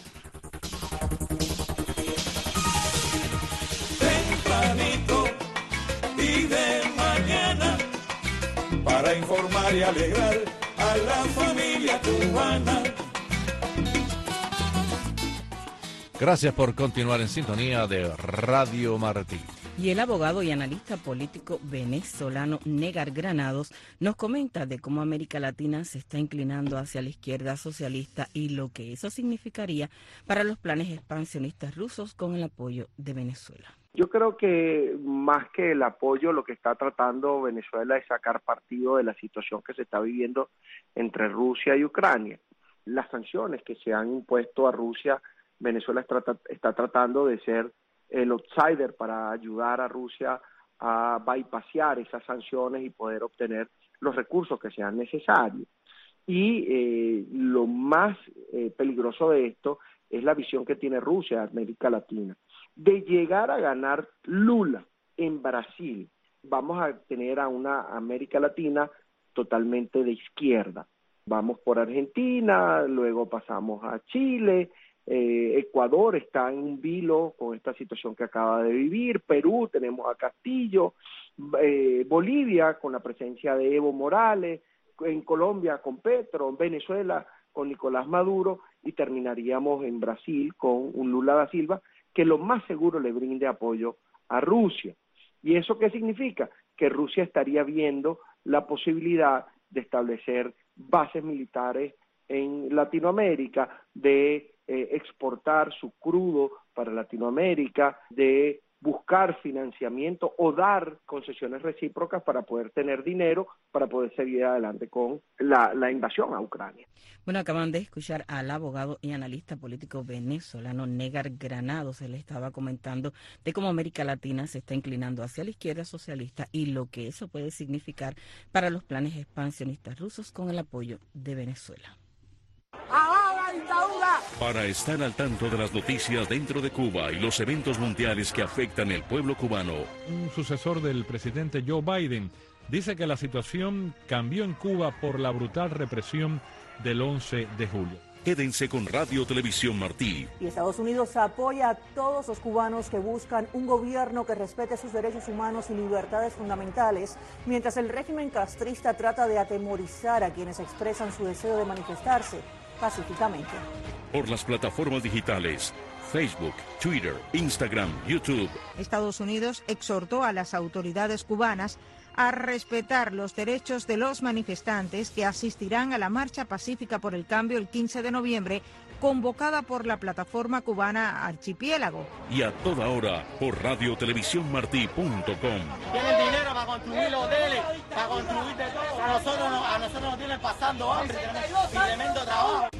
Tempranito y de mañana, para informar y alegrar a la familia cubana. Gracias por continuar en sintonía de Radio Martí. Y el abogado y analista político venezolano Negar Granados nos comenta de cómo América Latina se está inclinando hacia la izquierda socialista y lo que eso significaría para los planes expansionistas rusos con el apoyo de Venezuela. Yo creo que más que el apoyo, lo que está tratando Venezuela es sacar partido de la situación que se está viviendo entre Rusia y Ucrania. Las sanciones que se han impuesto a Rusia, Venezuela está tratando de ser el outsider para ayudar a Rusia a bypassear esas sanciones y poder obtener los recursos que sean necesarios. Y lo más peligroso de esto es la visión que tiene Rusia de América Latina. De llegar a ganar Lula en Brasil, vamos a tener a una América Latina totalmente de izquierda. Vamos por Argentina, luego pasamos a Chile, Ecuador está en un vilo con esta situación que acaba de vivir, Perú tenemos a Castillo, Bolivia con la presencia de Evo Morales, en Colombia con Petro, en Venezuela con Nicolás Maduro y terminaríamos en Brasil con un Lula da Silva que lo más seguro le brinde apoyo a Rusia. ¿Y eso qué significa? Que Rusia estaría viendo la posibilidad de establecer bases militares en Latinoamérica, de exportar su crudo para Latinoamérica, de buscar financiamiento o dar concesiones recíprocas para poder tener dinero para poder seguir adelante con la invasión a Ucrania. Bueno, acaban de escuchar al abogado y analista político venezolano Negar Granados. Se le estaba comentando de cómo América Latina se está inclinando hacia la izquierda socialista y lo que eso puede significar para los planes expansionistas rusos con el apoyo de Venezuela. Para estar al tanto de las noticias dentro de Cuba y los eventos mundiales que afectan el pueblo cubano, un sucesor del presidente Joe Biden dice que la situación cambió en Cuba por la brutal represión del 11 de julio. Quédense con Radio Televisión Martí. Y Estados Unidos apoya a todos los cubanos que buscan un gobierno que respete sus derechos humanos y libertades fundamentales, mientras el régimen castrista trata de atemorizar a quienes expresan su deseo de manifestarse pacíficamente. Por las plataformas digitales, Facebook, Twitter, Instagram, YouTube. Estados Unidos exhortó a las autoridades cubanas a respetar los derechos de los manifestantes que asistirán a la marcha pacífica por el cambio el 15 de noviembre, convocada por la plataforma cubana Archipiélago. Y a toda hora por radiotelevisiónmartí.com. Tienen dinero para construir los hoteles, para construir de todo. A nosotros nos tienen pasando hambre, tenemos tremendo trabajo.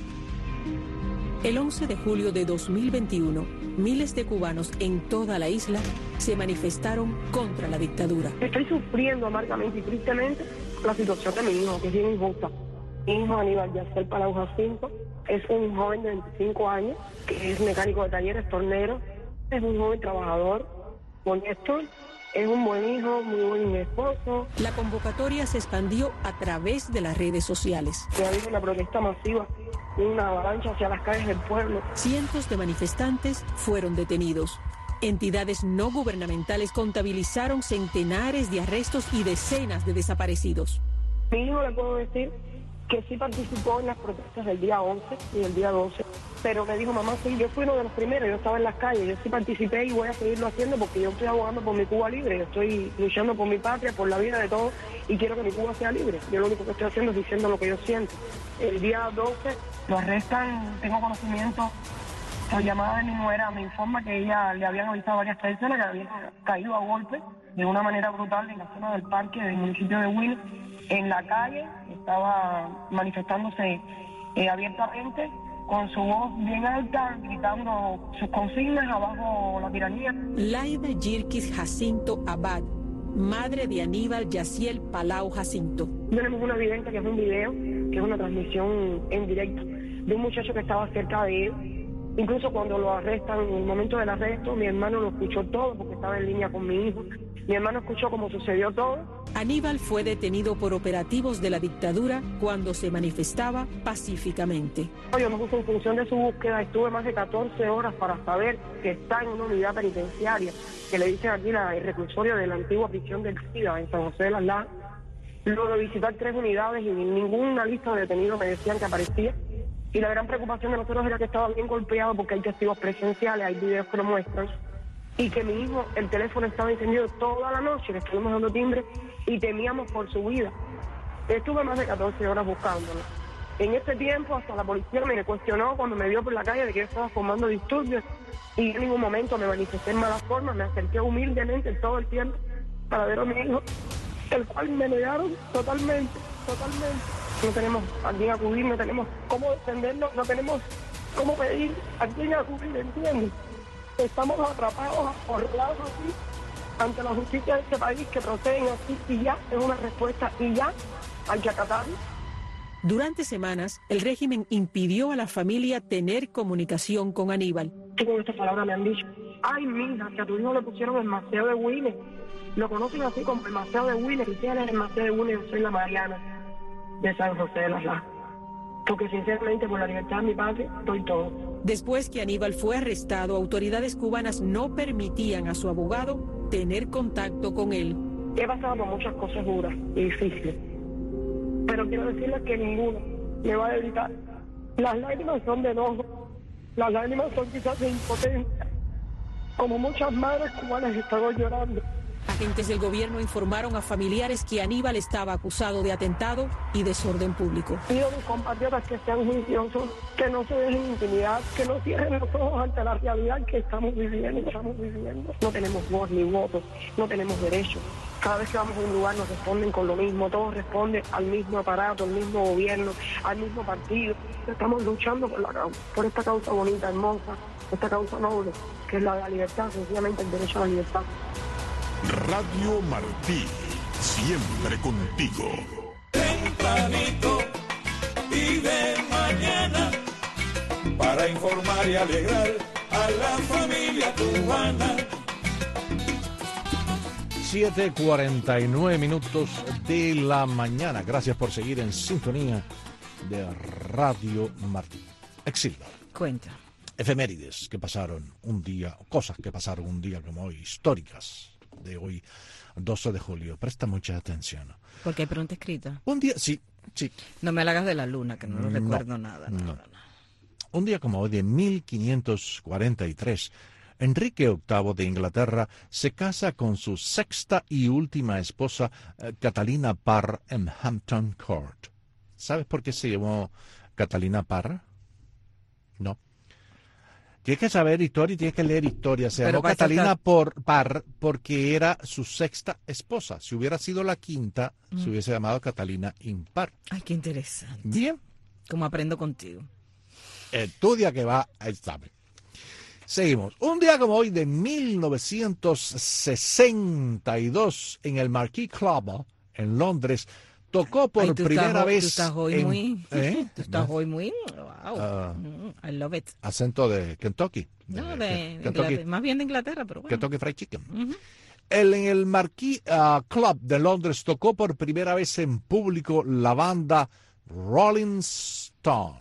El 11 de julio de 2021, miles de cubanos en toda la isla se manifestaron contra la dictadura. Estoy sufriendo amargamente y tristemente la situación de mi hijo, que es bien injusta. Mi hijo Aníbal Yaciel Palau Jacinto es un joven de 25 años, que es mecánico de talleres, tornero, es un joven trabajador, honesto, es un buen hijo, muy buen esposo. La convocatoria se expandió a través de las redes sociales. Se ha visto una protesta masiva, una avalancha hacia las calles del pueblo. Cientos de manifestantes fueron detenidos. Entidades no gubernamentales contabilizaron centenares de arrestos y decenas de desaparecidos. Mi hijo, le puedo decir que sí participó en las protestas del día 11 y el día 12, pero me dijo, mamá, sí, yo fui uno de los primeros, yo estaba en las calles, yo sí participé y voy a seguirlo haciendo porque yo estoy abogando por mi Cuba libre, yo estoy luchando por mi patria, por la vida de todos y quiero que mi Cuba sea libre. Yo lo único que estoy haciendo es diciendo lo que yo siento. El día 12 lo arrestan, tengo conocimiento, la llamada de mi nuera me informa que ella le habían avisado a varias personas que habían caído a golpe de una manera brutal en la zona del parque del municipio de Will, en la calle, estaba manifestándose abiertamente, con su voz bien alta, gritando sus consignas abajo la tiranía. Laida Yirkis Jacinto Abad, madre de Aníbal Yaciel Palau Jacinto. Tenemos una evidencia que es un video, que es una transmisión en directo de un muchacho que estaba cerca de él. Incluso cuando lo arrestan, en el momento del arresto, mi hermano lo escuchó todo porque estaba en línea con mi hijo. Mi hermano escuchó cómo sucedió todo. Aníbal fue detenido por operativos de la dictadura cuando se manifestaba pacíficamente. Yo me puse en función de su búsqueda, estuve más de 14 horas para saber que está en una unidad penitenciaria, que le dicen aquí el reclusorio de la antigua prisión del SIDA en San José de las Lajas. Luego de visitar 3 unidades y ninguna lista de detenidos me decían que aparecía. Y la gran preocupación de nosotros era que estaba bien golpeado porque hay testigos presenciales, hay videos que lo muestran. y que mi hijo, el teléfono estaba encendido toda la noche, le estuvimos dando timbre y temíamos por su vida. Estuve más de 14 horas buscándolo. En este tiempo hasta la policía me cuestionó cuando me vio por la calle de que yo estaba formando disturbios y en ningún momento me manifesté en mala forma, me acerqué humildemente todo el tiempo para ver a mi hijo, el cual me negaron totalmente. No tenemos a quién acudir, no tenemos cómo defendernos, no tenemos cómo pedir a quién acudir, ¿entiendes? Estamos atrapados, acorralados así, ante la justicia de este país que proceden así y ya es una respuesta y ya hay que acatarlo. Durante semanas, el régimen impidió a la familia tener comunicación con Aníbal. Con estas palabras me han dicho, ay mija, que a tu hijo le pusieron el Maceo de Willes. Lo conocen así como el Maceo de Willes. Y si él es el Maceo de Willes, yo soy la Mariana de San José de las Lajas. Porque sinceramente por la libertad de mi padre, doy todo. Después que Aníbal fue arrestado, autoridades cubanas no permitían a su abogado tener contacto con él. He pasado por muchas cosas duras y difíciles, pero quiero decirles que ninguno me va a evitar. Las lágrimas son de enojo, las lágrimas son quizás de impotencia, como muchas madres cubanas están llorando. Agentes del gobierno informaron a familiares que Aníbal estaba acusado de atentado y desorden público. Pido a mis compatriotas que sean juiciosos, que no se dejen intimidar, que no cierren los ojos ante la realidad que estamos viviendo. No tenemos voz ni voto, no tenemos derechos. Cada vez que vamos a un lugar nos responden con lo mismo, todos responden al mismo aparato, al mismo gobierno, al mismo partido. Estamos luchando por la causa, por esta causa bonita, hermosa, esta causa noble, que es la de la libertad, sencillamente el derecho a la libertad. Radio Martí, siempre contigo. Tempranito y de mañana, para informar y alegrar a la familia cubana. 7:49 de la mañana. Gracias por seguir en sintonía de Radio Martí. Exilio. Cuenta. Efemérides que pasaron un día, cosas que pasaron un día como hoy, históricas de hoy, 12 de julio. Presta mucha atención. Porque hay pregunta escrita. Un día, sí. No me hagas de la luna, que no recuerdo nada. No. Un día como hoy de 1543, Enrique VIII de Inglaterra se casa con su sexta y última esposa, Catalina Parr, en Hampton Court. ¿Sabes por qué se llamó Catalina Parr? No. Tienes que saber historia y tienes que leer historia. Se llamó Catalina Parr porque era su sexta esposa. Si hubiera sido la quinta, se hubiese llamado Catalina Impar. Ay, qué interesante. Bien. Como aprendo contigo. Estudia que va a examen. Seguimos. Un día como hoy de 1962, en el Marquee Club, en Londres, tocó por primera vez... Tú estás hoy muy... Wow. I love it. Acento de Kentucky. Más bien de Inglaterra, pero bueno. Kentucky Fried Chicken. En el Marquee Club de Londres tocó por primera vez en público la banda Rolling Stone.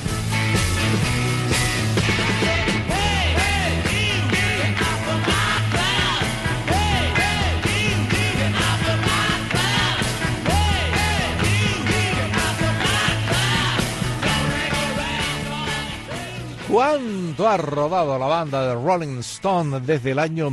¿Cuánto ha rodado la banda de Rolling Stone desde el año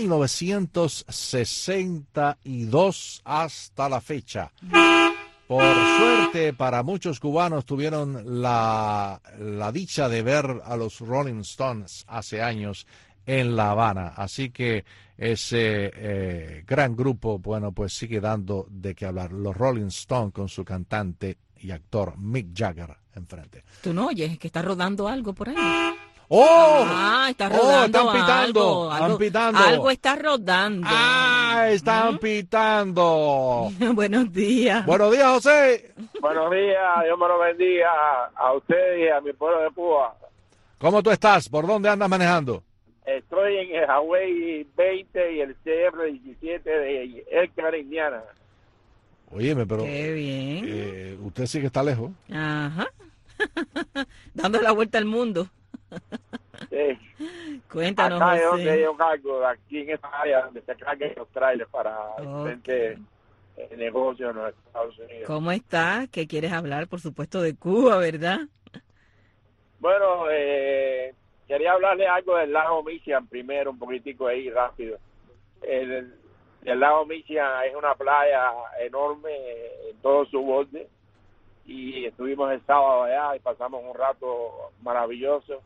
1962 hasta la fecha? Por suerte, para muchos cubanos tuvieron la dicha de ver a los Rolling Stones hace años en La Habana. Así que ese gran grupo, bueno, pues sigue dando de qué hablar. Los Rolling Stones con su cantante y actor Mick Jagger enfrente. ¿Tú no oyes que está rodando algo por ahí? ¡Oh! Está rodando están pitando, algo. pitando. Algo está rodando. Están pitando. Buenos días. Buenos días, José. Buenos días, Dios me lo bendiga a usted y a mi pueblo de Cuba. ¿Cómo tú estás? ¿Por dónde andas manejando? Estoy en el Highway 20 y el CR 17 de Elkhart, Indiana. Óyeme, pero... Qué bien. Usted sí que está lejos. Ajá. Dando la vuelta al mundo. Sí. Cuéntanos, acá es José. donde yo cargo, aquí en esta área donde se cargan los trailers para diferentes negocios en los Estados Unidos. ¿Cómo estás? ¿Qué quieres hablar? Por supuesto de Cuba, ¿verdad? Bueno, quería hablarle algo del lago Michigan primero, un poquitico ahí rápido. El lago Michigan es una playa enorme en todo su borde, y estuvimos el sábado allá y pasamos un rato maravilloso.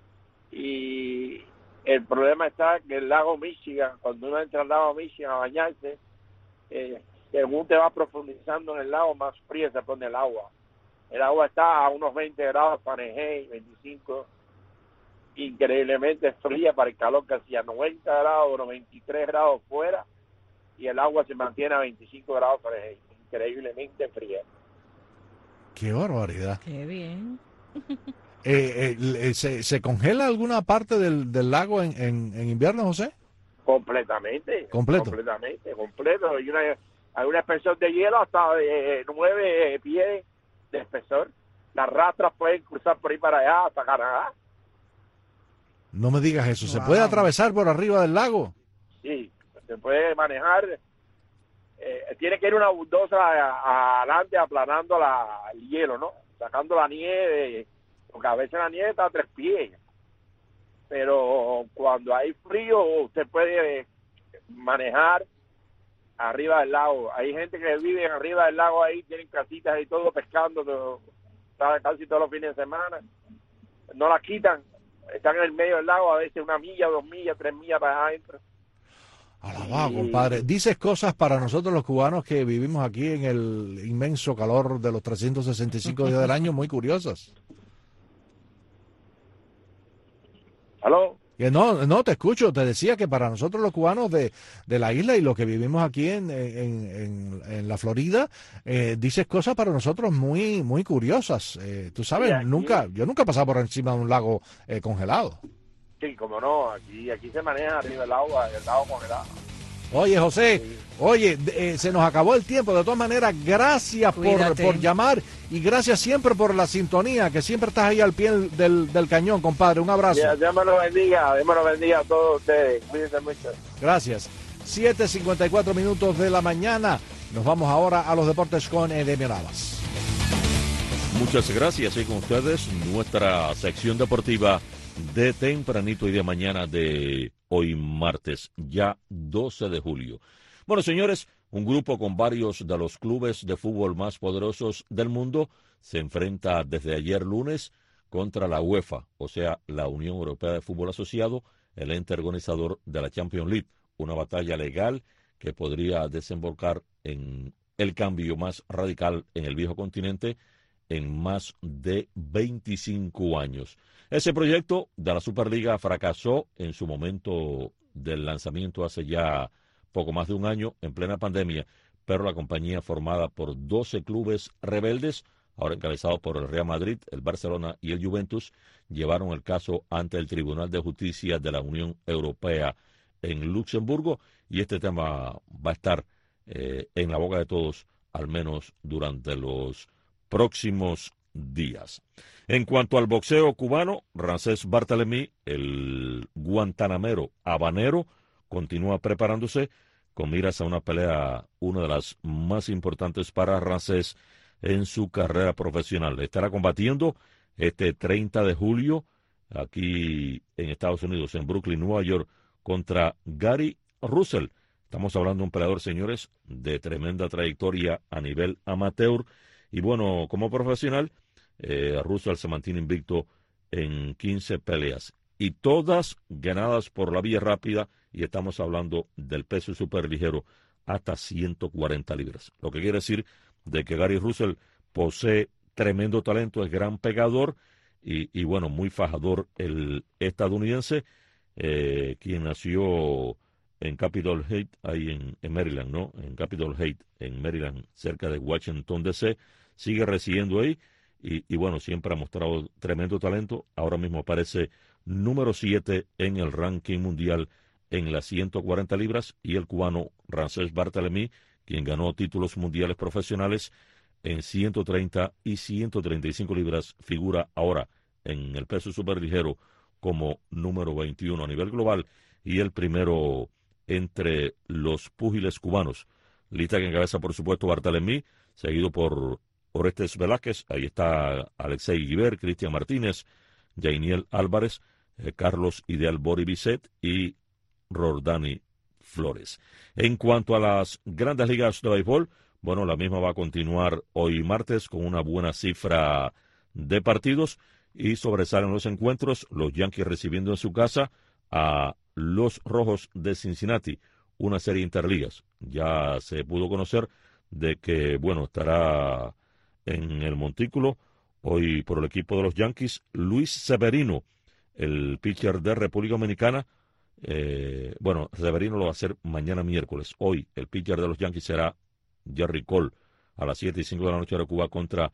Y el problema está que el lago Michigan, cuando uno entra al lago Michigan a bañarse, según te va profundizando en el lago, más fría se pone el agua. El agua está a unos 20 grados Fahrenheit, 25, increíblemente fría para el calor que hacía, 90 grados, 93 grados fuera, y el agua se mantiene a 25 grados Fahrenheit, increíblemente fría. ¡Qué barbaridad! ¡Qué bien! ¿Se congela alguna parte del lago en invierno, José? Completamente. ¿Completo? Completo. Hay una espesor de hielo hasta de 9 pies de espesor. Las rastras pueden cruzar por ahí para allá hasta Canadá. No me digas eso. ¿Se Wow. puede atravesar por arriba del lago? Sí, se puede manejar. Tiene que ir una bulldozer adelante aplanando el hielo, ¿no? Sacando la nieve, porque a veces la nieve está a 3 pies. Pero cuando hay frío, usted puede manejar arriba del lago. Hay gente que vive arriba del lago ahí, tienen casitas y todo, pescando casi todos los fines de semana. No las quitan, están en el medio del lago, a veces 1 milla, 2 millas, 3 millas para adentro. Alabado, compadre. Dices cosas para nosotros los cubanos que vivimos aquí en el inmenso calor de los 365 días del año, muy curiosas. ¿Aló? No, te escucho. Te decía que para nosotros los cubanos de la isla y los que vivimos aquí en la Florida, dices cosas para nosotros muy muy curiosas. Tú sabes, Sí, aquí- yo nunca he pasado por encima de un lago congelado. Sí, como no, aquí se maneja arriba del agua, el lago congelado. Oye, José, se nos acabó el tiempo. De todas maneras, gracias por llamar y gracias siempre por la sintonía, que siempre estás ahí al pie del cañón, compadre. Un abrazo. Dios me lo bendiga a todos ustedes. Cuídense mucho. Gracias. 7:54 minutos de la mañana. Nos vamos ahora a los deportes con Edemio Navas. Muchas gracias. Y con ustedes, nuestra sección deportiva de tempranito y de mañana de hoy martes, ya 12 de julio. Bueno, señores, un grupo con varios de los clubes de fútbol más poderosos del mundo se enfrenta desde ayer lunes contra la UEFA, o sea, la Unión Europea de Fútbol Asociado, el ente organizador de la Champions League, una batalla legal que podría desembocar en el cambio más radical en el viejo continente en más de 25 años. Ese proyecto de la Superliga fracasó en su momento del lanzamiento hace ya poco más de un año, en plena pandemia, pero la compañía formada por 12 clubes rebeldes, ahora encabezados por el Real Madrid, el Barcelona y el Juventus, llevaron el caso ante el Tribunal de Justicia de la Unión Europea en Luxemburgo, y este tema va a estar en la boca de todos, al menos durante los próximos días. En cuanto al boxeo cubano, Ramsés Barthelemy, el guantanamero habanero, continúa preparándose con miras a una pelea, una de las más importantes para Ramsés en su carrera profesional. Estará combatiendo este 30 de julio aquí en Estados Unidos, en Brooklyn, Nueva York, contra Gary Russell. Estamos hablando de un peleador, señores, de tremenda trayectoria a nivel amateur. Y bueno, como profesional, Russell se mantiene invicto en 15 peleas. Y todas ganadas por la vía rápida, y estamos hablando del peso superligero hasta 140 libras. Lo que quiere decir de que Gary Russell posee tremendo talento, es gran pegador y bueno, muy fajador el estadounidense, quien nació en Capitol Hill, ahí en Maryland, ¿no? En Capitol Hill, en Maryland, cerca de Washington, D.C., sigue residiendo ahí y bueno, siempre ha mostrado tremendo talento. Ahora mismo aparece número 7 en el ranking mundial en las 140 libras, y el cubano Ramsés Barthelemy, quien ganó títulos mundiales profesionales en 130 y 135 libras, figura ahora en el peso superligero como número 21 a nivel global y el primero entre los púgiles cubanos. Lista que encabeza, por supuesto, Barthelemy, seguido por Orestes Velázquez, ahí está Alexei Guibert, Cristian Martínez, Jainiel Álvarez, Carlos Ideal Boribicet y Rordani Flores. En cuanto a las grandes ligas de béisbol, bueno, la misma va a continuar hoy martes con una buena cifra de partidos y sobresalen los encuentros, los Yankees recibiendo en su casa a los Rojos de Cincinnati, una serie interligas. Ya se pudo conocer de que, bueno, estará en el montículo hoy por el equipo de los Yankees Luis Severino, el pitcher de República Dominicana. Severino lo va a hacer mañana miércoles. Hoy el pitcher de los Yankees será Jerry Cole a las 7:05 de la noche de Cuba contra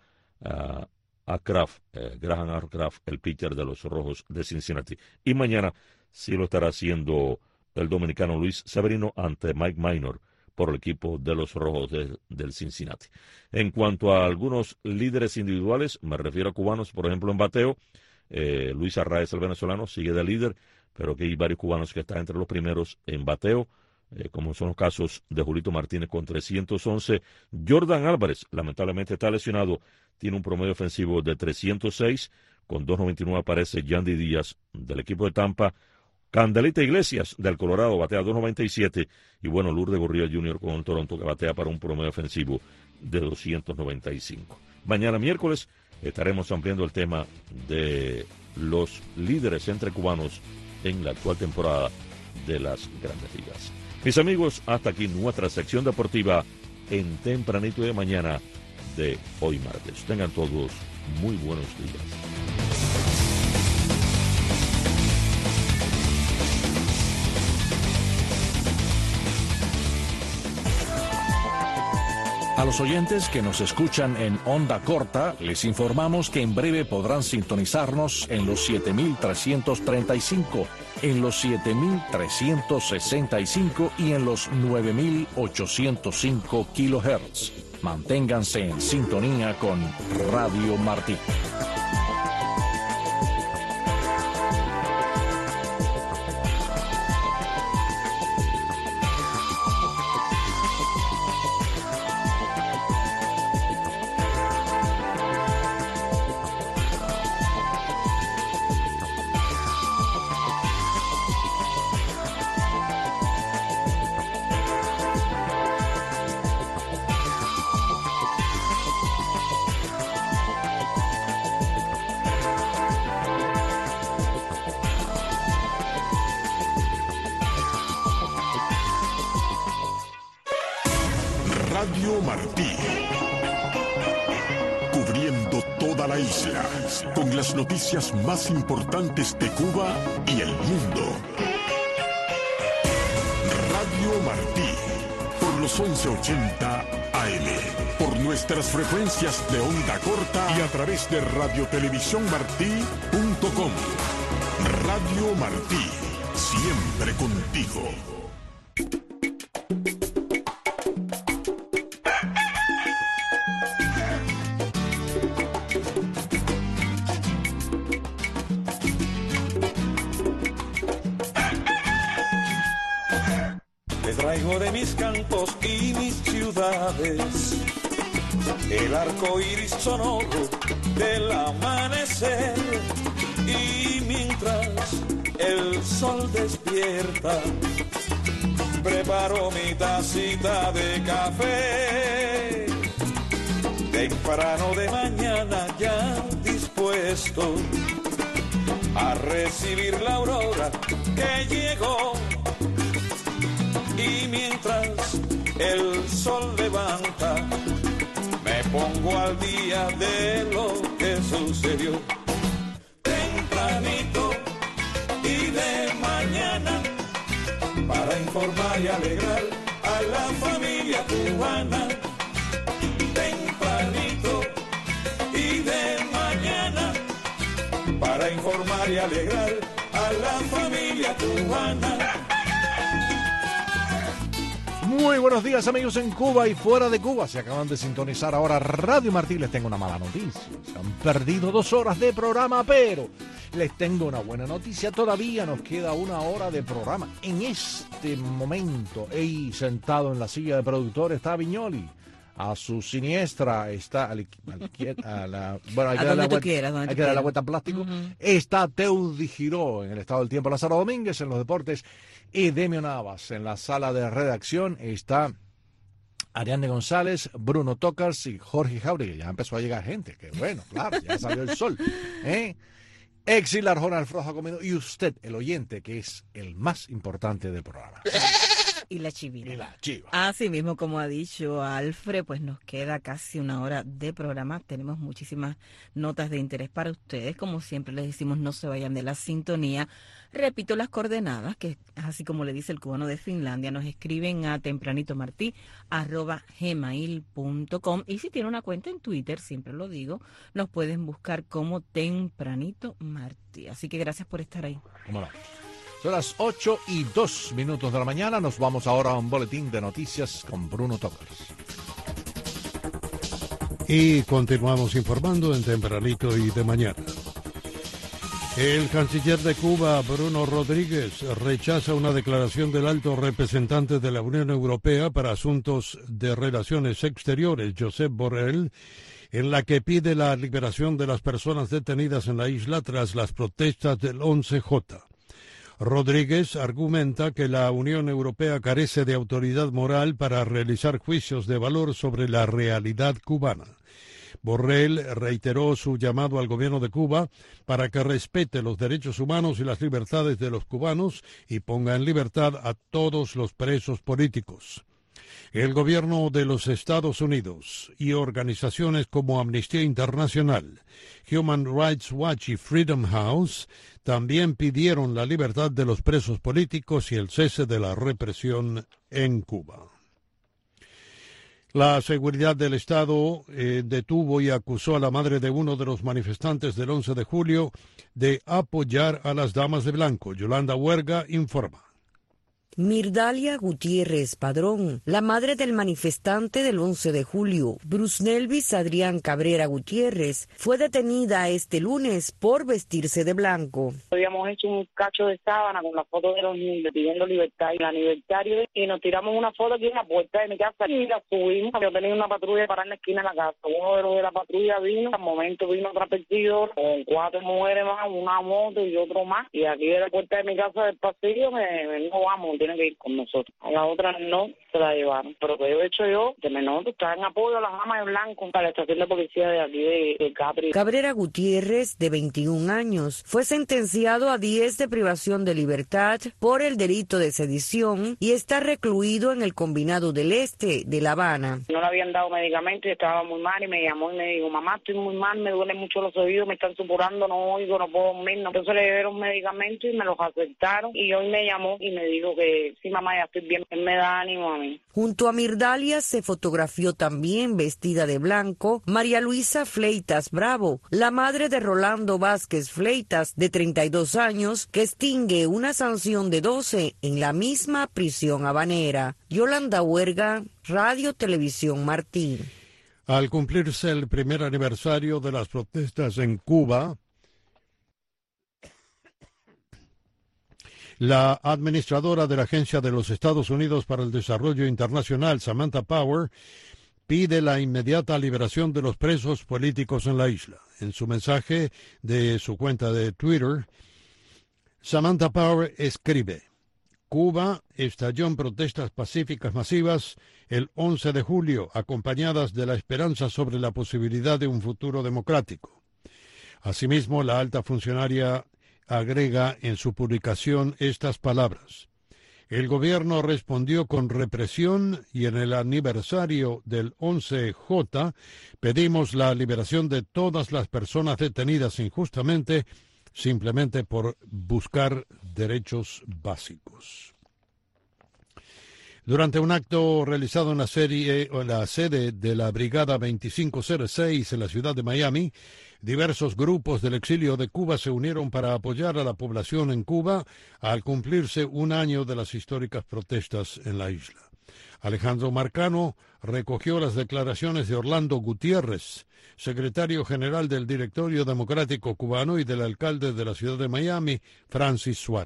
Graham Arcraft, el pitcher de los Rojos de Cincinnati. Y mañana sí lo estará haciendo el dominicano Luis Severino ante Mike Minor por el equipo de los Rojos del Cincinnati. En cuanto a algunos líderes individuales, me refiero a cubanos, por ejemplo en bateo, Luis Arraez, el venezolano, sigue de líder, pero que hay varios cubanos que están entre los primeros en bateo, como son los casos de Julito Martínez con 311. Jordan Álvarez, lamentablemente está lesionado, tiene un promedio ofensivo de 306, con 2.99 aparece Yandy Díaz del equipo de Tampa. Candelita Iglesias del Colorado batea 2.97 y bueno, Lourdes Gurriel Jr. con el Toronto que batea para un promedio ofensivo de 295. Mañana miércoles estaremos ampliando el tema de los líderes entre cubanos en la actual temporada de las Grandes Ligas. Mis amigos, hasta aquí nuestra sección deportiva en Tempranito de mañana de hoy martes. Tengan todos muy buenos días. A los oyentes que nos escuchan en onda corta, les informamos que en breve podrán sintonizarnos en los 7.335, en los 7.365 y en los 9.805 kilohertz. Manténganse en sintonía con Radio Martí. Radio Martí, cubriendo toda la isla, con las noticias más importantes de Cuba y el mundo. Radio Martí, por los 1180 AM, por nuestras frecuencias de onda corta y a través de radiotelevisiónmartí.com. Radio Martí, siempre contigo. Traigo de mis campos y mis ciudades el arco iris sonoro del amanecer, y mientras el sol despierta preparo mi tacita de café, temprano de mañana ya dispuesto a recibir la aurora que llegó. Y mientras el sol levanta, me pongo al día de lo que sucedió. Tempranito y de mañana, para informar y alegrar a la familia cubana. Tempranito y de mañana, para informar y alegrar a la familia cubana. Muy buenos días, amigos en Cuba y fuera de Cuba. Se acaban de sintonizar ahora Radio Martí. Les tengo una mala noticia. Se han perdido 2 horas de programa, pero les tengo una buena noticia. Todavía nos queda 1 hora de programa. En este momento, ahí sentado en la silla de productor está Viñoli. A su siniestra está hay que dar la vuelta plástico. Está Teudi Giró en el estado del tiempo, Lázaro Domínguez en los deportes y Demio Navas en la sala de redacción. Está Ariane González, Bruno Tocars y Jorge Jauregui. Ya empezó a llegar gente, que bueno, claro, ya salió el sol. Exil Arjona Alfroja comiendo y usted, el oyente, que es el más importante del programa. Y la chivina. Y la chiva. Así mismo, como ha dicho Alfred, pues nos queda casi una hora de programa. Tenemos muchísimas notas de interés para ustedes. Como siempre les decimos, no se vayan de la sintonía. Repito las coordenadas, que así como le dice el cubano de Finlandia, nos escriben a tempranitomartí@gmail.com. Y si tiene una cuenta en Twitter, siempre lo digo, nos pueden buscar como Tempranito Martí. Así que gracias por estar ahí. ¿Cómo no? Son las 8:02 de la mañana. Nos vamos ahora a un boletín de noticias con Bruno Tocars. Y continuamos informando en Tempranito y de mañana. El canciller de Cuba, Bruno Rodríguez, rechaza una declaración del alto representante de la Unión Europea para Asuntos de Relaciones Exteriores, Josep Borrell, en la que pide la liberación de las personas detenidas en la isla tras las protestas del 11J. Rodríguez argumenta que la Unión Europea carece de autoridad moral para realizar juicios de valor sobre la realidad cubana. Borrell reiteró su llamado al gobierno de Cuba para que respete los derechos humanos y las libertades de los cubanos y ponga en libertad a todos los presos políticos. El gobierno de los Estados Unidos y organizaciones como Amnistía Internacional, Human Rights Watch y Freedom House también pidieron la libertad de los presos políticos y el cese de la represión en Cuba. La seguridad del Estado detuvo y acusó a la madre de uno de los manifestantes del 11 de julio de apoyar a las damas de blanco. Yolanda Huerga informa. Mirdalia Gutiérrez Padrón, la madre del manifestante del 11 de julio, Bruce Nelvis Adrián Cabrera Gutiérrez, fue detenida este lunes por vestirse de blanco. Habíamos hecho un cacho de sábana con la foto de los niños pidiendo libertad y el aniversario y nos tiramos una foto aquí en la puerta de mi casa y la subimos. Yo tenía una patrulla para en la esquina de la casa. Uno de los de la patrulla vino, al momento vino otra perseguidora con 4 mujeres más, una moto y otro más. Y aquí de la puerta de mi casa del pasillo no vamos, tiene que ir con nosotros. A la otra no se la llevaron. Pero que yo he hecho yo, que me noto, está en apoyo a las damas de blanco para la estación de policía de aquí de Capri. Cabrera Gutiérrez, de 21 años, fue sentenciado a 10 de privación de libertad por el delito de sedición y está recluido en el Combinado del Este de La Habana. No le habían dado medicamentos y estaba muy mal y me llamó y me dijo, mamá, estoy muy mal, me duelen mucho los oídos, me están supurando, no oigo, no puedo dormir. Entonces le dieron medicamentos y me los aceptaron y hoy me llamó y me dijo que sí, mamá, ya estoy bien, él me da ánimo a mí. Junto a Mirdalia se fotografió también vestida de blanco María Luisa Fleitas Bravo, la madre de Rolando Vázquez Fleitas, de 32 años, que extingue una sanción de 12 en la misma prisión habanera. Yolanda Huerga, Radio Televisión Martí. Al cumplirse el primer aniversario de las protestas en Cuba, la administradora de la Agencia de los Estados Unidos para el Desarrollo Internacional, Samantha Power, pide la inmediata liberación de los presos políticos en la isla. En su mensaje de su cuenta de Twitter, Samantha Power escribe: Cuba estalló en protestas pacíficas masivas el 11 de julio, acompañadas de la esperanza sobre la posibilidad de un futuro democrático. Asimismo, la alta funcionaria agrega en su publicación estas palabras: el gobierno respondió con represión y en el aniversario del 11J pedimos la liberación de todas las personas detenidas injustamente simplemente por buscar derechos básicos. Durante un acto realizado en la sede de la Brigada 2506 en la ciudad de Miami, diversos grupos del exilio de Cuba se unieron para apoyar a la población en Cuba al cumplirse un año de las históricas protestas en la isla. Alejandro Marcano recogió las declaraciones de Orlando Gutiérrez, secretario general del Directorio Democrático Cubano, y del alcalde de la ciudad de Miami, Francis Suárez.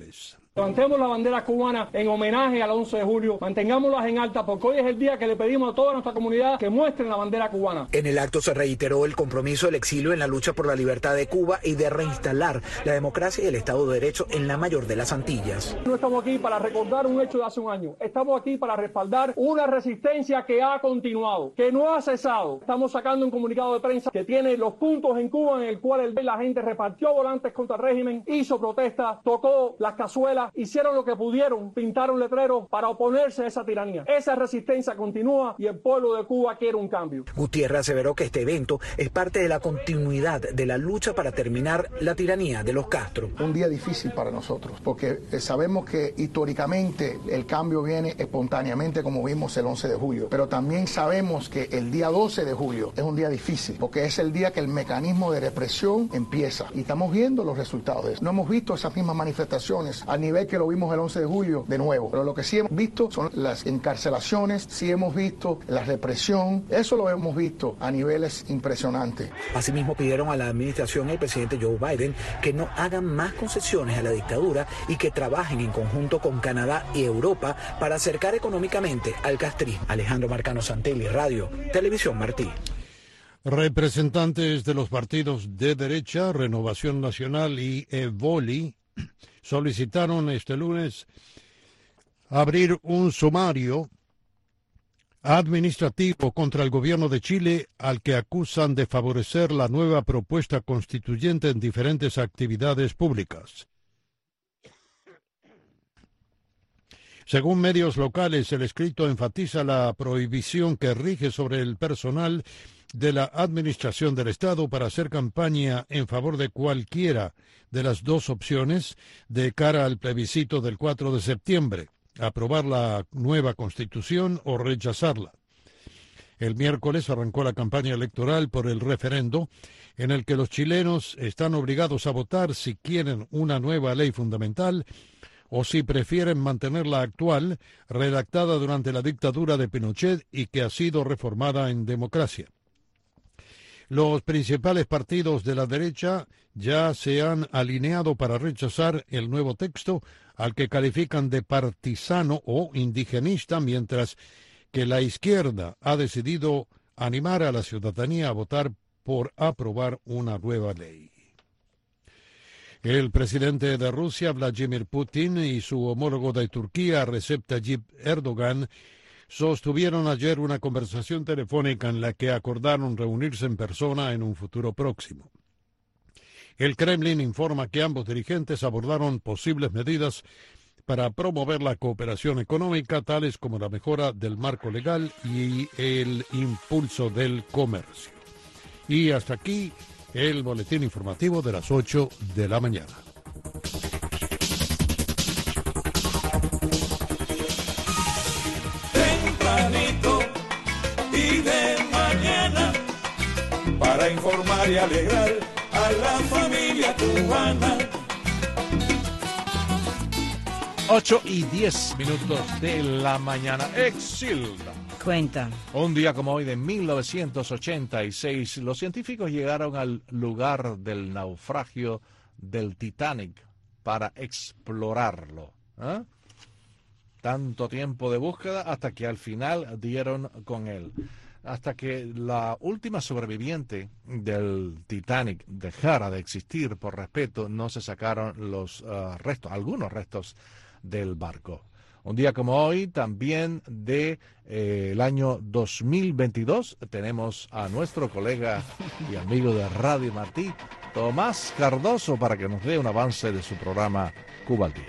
Levantemos la bandera cubana en homenaje al 11 de julio, mantengámoslas en alta porque hoy es el día que le pedimos a toda nuestra comunidad que muestren la bandera cubana. En el acto se reiteró el compromiso del exilio en la lucha por la libertad de Cuba y de reinstalar la democracia y el Estado de Derecho en la mayor de las Antillas. No estamos aquí para recordar un hecho de hace un año, estamos aquí para respaldar una resistencia que ha continuado, que no ha cesado. Estamos sacando un comunicado de prensa que tiene los puntos en Cuba en el cual la gente repartió volantes contra el régimen, hizo protestas, tocó las cazuelas, hicieron lo que pudieron, pintaron letreros para oponerse a esa tiranía. Esa resistencia continúa y el pueblo de Cuba quiere un cambio. Gutiérrez aseveró que este evento es parte de la continuidad de la lucha para terminar la tiranía de los Castro. Un día difícil para nosotros, porque sabemos que históricamente el cambio viene espontáneamente, como vimos el 11 de julio, pero también sabemos que el día 12 de julio es un día difícil, porque es el día que el mecanismo de represión empieza, y estamos viendo los resultados de eso. No hemos visto esas mismas manifestaciones al nivel que lo vimos el 11 de julio de nuevo, pero lo que sí hemos visto son las encarcelaciones, sí hemos visto la represión, eso lo hemos visto a niveles impresionantes. Asimismo pidieron a la administración y al presidente Joe Biden que no hagan más concesiones a la dictadura y que trabajen en conjunto con Canadá y Europa para acercar económicamente al castrismo. Alejandro Marcano Santelli, Radio Televisión Martí. Representantes de los partidos de derecha, Renovación Nacional y Evoli, solicitaron este lunes abrir un sumario administrativo contra el gobierno de Chile, al que acusan de favorecer la nueva propuesta constituyente en diferentes actividades públicas. Según medios locales, el escrito enfatiza la prohibición que rige sobre el personal de la Administración del Estado para hacer campaña en favor de cualquiera de las dos opciones de cara al plebiscito del 4 de septiembre, aprobar la nueva Constitución o rechazarla. El miércoles arrancó la campaña electoral por el referendo, en el que los chilenos están obligados a votar si quieren una nueva ley fundamental o si prefieren mantener la actual, redactada durante la dictadura de Pinochet y que ha sido reformada en democracia. Los principales partidos de la derecha ya se han alineado para rechazar el nuevo texto, al que califican de partisano o indigenista, mientras que la izquierda ha decidido animar a la ciudadanía a votar por aprobar una nueva ley. El presidente de Rusia, Vladimir Putin, y su homólogo de Turquía, Recep Tayyip Erdogan, sostuvieron ayer una conversación telefónica en la que acordaron reunirse en persona en un futuro próximo. El Kremlin informa que ambos dirigentes abordaron posibles medidas para promover la cooperación económica, tales como la mejora del marco legal y el impulso del comercio. Y hasta aquí el boletín informativo de las 8 de la mañana. Tempranito y de mañana, para informar y alegrar a la familia cubana. 8:10 de la mañana. Exilda. Cuenta. Un día como hoy de 1986, los científicos llegaron al lugar del naufragio del Titanic para explorarlo. Tanto tiempo de búsqueda hasta que al final dieron con él. Hasta que la última sobreviviente del Titanic dejara de existir por respeto, no se sacaron los restos, algunos restos del barco. Un día como hoy, también de el año 2022, tenemos a nuestro colega y amigo de Radio Martí, Tomás Cardoso, para que nos dé un avance de su programa Cuba al Día.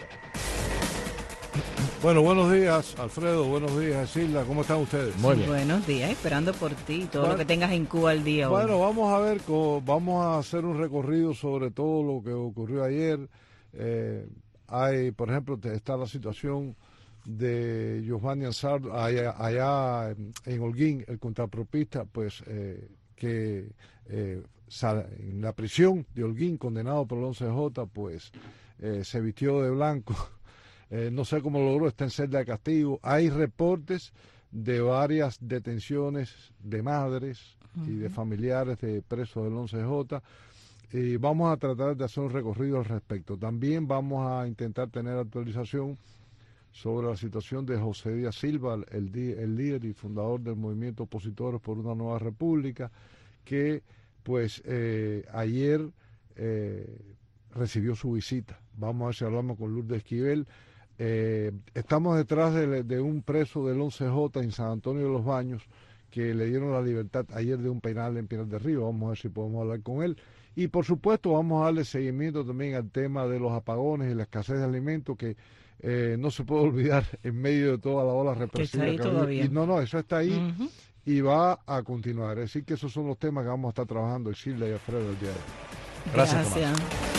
Bueno, buenos días, Alfredo, buenos días, Silda, ¿cómo están ustedes? Muy bien. Buenos días, esperando por ti, todo lo que tengas en Cuba al Día hoy. Bueno, vamos a ver, vamos a hacer un recorrido sobre todo lo que ocurrió ayer. Hay, por ejemplo, está la situación de Giovanni Ansar allá en Holguín, el contrapropista, pues que en la prisión de Holguín, condenado por el 11J, pues se vistió de blanco. No sé cómo logró, está en celda de castigo. Hay reportes de varias detenciones de madres y de familiares de presos del 11J. y vamos a tratar de hacer un recorrido al respecto. También vamos a intentar tener actualización sobre la situación de José Díaz Silva, el líder y fundador del movimiento Opositores por una Nueva República, que pues ayer recibió su visita. Vamos a ver si hablamos con Lourdes Esquivel. Estamos detrás de un preso del 11J en San Antonio de los Baños, que le dieron la libertad ayer de un penal en Pinar del Río. Vamos a ver si podemos hablar con él. Y por supuesto vamos a darle seguimiento también al tema de los apagones y la escasez de alimentos, que no se puede olvidar en medio de toda la ola represiva. Que está ahí todavía. Y eso está ahí y va a continuar. Es decir, que esos son los temas que vamos a estar trabajando Isilda y Alfredo el día de hoy. Gracias, Tomás.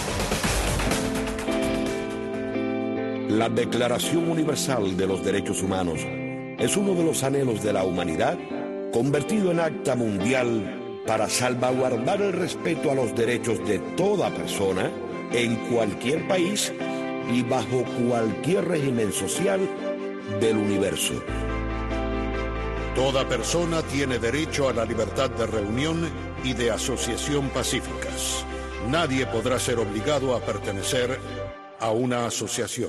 La Declaración Universal de los Derechos Humanos es uno de los anhelos de la humanidad convertido en acta mundial para salvaguardar el respeto a los derechos de toda persona en cualquier país y bajo cualquier régimen social del universo. Toda persona tiene derecho a la libertad de reunión y de asociación pacíficas. Nadie podrá ser obligado a pertenecer a una asociación.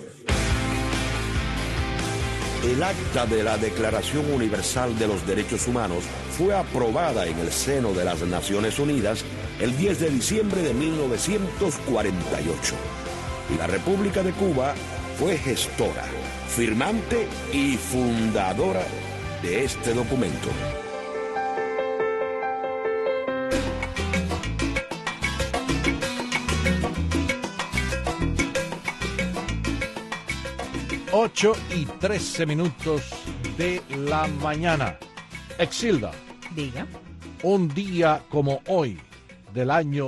El acta de la Declaración Universal de los Derechos Humanos fue aprobada en el seno de las Naciones Unidas el 10 de diciembre de 1948. Y la República de Cuba fue gestora, firmante y fundadora de este documento. Ocho y 13 minutos de la mañana. Exilda. Diga. Un día como hoy, del año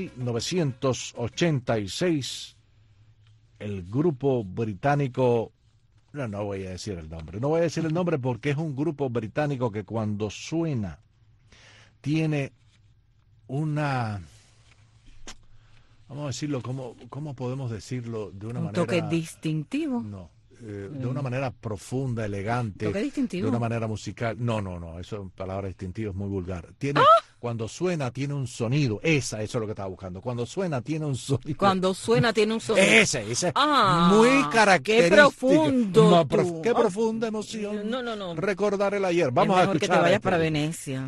1986, el grupo británico... No voy a decir el nombre. No voy a decir el nombre porque es un grupo británico que cuando suena tiene una... Vamos a decirlo, ¿cómo podemos decirlo de una manera... ¿Un toque distintivo? No. De una manera profunda, elegante, ¿Toque distintivo? de una manera musical. No, eso palabra distintivo es muy vulgar. Cuando suena tiene un sonido. Eso es lo que estaba buscando. Cuando suena tiene un sonido. Cuando suena tiene un sonido. Ese. Muy característico. Qué profundo. Qué profunda emoción. No. Recordar el ayer. Vamos a escuchar. Que te vayas para Venecia.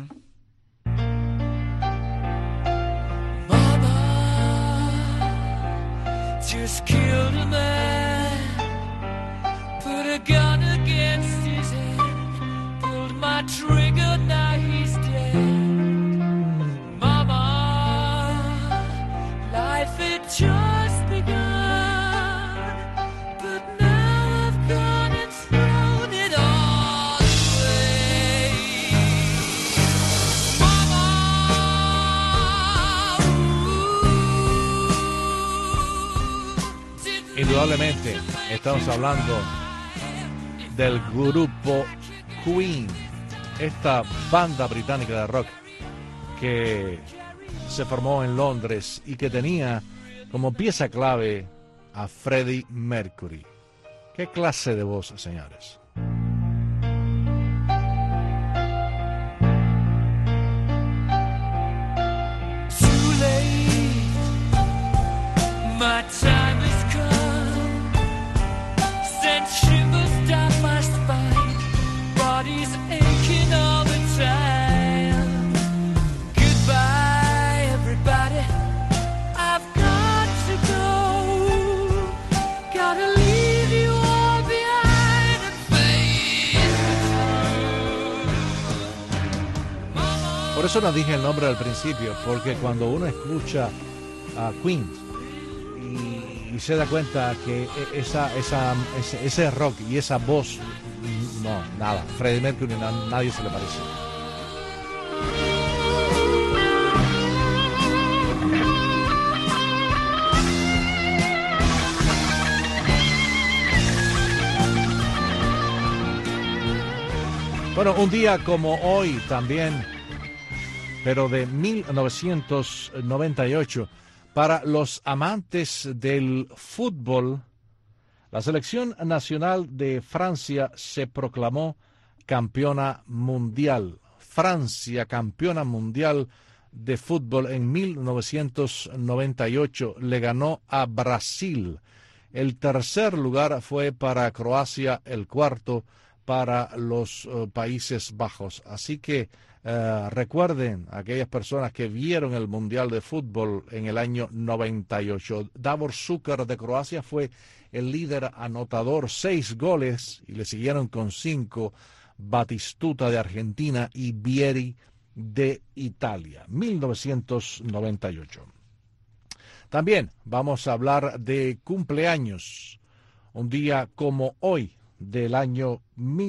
Mama just killed a man. Put a gun against his head, pulled my trigger, now he's dead. Mama, life had just begun, but now I've gone and thrown it all away. Mama, Indudablemente, estamos hablando del grupo Queen, esta banda británica de rock que se formó en Londres y que tenía como pieza clave a Freddie Mercury. ¿Qué clase de voz, señores? Too late, my time has come. Sent shivers down my spine, body's aching all the time. Goodbye, everybody, I've got to go. Gotta leave you all behind and face Por eso no dije el nombre al principio, porque cuando uno escucha a Queen y se da cuenta que ese rock y esa voz, no, nada, Freddie Mercury, nadie se le parece. Bueno, un día como hoy también, pero de 1998, para los amantes del fútbol, la selección nacional de Francia se proclamó campeona mundial. Francia, campeona mundial de fútbol en 1998 le ganó a Brasil. El tercer lugar fue para Croacia, el cuarto para los Países Bajos. Así que recuerden aquellas personas que vieron el Mundial de Fútbol en el año 98. Davor Šuker de Croacia fue el líder anotador, 6 goles, y le siguieron con 5 Batistuta de Argentina y Vieri de Italia, 1998. También vamos a hablar de cumpleaños. Un día como hoy, del año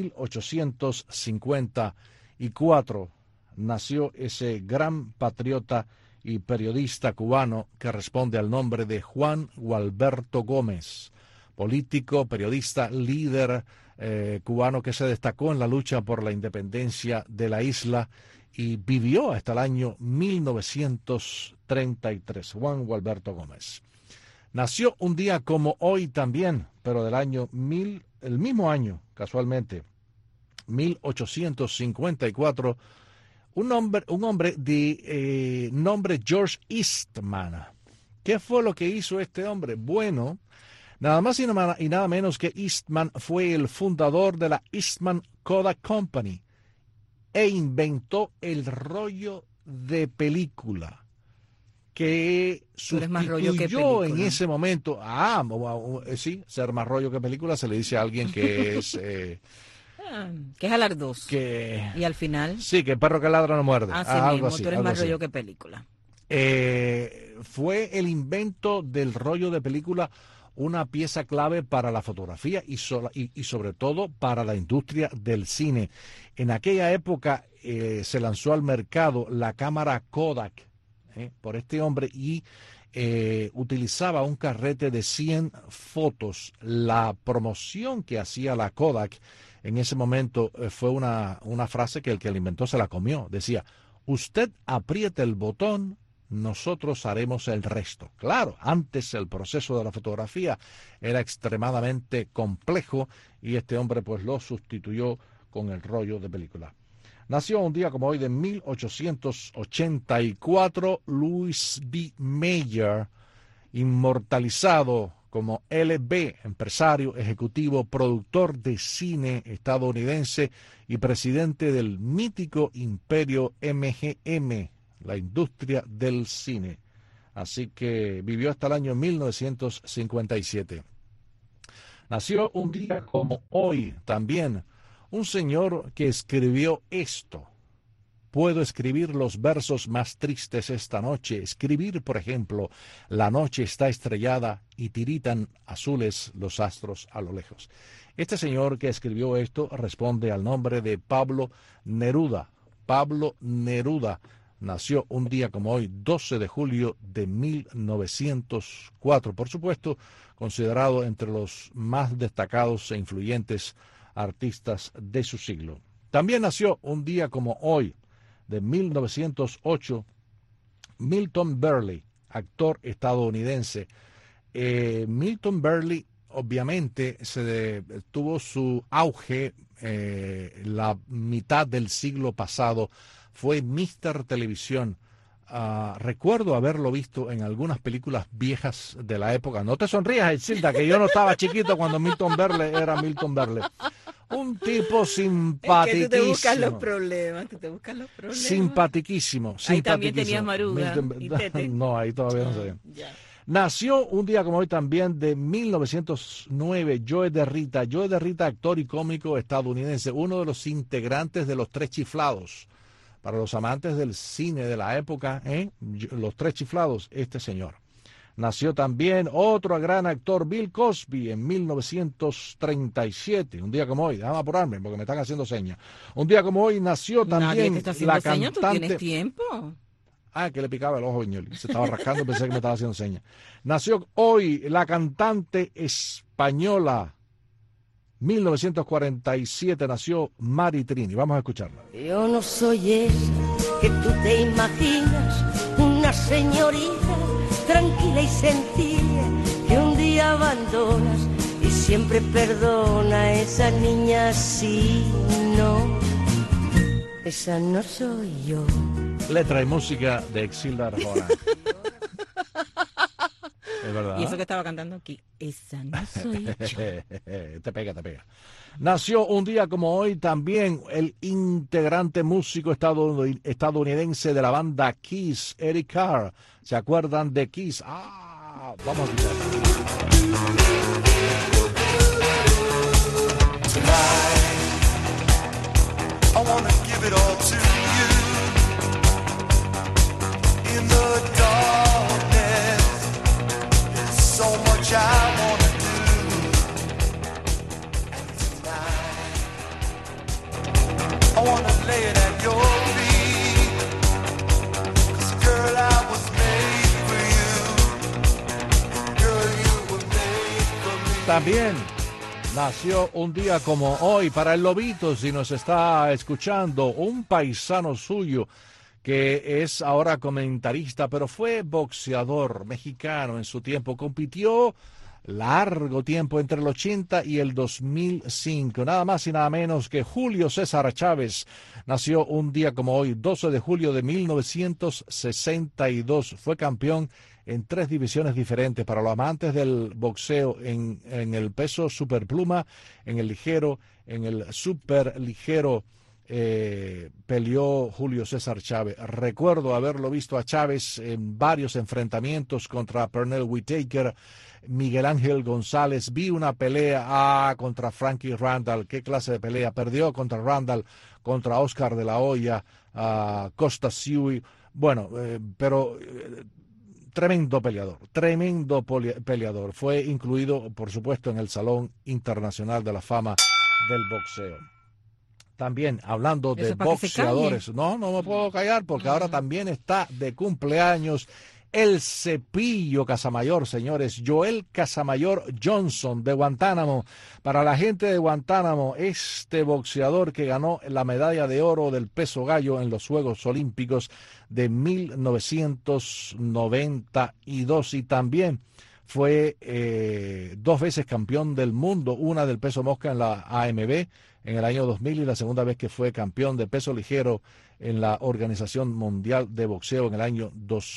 1854, nació ese gran patriota y periodista cubano que responde al nombre de Juan Gualberto Gómez, político, periodista, líder cubano que se destacó en la lucha por la independencia de la isla y vivió hasta el año 1933, Juan Gualberto Gómez. Nació un día como hoy también, pero del año el mismo año, casualmente, 1854, un hombre de nombre George Eastman. ¿Qué fue lo que hizo este hombre? Bueno, nada más y nada menos que Eastman fue el fundador de la Eastman Kodak Company e inventó el rollo de película que sustituyó en ese momento. Sí, ser más rollo que película se le dice a alguien que es... que es alardoso. Y al final... Sí, que el perro que ladra no muerde. Algo así, tú eres más rollo que película. Fue el invento del rollo de película una pieza clave para la fotografía y sobre todo para la industria del cine. En aquella época se lanzó al mercado la cámara Kodak por este hombre y utilizaba un carrete de 100 fotos. La promoción que hacía la Kodak en ese momento fue una frase que el que la inventó se la comió. Decía, usted apriete el botón, nosotros haremos el resto. Claro, antes el proceso de la fotografía era extremadamente complejo y este hombre pues lo sustituyó con el rollo de película. Nació un día como hoy de 1884 Louis B. Mayer, inmortalizado como LB, empresario, ejecutivo, productor de cine estadounidense y presidente del mítico imperio MGM, la industria del cine. Así que vivió hasta el año 1957. Nació un día como hoy también un señor que escribió esto. Puedo escribir los versos más tristes esta noche. Escribir, por ejemplo, la noche está estrellada y tiritan azules los astros a lo lejos. Este señor que escribió esto responde al nombre de Pablo Neruda. Pablo Neruda nació un día como hoy, 12 de julio de 1904. Por supuesto, considerado entre los más destacados e influyentes artistas de su siglo. También nació un día como hoy, de 1908, Milton Berle, actor estadounidense. Milton Berle obviamente tuvo su auge la mitad del siglo pasado. Fue Mr. Televisión. Recuerdo haberlo visto en algunas películas viejas de la época. No te sonrías, Elcilda, que yo no estaba chiquito cuando Milton Berle era Milton Berle. Un tipo simpaticísimo. Es que tú te buscas los problemas, Simpatiquísimo. Ahí también tenías Maruga y Tete. No, ahí todavía no sé. Nació un día como hoy también de 1909 Joe DeRita. Joe DeRita, actor y cómico estadounidense, uno de los integrantes de Los Tres Chiflados. Para los amantes del cine de la época, Los Tres Chiflados, este señor. Nació también otro gran actor, Bill Cosby, en 1937. Un día como hoy, déjame apurarme porque me están haciendo señas. Un día como hoy nació también la cantante. ¿Tú tienes tiempo? Que le picaba el ojo a Viñoli. Se estaba rascando y pensé que me estaba haciendo señas. Nació hoy la cantante española. 1947 nació Mari Trini. Vamos a escucharla. Yo no soy esa que tú te imaginas, una señorita tranquila y sencilla que un día abandonas y siempre perdona. Esa niña sí, no, esa no soy yo. Letra y música de Exilda Arjona. Es verdad. Y eso que estaba cantando aquí, esa no soy yo. Te pega. Nació un día como hoy también el integrante músico estadounidense de la banda Kiss, Eric Carr. ¿Se acuerdan de Kiss? Vamos a escuchar. I wanna give it all to you. In the darkness, there's so much I wanna do. And tonight, I wanna lay it at your feet. 'Cause girl, I was made for you. Girl, you were made for me. También nació un día como hoy para el Lobito, si nos está escuchando, un paisano suyo que es ahora comentarista, pero fue boxeador mexicano en su tiempo. Compitió largo tiempo entre el 80 y el 2005. Nada más y nada menos que Julio César Chávez nació un día como hoy, 12 de julio de 1962. Fue campeón en 3 divisiones diferentes. Para los amantes del boxeo, en el peso superpluma, en el ligero, en el superligero, peleó Julio César Chávez. Recuerdo haberlo visto a Chávez en varios enfrentamientos contra Pernell Whitaker, Miguel Ángel González. Vi una pelea contra Frankie Randall. ¿Qué clase de pelea? Perdió contra Randall, contra Oscar de la Hoya, Costa Siui. Bueno, pero tremendo peleador. Fue incluido, por supuesto, en el Salón Internacional de la Fama del Boxeo. También, hablando de boxeadores, no me puedo callar porque ahora también está de cumpleaños el Cepillo Casamayor, señores. Joel Casamayor Johnson, de Guantánamo. Para la gente de Guantánamo, este boxeador que ganó la medalla de oro del peso gallo en los Juegos Olímpicos de 1992, y también fue 2 veces campeón del mundo, una del peso mosca en la AMB en el año 2000 y la segunda vez que fue campeón de peso ligero en la Organización Mundial de Boxeo en el año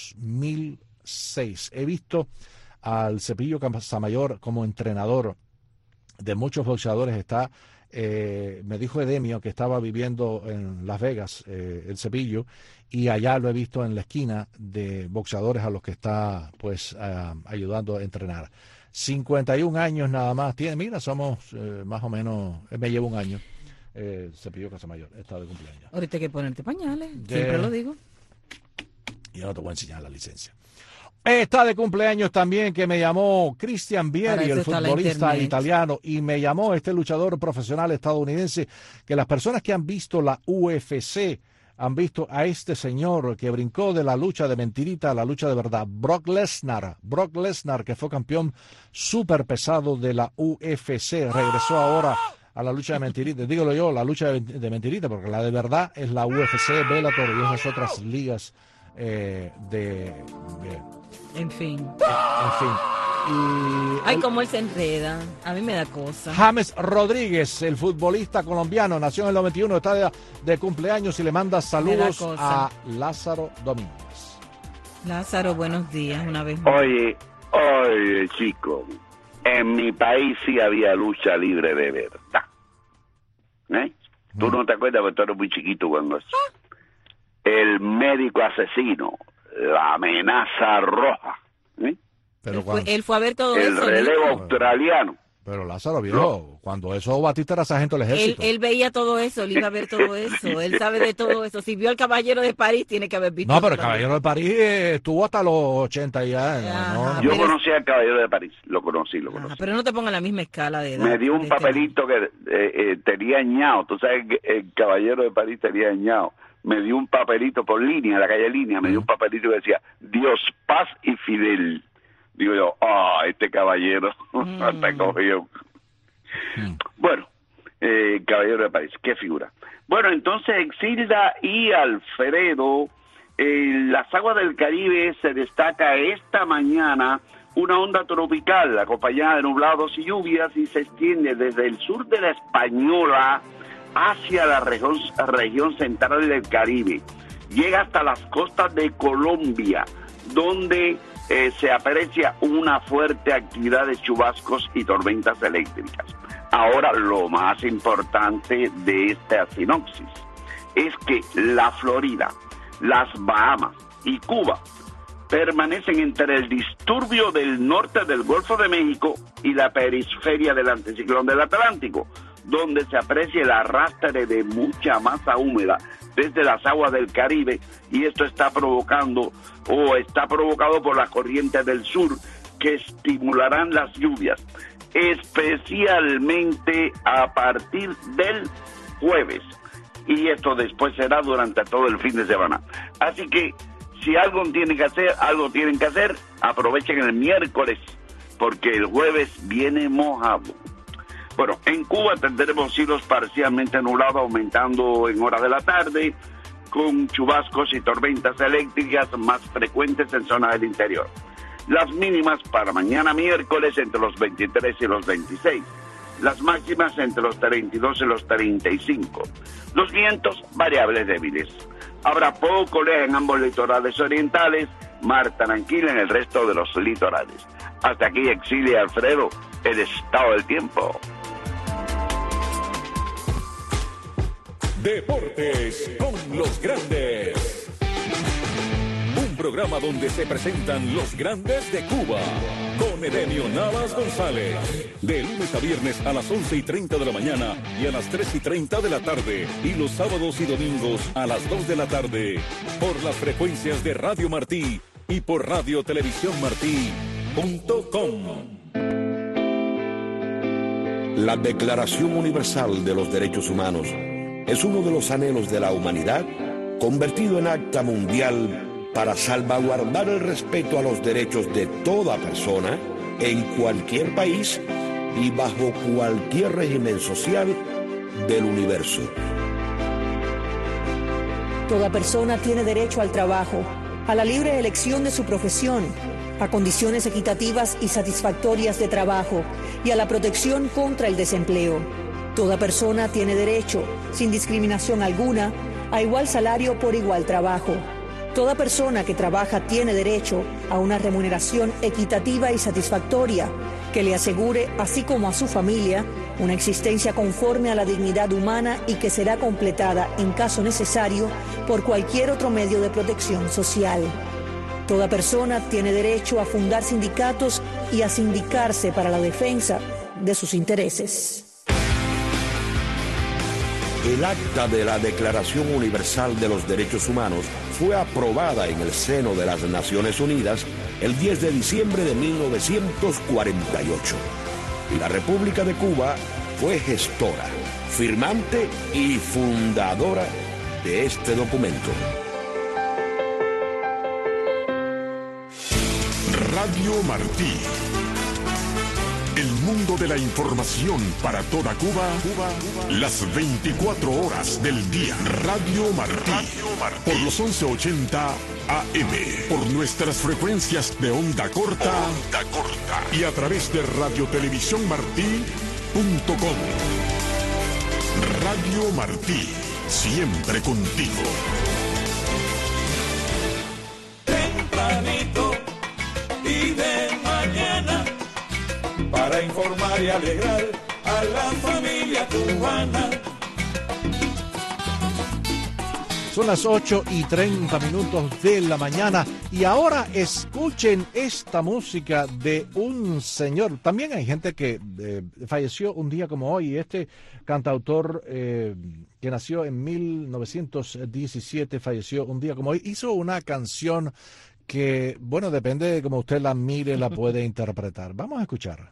2006. He visto al Cepillo Casamayor como entrenador de muchos boxeadores. Me dijo Edemio que estaba viviendo en Las Vegas, el Cepillo, y allá lo he visto en la esquina de boxeadores a los que está pues ayudando a entrenar. 51 años nada más tiene. Mira, somos más o menos, me llevo un año. Cepillo Casamayor está de cumpleaños. Ahorita hay que ponerte pañales, siempre lo digo. Y ahora te voy a enseñar la licencia. Está de cumpleaños también, que me llamó Christian Vieri, el futbolista italiano, y me llamó este luchador profesional estadounidense, que las personas que han visto la UFC han visto a este señor que brincó de la lucha de mentirita a la lucha de verdad, Brock Lesnar, que fue campeón súper pesado de la UFC, regresó ahora a la lucha de mentirita. Dígalo yo, la lucha de mentirita, porque la de verdad es la UFC, Bellator y esas otras ligas En fin. Ay, cómo él se enreda. A mí me da cosa. James Rodríguez, el futbolista colombiano, nació en el 91, está de cumpleaños y le manda saludos a Lázaro Domínguez. Lázaro, buenos días una vez más. Oye, chico, en mi país sí había lucha libre de verdad. ¿Tú no te acuerdas? Porque tú eres muy chiquito cuando eso. El médico asesino, la amenaza roja. Pero él fue a ver todo eso. El relevo australiano. Pero Lázaro vio, cuando eso Batista era sargento del ejército. Él veía todo eso, él iba a ver todo eso, él sabe de todo eso. Si vio al Caballero de París, tiene que haber visto. No, pero el Caballero de París estuvo hasta los 80 ya. Yo conocí al Caballero de París, lo conocí. Pero no te ponga en la misma escala de edad. Me dio un papelito que tenía añado, tú sabes que el Caballero de París tenía añado. Me dio un papelito por línea, la calle Línea, me dio un papelito que decía, Dios, paz y Fidel. Digo yo, este caballero hasta cogió. Bueno, Caballero de París, qué figura. Bueno, entonces Exilda y Alfredo, en las aguas del Caribe se destaca esta mañana una onda tropical acompañada de nublados y lluvias y se extiende desde el sur de la Española hacia la región central del Caribe. llega hasta las costas de Colombia, donde se aprecia una fuerte actividad de chubascos y tormentas eléctricas. Ahora, lo más importante de esta sinopsis es que la Florida, las Bahamas y Cuba permanecen entre el disturbio del norte del Golfo de México y la periferia del anticiclón del Atlántico, donde se aprecia el arrastre de mucha masa húmeda desde las aguas del Caribe, y esto está provocado por las corrientes del sur que estimularán las lluvias, especialmente a partir del jueves, y esto después será durante todo el fin de semana. Así que si algo tienen que hacer, aprovechen el miércoles, porque el jueves viene mojado. Bueno, en Cuba tendremos cielos parcialmente nublados, aumentando en horas de la tarde, con chubascos y tormentas eléctricas más frecuentes en zonas del interior. Las mínimas para mañana miércoles entre los 23 y los 26. Las máximas entre los 32 y los 35. Los vientos variables débiles. Habrá poco oleaje en ambos litorales orientales, mar tranquila en el resto de los litorales. Hasta aquí, Exilia Alfredo, el estado del tiempo. Deportes con los grandes. Un programa donde se presentan los grandes de Cuba. Con Edenio Navas González. De lunes a viernes a las 11:30 de la mañana y a las 3:30 de la tarde. Y los sábados y domingos a las 2 de la tarde. Por las frecuencias de Radio Martí y por radiotelevisiónmartí.com. La Declaración Universal de los Derechos Humanos es uno de los anhelos de la humanidad convertido en acta mundial para salvaguardar el respeto a los derechos de toda persona en cualquier país y bajo cualquier régimen social del universo. Toda persona tiene derecho al trabajo, a la libre elección de su profesión, a condiciones equitativas y satisfactorias de trabajo y a la protección contra el desempleo. Toda persona tiene derecho, sin discriminación alguna, a igual salario por igual trabajo. Toda persona que trabaja tiene derecho a una remuneración equitativa y satisfactoria que le asegure, así como a su familia, una existencia conforme a la dignidad humana y que será completada, en caso necesario, por cualquier otro medio de protección social. Toda persona tiene derecho a fundar sindicatos y a sindicarse para la defensa de sus intereses. El acta de la Declaración Universal de los Derechos Humanos fue aprobada en el seno de las Naciones Unidas el 10 de diciembre de 1948. Y la República de Cuba fue gestora, firmante y fundadora de este documento. Radio Martí. El mundo de la información para toda Cuba, las 24 horas del día. Radio Martí, por los 1180 AM, por nuestras frecuencias de onda corta, y a través de radiotelevisiónmartí.com. Radio Martí, siempre contigo. Tempranito y de mañana, para informar y alegrar a la familia cubana. Son las 8:30 de la mañana y ahora escuchen esta música de un señor. También hay gente que falleció un día como hoy. Este cantautor que nació en 1917 falleció un día como hoy. Hizo una canción que, bueno, depende de cómo usted la mire, la puede interpretar. Vamos a escuchar.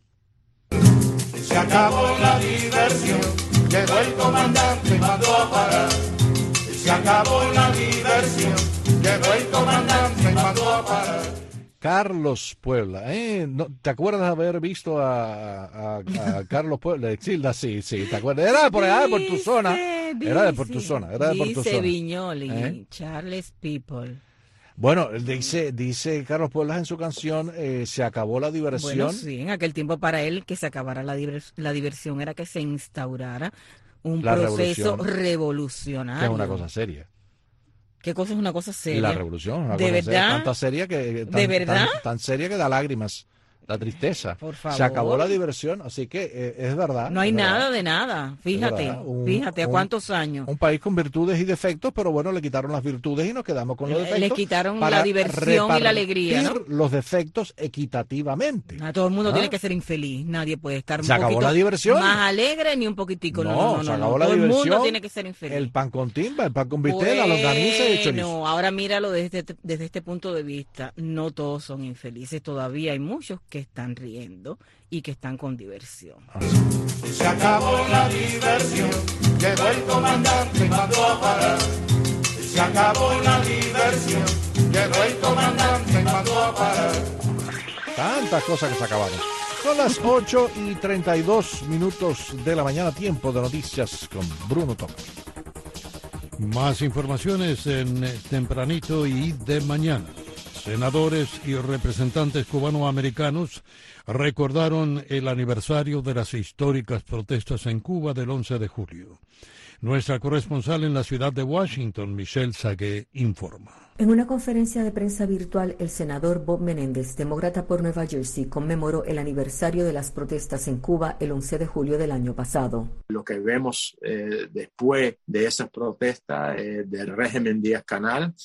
Se acabó la diversión, llegó el comandante y mandó a parar. Se acabó la diversión, llegó el comandante y mandó a parar. Carlos Puebla, ¿te acuerdas de haber visto a Carlos Puebla? Sí, ¿te acuerdas? Era por allá, por tu zona. Era de por tu zona. Dice Viñoli, Charles People. Bueno, dice Carlos Puebla en su canción, se acabó la diversión. Bueno, sí, en aquel tiempo para él que se acabara la diversión era que se instaurara un proceso revolucionario. Que es una cosa seria. ¿Qué cosa es una cosa seria? La revolución, una ¿De cosa verdad? seria, tanta seria que ¿De verdad? Tan seria que da lágrimas. La tristeza. Por favor. Se acabó la diversión, así que es verdad. No hay es nada verdad. de nada. Fíjate, verdad. fíjate, ¿a cuántos años? Un país con virtudes y defectos, pero bueno, le quitaron las virtudes y nos quedamos con los defectos. Le quitaron para la diversión y la alegría, ¿no? repartir los defectos equitativamente. Todo el mundo ¿Ah? tiene que ser infeliz. Nadie puede estar un Se acabó poquito la diversión. más alegre ni un poquitico. No, se acabó la Todo diversión. el mundo tiene que ser infeliz. El pan con timba, el pan con bistec, la longaniza y el chorizo. No, ahora míralo desde este punto de vista. No todos son infelices. Todavía hay muchos que están riendo y que están con diversión. Se acabó la diversión, llegó el comandante y mandó a parar. Se acabó la diversión, llegó el comandante y mandó a parar. Tantas cosas que se acabaron. Son las 8:32 de la mañana, tiempo de noticias con Bruno Tomás. Más informaciones en Tempranito y de mañana. Senadores y representantes cubanoamericanos recordaron el aniversario de las históricas protestas en Cuba del 11 de julio. Nuestra corresponsal en la ciudad de Washington, Michelle Sagué, informa. En una conferencia de prensa virtual, el senador Bob Menéndez, demócrata por Nueva Jersey, conmemoró el aniversario de las protestas en Cuba el 11 de julio del año pasado. Lo que vemos después de esas protestas del régimen Díaz-Canel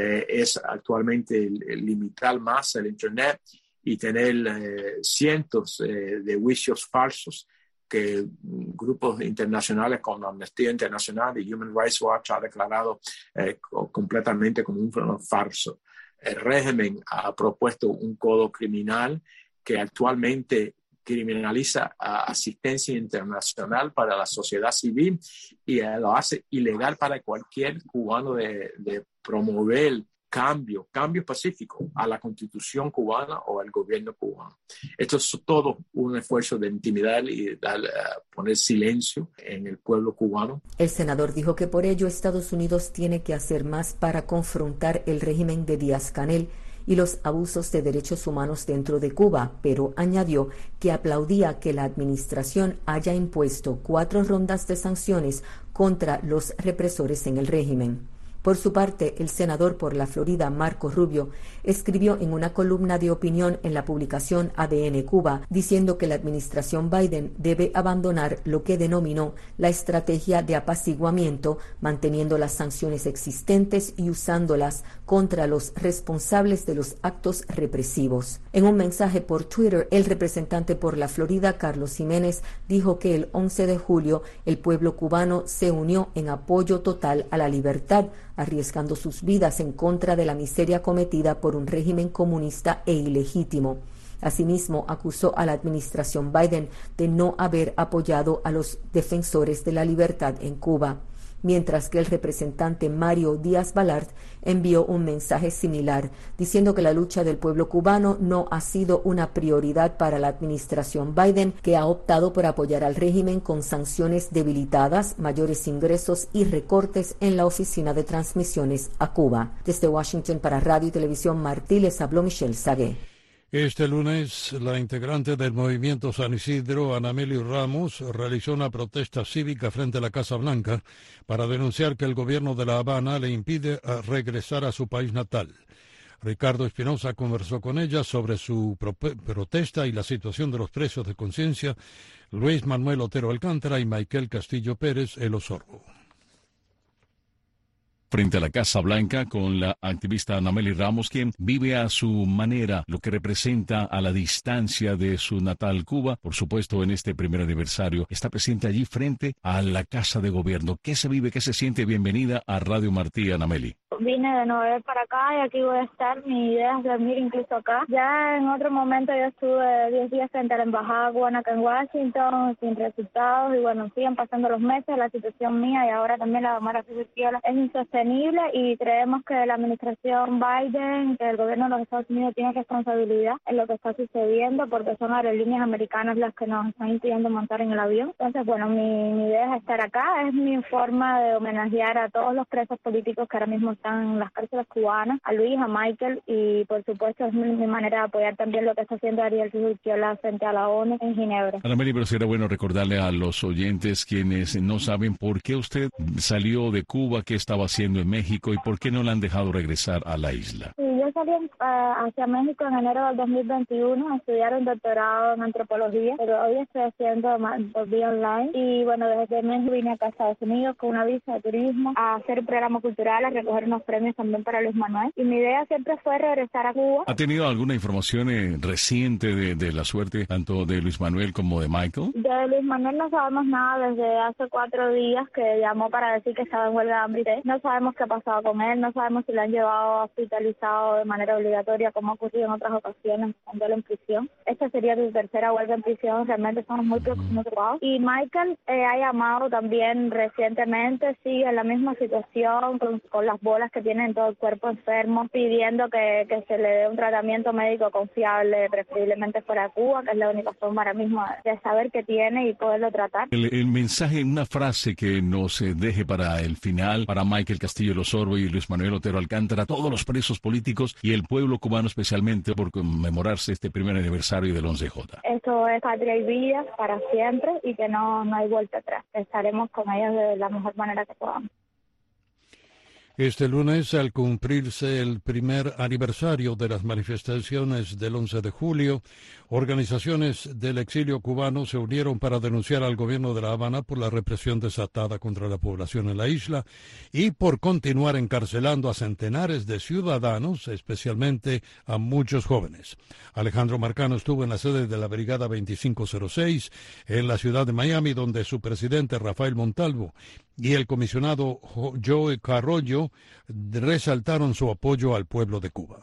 es actualmente limitar más el Internet y tener cientos de juicios falsos que grupos internacionales como Amnistía Internacional y Human Rights Watch ha declarado completamente como un falso. El régimen ha propuesto un código criminal que actualmente criminaliza asistencia internacional para la sociedad civil y lo hace ilegal para cualquier cubano de promover cambio pacífico a la constitución cubana o al gobierno cubano. Esto es todo un esfuerzo de intimidar y poner silencio en el pueblo cubano. El senador dijo que por ello Estados Unidos tiene que hacer más para confrontar el régimen de Díaz-Canel y los abusos de derechos humanos dentro de Cuba, pero añadió que aplaudía que la administración haya impuesto 4 rondas de sanciones contra los represores en el régimen. Por su parte, el senador por la Florida, Marco Rubio, escribió en una columna de opinión en la publicación ADN Cuba, diciendo que la administración Biden debe abandonar lo que denominó la estrategia de apaciguamiento, manteniendo las sanciones existentes y usándolas contra los responsables de los actos represivos. En un mensaje por Twitter, el representante por la Florida, Carlos Jiménez, dijo que el 11 de julio el pueblo cubano se unió en apoyo total a la libertad, arriesgando sus vidas en contra de la miseria cometida por un régimen comunista e ilegítimo. Asimismo, acusó a la administración Biden de no haber apoyado a los defensores de la libertad en Cuba, mientras que el representante Mario Díaz-Balart envió un mensaje similar, diciendo que la lucha del pueblo cubano no ha sido una prioridad para la administración Biden, que ha optado por apoyar al régimen con sanciones debilitadas, mayores ingresos y recortes en la oficina de transmisiones a Cuba. Desde Washington para Radio y Televisión Martí les habló Michelle Sagué. Este lunes, la integrante del Movimiento San Isidro, Anameli Ramos, realizó una protesta cívica frente a la Casa Blanca para denunciar que el gobierno de La Habana le impide regresar a su país natal. Ricardo Espinosa conversó con ella sobre su protesta y la situación de los presos de conciencia, Luis Manuel Otero Alcántara y Michael Castillo Pérez, el Osorbo. Frente a la Casa Blanca con la activista Anameli Ramos, quien vive a su manera lo que representa a la distancia de su natal Cuba. Por supuesto, en este primer aniversario está presente allí frente a la Casa de Gobierno. ¿Qué se vive, qué se siente? Bienvenida a Radio Martí, Anameli. Vine de Nueva York para acá y aquí voy a estar. Mi idea es dormir incluso acá. Ya en otro momento yo estuve 10 días frente a la embajada cubana acá en Washington sin resultados y bueno, siguen pasando los meses. La situación mía y ahora también la de Mara Fizquiola es insostenible y creemos que la administración Biden, que el gobierno de los Estados Unidos tiene responsabilidad en lo que está sucediendo porque son aerolíneas americanas las que nos están impidiendo montar en el avión. Entonces, bueno, mi idea es estar acá. Es mi forma de homenajear a todos los presos políticos que ahora mismo están están en las cárceles cubanas, a Luis, a Michael, y por supuesto es mi manera de apoyar también lo que está haciendo Ariel Urquiola frente a la ONU en Ginebra. Ana Mary, pero sería bueno recordarle a los oyentes quienes no saben por qué usted salió de Cuba, qué estaba haciendo en México y por qué no la han dejado regresar a la isla. Sí, yo salí hacia México en enero del 2021 a estudiar un doctorado en antropología, pero hoy estoy haciendo por vía online y bueno, desde México vine acá a Estados Unidos con una visa de turismo a hacer un programa cultural, a recoger unos premios también para Luis Manuel y mi idea siempre fue regresar a Cuba. ¿Ha tenido alguna información reciente de la suerte tanto de Luis Manuel como de Michael? De Luis Manuel no sabemos nada desde hace 4 días que llamó para decir que estaba en huelga de hambre. No sabemos qué ha pasado con él, no sabemos si lo han llevado hospitalizado de manera obligatoria como ha ocurrido en otras ocasiones cuando él en prisión. Esta sería su tercera huelga en prisión, realmente estamos muy preocupados. Y Michael ha llamado también recientemente, sigue en la misma situación con las bolas que tiene en todo el cuerpo enfermo, pidiendo que se le dé un tratamiento médico confiable, preferiblemente fuera de Cuba, que es la única forma ahora mismo de saber qué tiene y poderlo tratar. El mensaje, una frase que nos deje para el final, para Michael Castillo Losorbo y Luis Manuel Otero Alcántara, todos los presos políticos y el pueblo cubano especialmente por conmemorarse este primer aniversario del 11J. Esto es patria y vida para siempre y que no hay vuelta atrás. Estaremos con ellos de la mejor manera que podamos. Este lunes, al cumplirse el primer aniversario de las manifestaciones del 11 de julio, organizaciones del exilio cubano se unieron para denunciar al gobierno de La Habana por la represión desatada contra la población en la isla y por continuar encarcelando a centenares de ciudadanos, especialmente a muchos jóvenes. Alejandro Marcano estuvo en la sede de la Brigada 2506 en la ciudad de Miami, donde su presidente Rafael Montalvo y el comisionado Joe Carollo resaltaron su apoyo al pueblo de Cuba.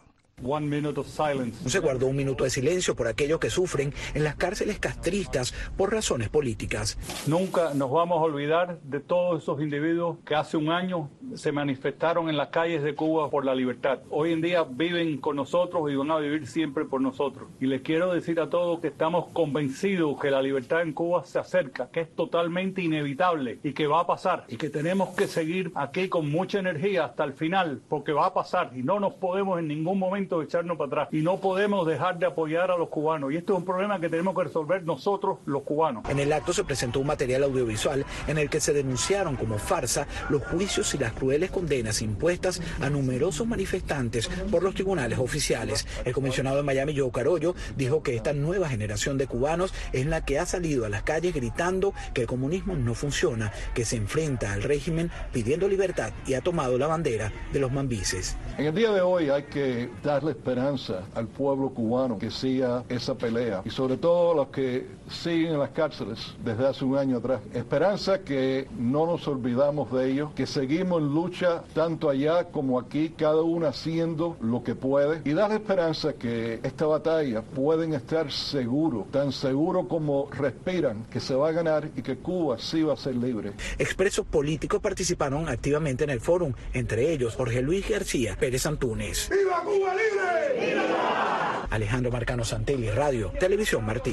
Se guardó un minuto de silencio por aquellos que sufren en las cárceles castristas por razones políticas. Nunca nos vamos a olvidar de todos esos individuos que hace un año se manifestaron en las calles de Cuba por la libertad. Hoy en día viven con nosotros y van a vivir siempre por nosotros. Y les quiero decir a todos que estamos convencidos que la libertad en Cuba se acerca, que es totalmente inevitable y que va a pasar. Y que tenemos que seguir aquí con mucha energía hasta el final, porque va a pasar y no nos podemos en ningún momento echarnos para atrás y no podemos dejar de apoyar a los cubanos y esto es un problema que tenemos que resolver nosotros los cubanos. En el acto se presentó un material audiovisual en el que se denunciaron como farsa los juicios y las crueles condenas impuestas a numerosos manifestantes por los tribunales oficiales. El comisionado de Miami, Joe Carollo, dijo que esta nueva generación de cubanos es la que ha salido a las calles gritando que el comunismo no funciona, que se enfrenta al régimen pidiendo libertad y ha tomado la bandera de los mambises. En el día de hoy hay que darle esperanza al pueblo cubano que siga esa pelea y sobre todo los que siguen en las cárceles desde hace un año atrás. Esperanza que no nos olvidamos de ellos, que seguimos en lucha tanto allá como aquí, cada uno haciendo lo que puede y darle esperanza que esta batalla pueden estar seguros, tan seguro como respiran, que se va a ganar y que Cuba sí va a ser libre. Expresos políticos participaron activamente en el fórum, entre ellos Jorge Luis García Pérez Antunes. ¡Viva Cuba libre! ¡Viva! Alejandro Marcano Santelli, Radio, Televisión Martí.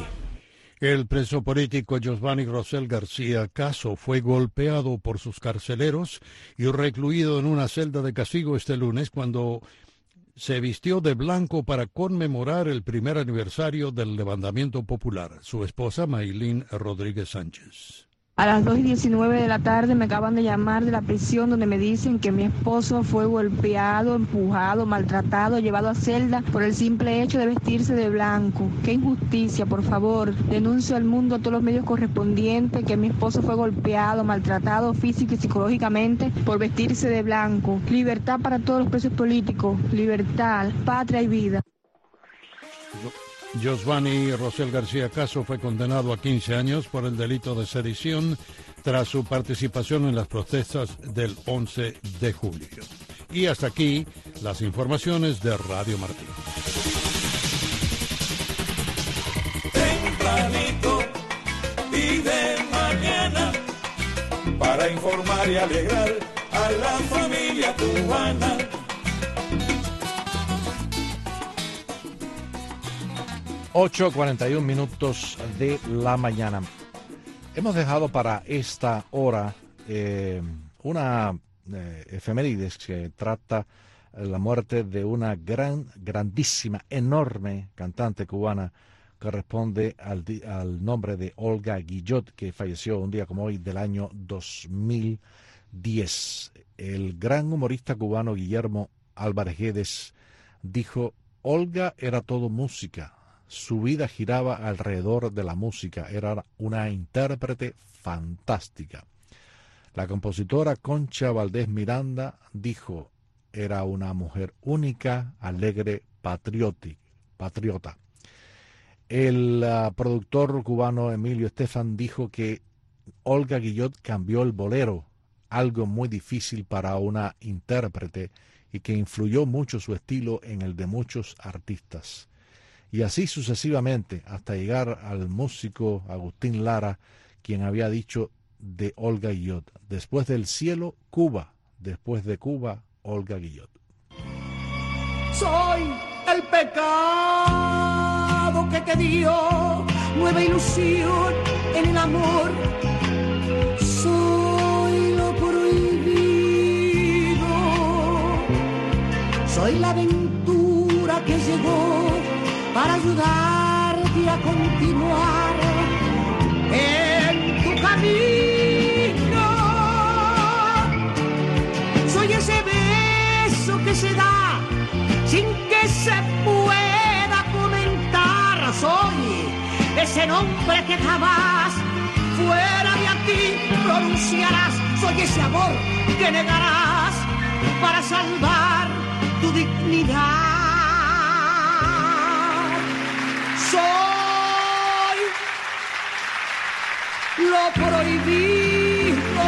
El preso político Josvani Rosell García Caso fue golpeado por sus carceleros y recluido en una celda de castigo este lunes cuando se vistió de blanco para conmemorar el primer aniversario del levantamiento popular. Su esposa, Maylin Rodríguez Sánchez. A las 2:19 de la tarde me acaban de llamar de la prisión donde me dicen que mi esposo fue golpeado, empujado, maltratado, llevado a celda por el simple hecho de vestirse de blanco. ¡Qué injusticia, por favor! Denuncio al mundo a todos los medios correspondientes que mi esposo fue golpeado, maltratado física y psicológicamente por vestirse de blanco. Libertad para todos los presos políticos, libertad, patria y vida. Josvani Rosell García Caso fue condenado a 15 años por el delito de sedición tras su participación en las protestas del 11 de julio. Y hasta aquí las informaciones de Radio Martí. Tempranito y de mañana para informar y alegrar a la familia cubana. Ocho 41 minutos de la mañana. Hemos dejado para esta hora una efemérides que trata la muerte de una grandísima, enorme cantante cubana que responde al nombre de Olga Guillot, que falleció un día como hoy del año 2010. El gran humorista cubano Guillermo Álvarez Guedes dijo: Olga era todo música, su vida giraba alrededor de la música, era una intérprete fantástica. La compositora Concha Valdés Miranda dijo: era una mujer única, alegre, patriota. El productor cubano Emilio Estefan dijo que Olga Guillot cambió el bolero, algo muy difícil para una intérprete, y que influyó mucho su estilo en el de muchos artistas. Y así sucesivamente, hasta llegar al músico Agustín Lara, quien había dicho de Olga Guillot: después del cielo, Cuba; después de Cuba, Olga Guillot. Soy el pecado que te dio nueva ilusión en el amor. Soy lo prohibido. Soy la aventura que llegó para ayudarte a continuar en tu camino. Soy ese beso que se da sin que se pueda comentar. Soy ese nombre que jamás fuera de aquí pronunciarás. Soy ese amor que negarás para salvar tu dignidad. Soy lo prohibido.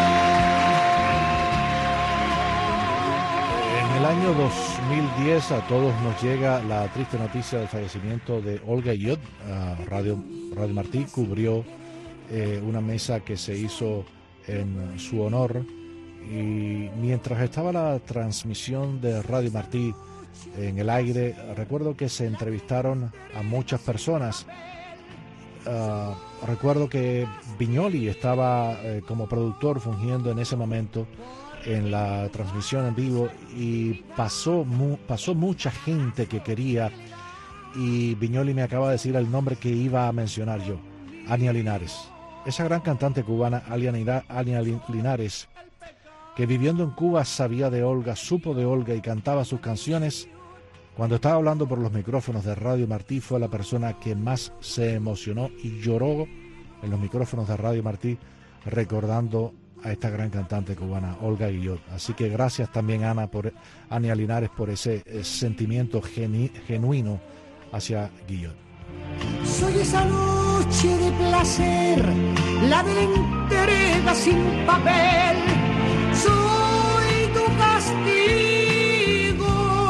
En el año 2010 a todos nos llega la triste noticia del fallecimiento de Olga Guillot. Radio Martí cubrió una mesa que se hizo en su honor, y mientras estaba la transmisión de Radio Martí en el aire, recuerdo que se entrevistaron a muchas personas. Recuerdo que Viñoli estaba como productor fungiendo en ese momento en la transmisión en vivo, y pasó mucha gente que quería, y Viñoli me acaba de decir el nombre que iba a mencionar yo: Ania Linares. Esa gran cantante cubana, Ania Linares, que viviendo en Cuba sabía de Olga, supo de Olga y cantaba sus canciones. Cuando estaba hablando por los micrófonos de Radio Martí, fue la persona que más se emocionó y lloró en los micrófonos de Radio Martí, recordando a esta gran cantante cubana, Olga Guillot. Así que gracias también, Ania Linares, por ese sentimiento genuino hacia Guillot. Soy esa noche de placer, la de la entrega sin papel. Soy tu castigo,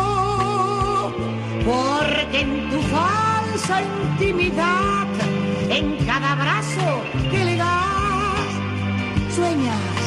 porque en tu falsa intimidad, en cada abrazo que le das, sueñas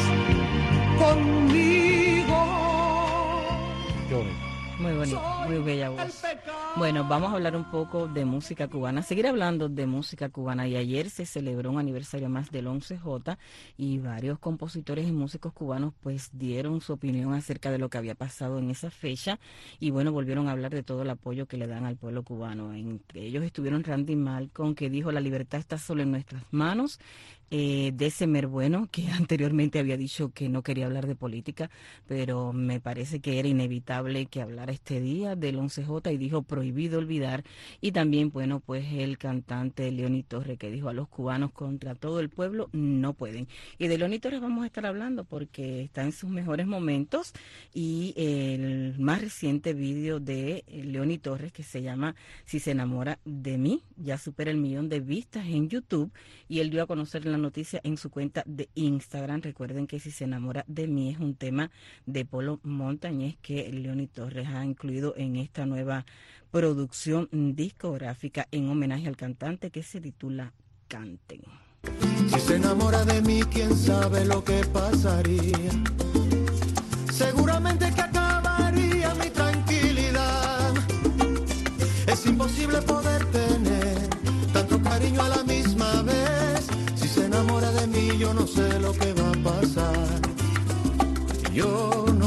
conmigo. Qué bonito. Muy bonito, muy bella voz. Bueno, vamos a hablar un poco de música cubana, seguir hablando de música cubana. Y ayer se celebró un aniversario más del 11J, y varios compositores y músicos cubanos pues dieron su opinión acerca de lo que había pasado en esa fecha, y bueno, volvieron a hablar de todo el apoyo que le dan al pueblo cubano. Entre ellos estuvieron Randy Malcolm, que dijo: la libertad está solo en nuestras manos. December Bueno, que anteriormente había dicho que no quería hablar de política, pero me parece que era inevitable que hablara este día del 11J, y dijo: prohibido olvidar. Y también, bueno, pues el cantante Leoni Torres, que dijo: a los cubanos contra todo el pueblo no pueden. Y de Leoni Torres vamos a estar hablando porque está en sus mejores momentos, y el más reciente vídeo de Leoni Torres, que se llama Si se enamora de mí, ya supera el 1 millón de vistas en YouTube, y él dio a conocer la noticia en su cuenta de Instagram. Recuerden que Si se enamora de mí es un tema de Polo Montañez que Leoni Torres ha incluido en esta nueva producción discográfica en homenaje al cantante, que se titula Canten. Si se enamora de mí, quién sabe lo que pasaría. Seguramente que acabaría mi tranquilidad. Es imposible poder tener tanto cariño a la misma vez. Yo no sé lo que va a pasar. Yo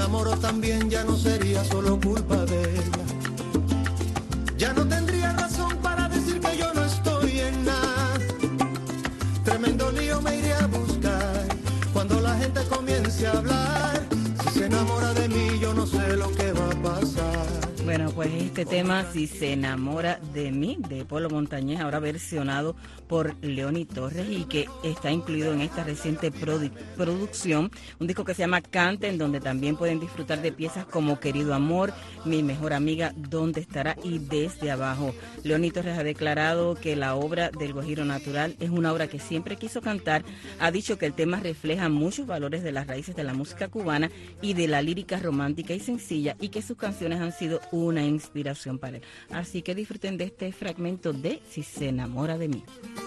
enamoró también ya no sería solo culpa de ella. Ya no tendría razón para decir que yo no estoy en nada. Tremendo lío me iré a buscar cuando la gente comience a hablar. Si se enamora de mí yo no sé lo que va a pasar. Bueno, pues este tema, Si se enamora de mí, de Polo Montañés, ahora versionado por Leoni Torres y que está incluido en esta reciente producción, un disco que se llama Cante, en donde también pueden disfrutar de piezas como Querido Amor, Mi Mejor Amiga, ¿Dónde estará? Y Desde Abajo. Leoni Torres ha declarado que la obra del Guajiro Natural es una obra que siempre quiso cantar. Ha dicho que el tema refleja muchos valores de las raíces de la música cubana y de la lírica romántica y sencilla, y que sus canciones han sido una inspiración para él. Así que disfruten de este fragmento de Si se enamora de mí.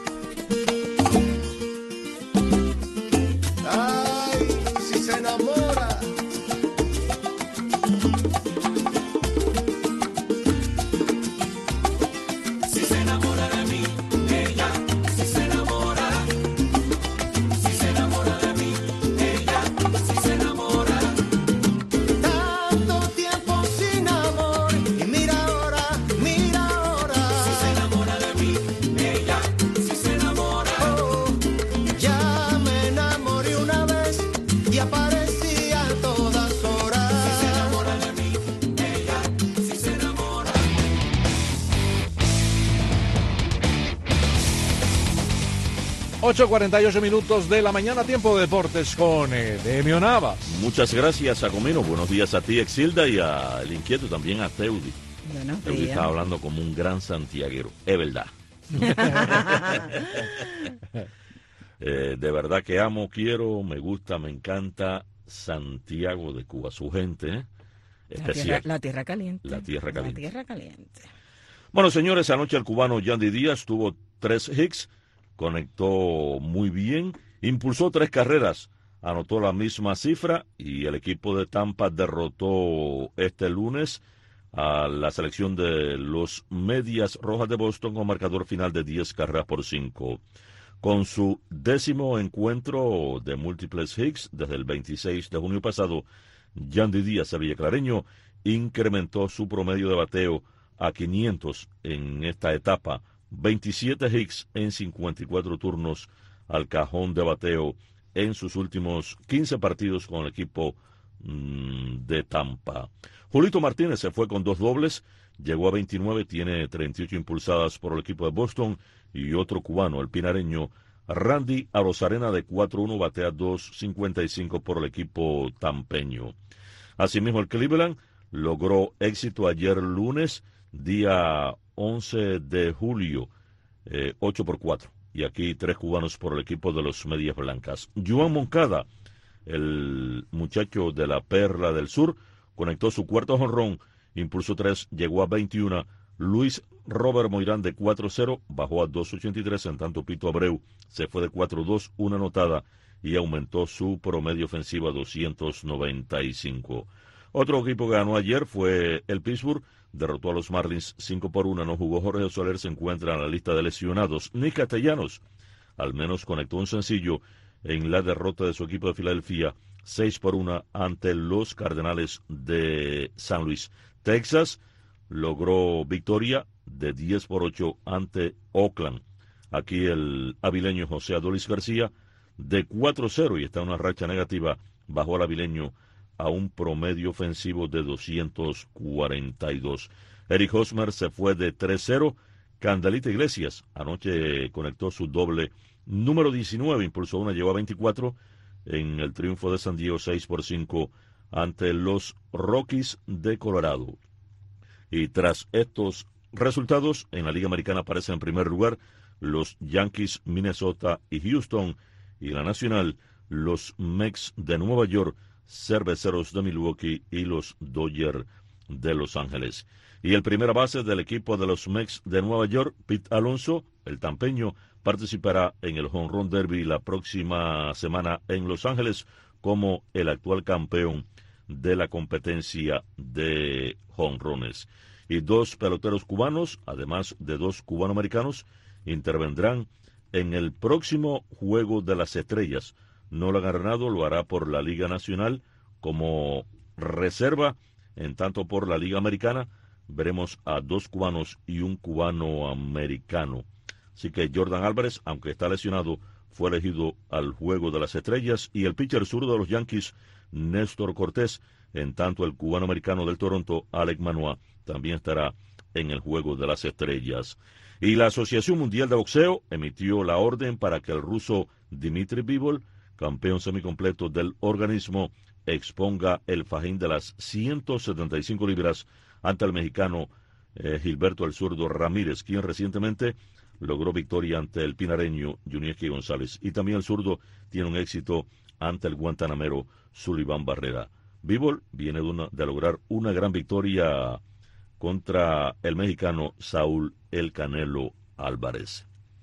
Ay, si se enamora. Si se enamora de mí, ella, si se enamora. Si se enamora de mí, ella, si se enamora. Tanto tiempo sin amor y mira ahora, mira ahora. Si se enamora de mí, ella, si se enamora. Oh, ya me enamoré una vez y aparecía a todas horas. Si se enamora de mí, ella, si se enamora. 8:48 minutos de la mañana, tiempo de deportes con Edemio Navas. Muchas gracias, Jacomino. Buenos días a ti, Exilda, y al inquieto también a Teudi. Buenos Teudi días. está hablando como un gran santiaguero, es verdad. De verdad que amo, quiero, me gusta, me encanta Santiago de Cuba, su gente, especial. La tierra caliente. La tierra caliente. La tierra caliente. Bueno, señores, anoche el cubano Yandy Díaz tuvo 3 hits, conectó muy bien, impulsó 3 carreras, anotó la misma cifra y el equipo de Tampa derrotó este lunes a la selección de los Medias Rojas de Boston con marcador final de 10-5. Con su 10º encuentro de múltiples hits desde el 26 de junio pasado, Yandy Díaz, el villaclareño, incrementó su promedio de bateo a 500 en esta etapa, 27 hits en 54 turnos al cajón de bateo en sus últimos 15 partidos con el equipo de Tampa. Julito Martínez se fue con 2 dobles, llegó a 29, tiene 38 impulsadas por el equipo de Boston, y otro cubano, el pinareño Randy Arozarena, de 4-1, batea 2.55 por el equipo tampeño. Asimismo, el Cleveland logró éxito ayer lunes, día 11 de julio, 8-4. Y aquí 3 cubanos por el equipo de los Medias Blancas. Joan Moncada, el muchacho de la Perla del Sur, conectó su 4º jonrón, impulsó 3, llegó a 21. Luis Robert Moirán, de 4-0, bajó a 2.83, en tanto Pito Abreu se fue de 4-2, una anotada, y aumentó su promedio ofensivo a 295. Otro equipo que ganó ayer fue el Pittsburgh, derrotó a los Marlins 5-1, no jugó Jorge Soler, se encuentra en la lista de lesionados. Nick Castellanos, al menos conectó un sencillo en la derrota de su equipo de Filadelfia, 6-1 ante los Cardenales de San Luis. Texas logró victoria de 10-8 ante Oakland. Aquí el avileño José Adolis García, de 4-0, y está en una racha negativa, bajó al avileño a un promedio ofensivo de 242. Eric Hosmer se fue de 3-0. Candelita Iglesias anoche conectó su doble número 19, impulsó una, llegó a 24 en el triunfo de San Diego 6-5 ante los Rockies de Colorado. Y tras estos resultados, en la Liga Americana aparecen en primer lugar los Yankees, Minnesota y Houston, y la Nacional, los Mets de Nueva York, Cerveceros de Milwaukee y los Dodgers de Los Ángeles. Y el primera base del equipo de los Mets de Nueva York, Pete Alonso, el tampeño, participará en el Home Run Derby la próxima semana en Los Ángeles como el actual campeón de la competencia de jonrones. Y 2 peloteros cubanos, además de 2 cubanoamericanos, intervendrán en el próximo Juego de las Estrellas. Nolan Arenado lo hará por la Liga Nacional como reserva. En tanto, por la Liga Americana, veremos a 2 cubanos y un cubano americano. Así que Jordan Álvarez, aunque está lesionado, fue elegido al Juego de las Estrellas, y el pitcher zurdo de los Yankees, Néstor Cortés. En tanto, el cubano americano del Toronto, Alek Manoah, también estará en el Juego de las Estrellas. Y la Asociación Mundial de Boxeo emitió la orden para que el ruso Dmitry Bivol, campeón semicompleto del organismo, exponga el fajín de las 175 libras ante el mexicano Gilberto el Zurdo Ramírez, quien recientemente logró victoria ante el pinareño Yunieski González. Y también el zurdo tiene un éxito ante el guantanamero Sullivan Barrera. Bivol viene de lograr una gran victoria contra el mexicano Saúl El Canelo Álvarez.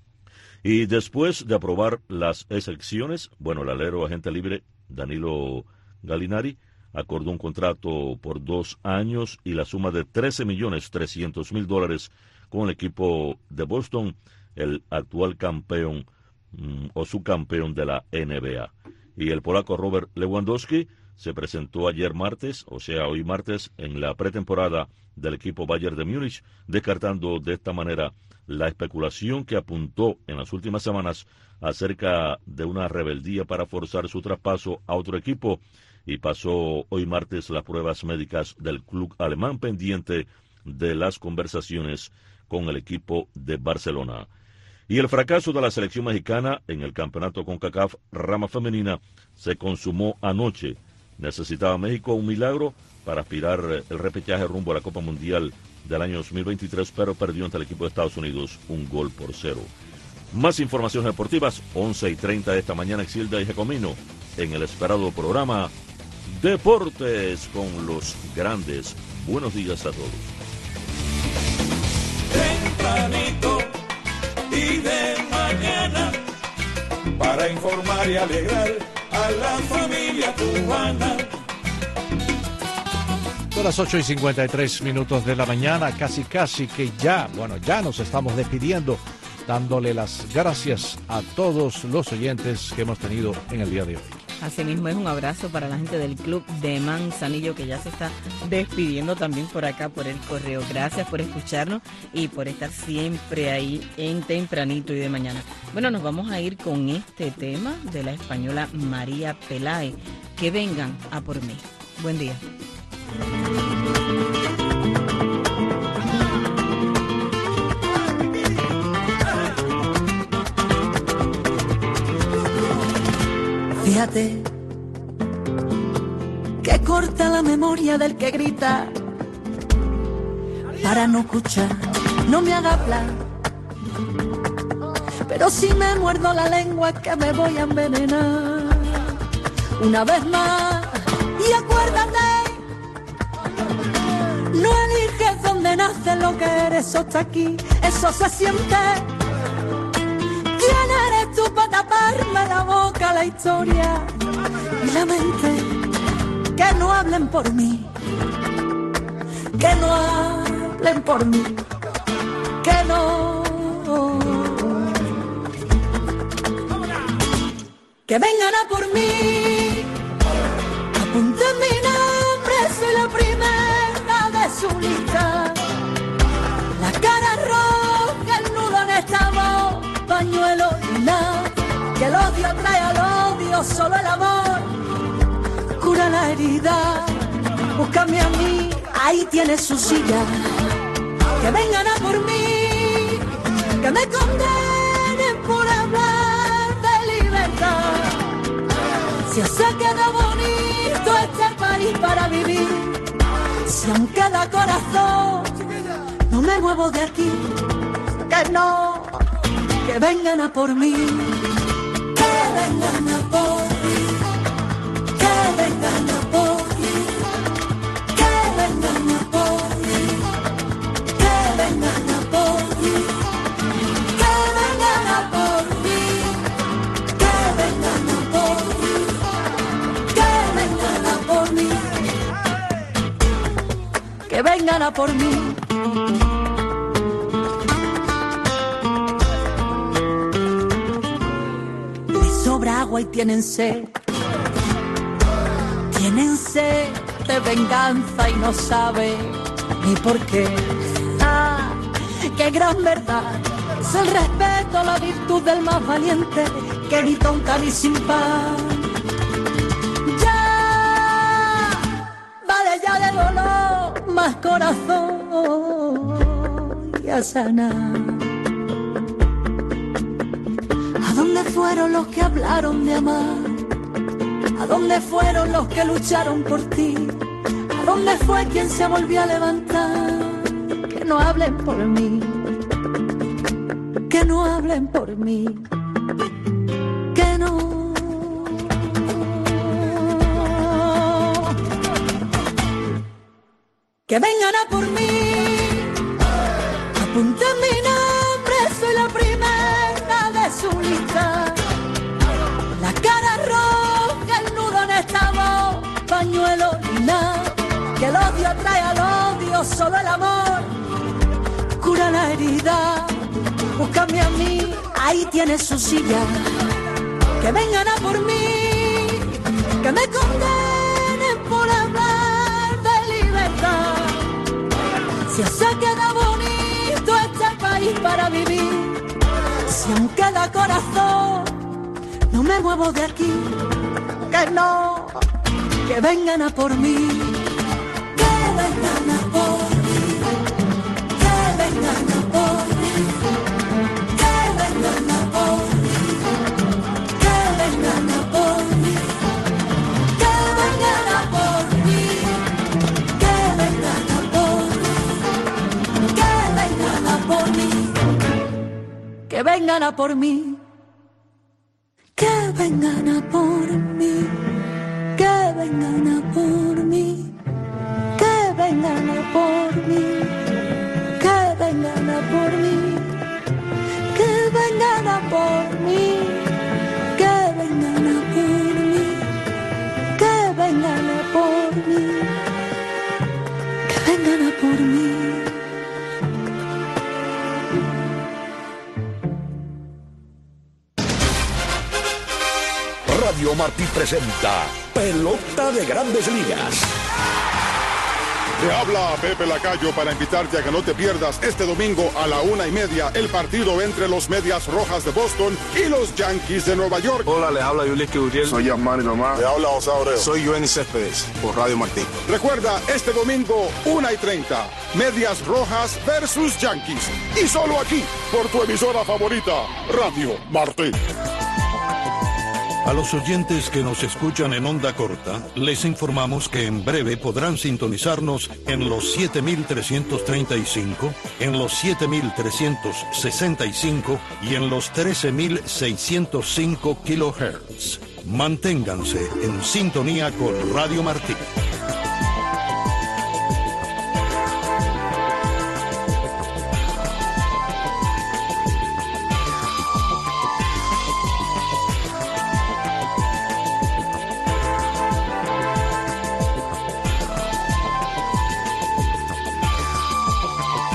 Y después de aprobar las excepciones, el alero agente libre Danilo Gallinari acordó un contrato por 2 años y la suma de $13.300.000 con el equipo de Boston, el actual campeón o subcampeón de la NBA. Y el polaco Robert Lewandowski se presentó ayer martes, o sea, hoy martes, en la pretemporada del equipo Bayern de Múnich, descartando de esta manera la especulación que apuntó en las últimas semanas acerca de una rebeldía para forzar su traspaso a otro equipo, y pasó hoy martes las pruebas médicas del club alemán, pendiente de las conversaciones con el equipo de Barcelona. Y el fracaso de la selección mexicana en el campeonato CONCACAF rama femenina se consumó anoche. Necesitaba México un milagro para aspirar el repechaje rumbo a la Copa Mundial del año 2023, pero perdió ante el equipo de Estados Unidos 1-0. Más informaciones deportivas, 11:30 de esta mañana, Exilda y Jacomino, en el esperado programa Deportes con los Grandes. Buenos días a todos. Tempranito y de mañana, para informar y alegrar a la familia cubana. Son las 8:53 de la mañana, casi que ya nos estamos despidiendo, dándole las gracias a todos los oyentes que hemos tenido en el día de hoy. Asimismo, es un abrazo para la gente del Club de Manzanillo, que ya se está despidiendo también por acá, por el correo. Gracias por escucharnos y por estar siempre ahí en Tempranito y de mañana. Bueno, nos vamos a ir con este tema de la española María Peláez. Que vengan a por mí. Buen día. Fíjate que corta la memoria del que grita para no escuchar, no me haga hablar, pero si me muerdo la lengua que me voy a envenenar una vez más. Y acuérdate, no eliges dónde nace lo que eres, eso está aquí, eso se siente. ¿Quién eres tú para taparme la boca, la historia y la mente? Que no hablen por mí, que no hablen por mí, que no. Que vengan a por mí, apunten mi nombre, soy la primera de su lista. La cara roja, el nudo en esta voz, pañuelo y nada, que el odio trae al odio, solo el amor cura la herida. Búscame a mí, ahí tienes su silla. Que vengan a por mí, que me condenen por hablar de libertad. Si se queda bonito este país para vivir, si aún queda corazón, no me muevo de aquí, que no. Que vengan a por mí, que vengan a por mí, que vengan a por mí, que vengan a por mí, que vengan a por mí, que vengan a por mí, que vengan a por mí, que vengan a por mí, que vengan a por mí. Sobra agua y tienen sed de venganza y no sabe ni por qué. Ah, qué gran verdad es el respeto, la virtud del más valiente, que ni tonta ni sin pan. Ya, vale ya de dolor, más corazón y a sanar. ¿A dónde fueron los que hablaron de amar? ¿A dónde fueron los que lucharon por ti? ¿A dónde fue quien se volvió a levantar? Que no hablen por mí, que no hablen por mí, que no. Que vengan a por mí, apunten mi nombre, soy la primera de su lista. La cara roja, el nudo en esta voz, pañuelo y nada. Que el odio trae al odio, solo el amor cura la herida. Búscame a mí, ahí tienes su silla. Que vengan a por mí, que me condenen por hablar de libertad. Si se queda bonito este país para vivir, si aún queda corazón, no me muevo de aquí. Que no, que vengan a por mí, que vengan a por mí, que vengan a por mí, que vengan a por mí, que vengan a por mí, que vengan a por mí, que vengan a por mí, que vengan a por mí, que vengan a por mí, que vengan a por mí, que vengan a por mí, que vengan a por mí, que vengan a por mí, que vengan a por mí, que vengan a por mí, que vengan a por mí, que vengan a por mí. Radio Martí presenta Pelota de Grandes Ligas. Te habla Pepe Lacayo para invitarte a que no te pierdas este domingo a la 1:30 el partido entre los Medias Rojas de Boston y los Yankees de Nueva York. Hola, le habla Yulísquez Uriel. Soy Yasmani Nomás. Le habla José Abreu. Soy Joenny Céspedes por Radio Martí. Recuerda, este domingo 1:30, Medias Rojas versus Yankees. Y solo aquí, por tu emisora favorita, Radio Martí. A los oyentes que nos escuchan en onda corta, les informamos que en breve podrán sintonizarnos en los 7.335, en los 7.365 y en los 13.605 kHz. Manténganse en sintonía con Radio Martí.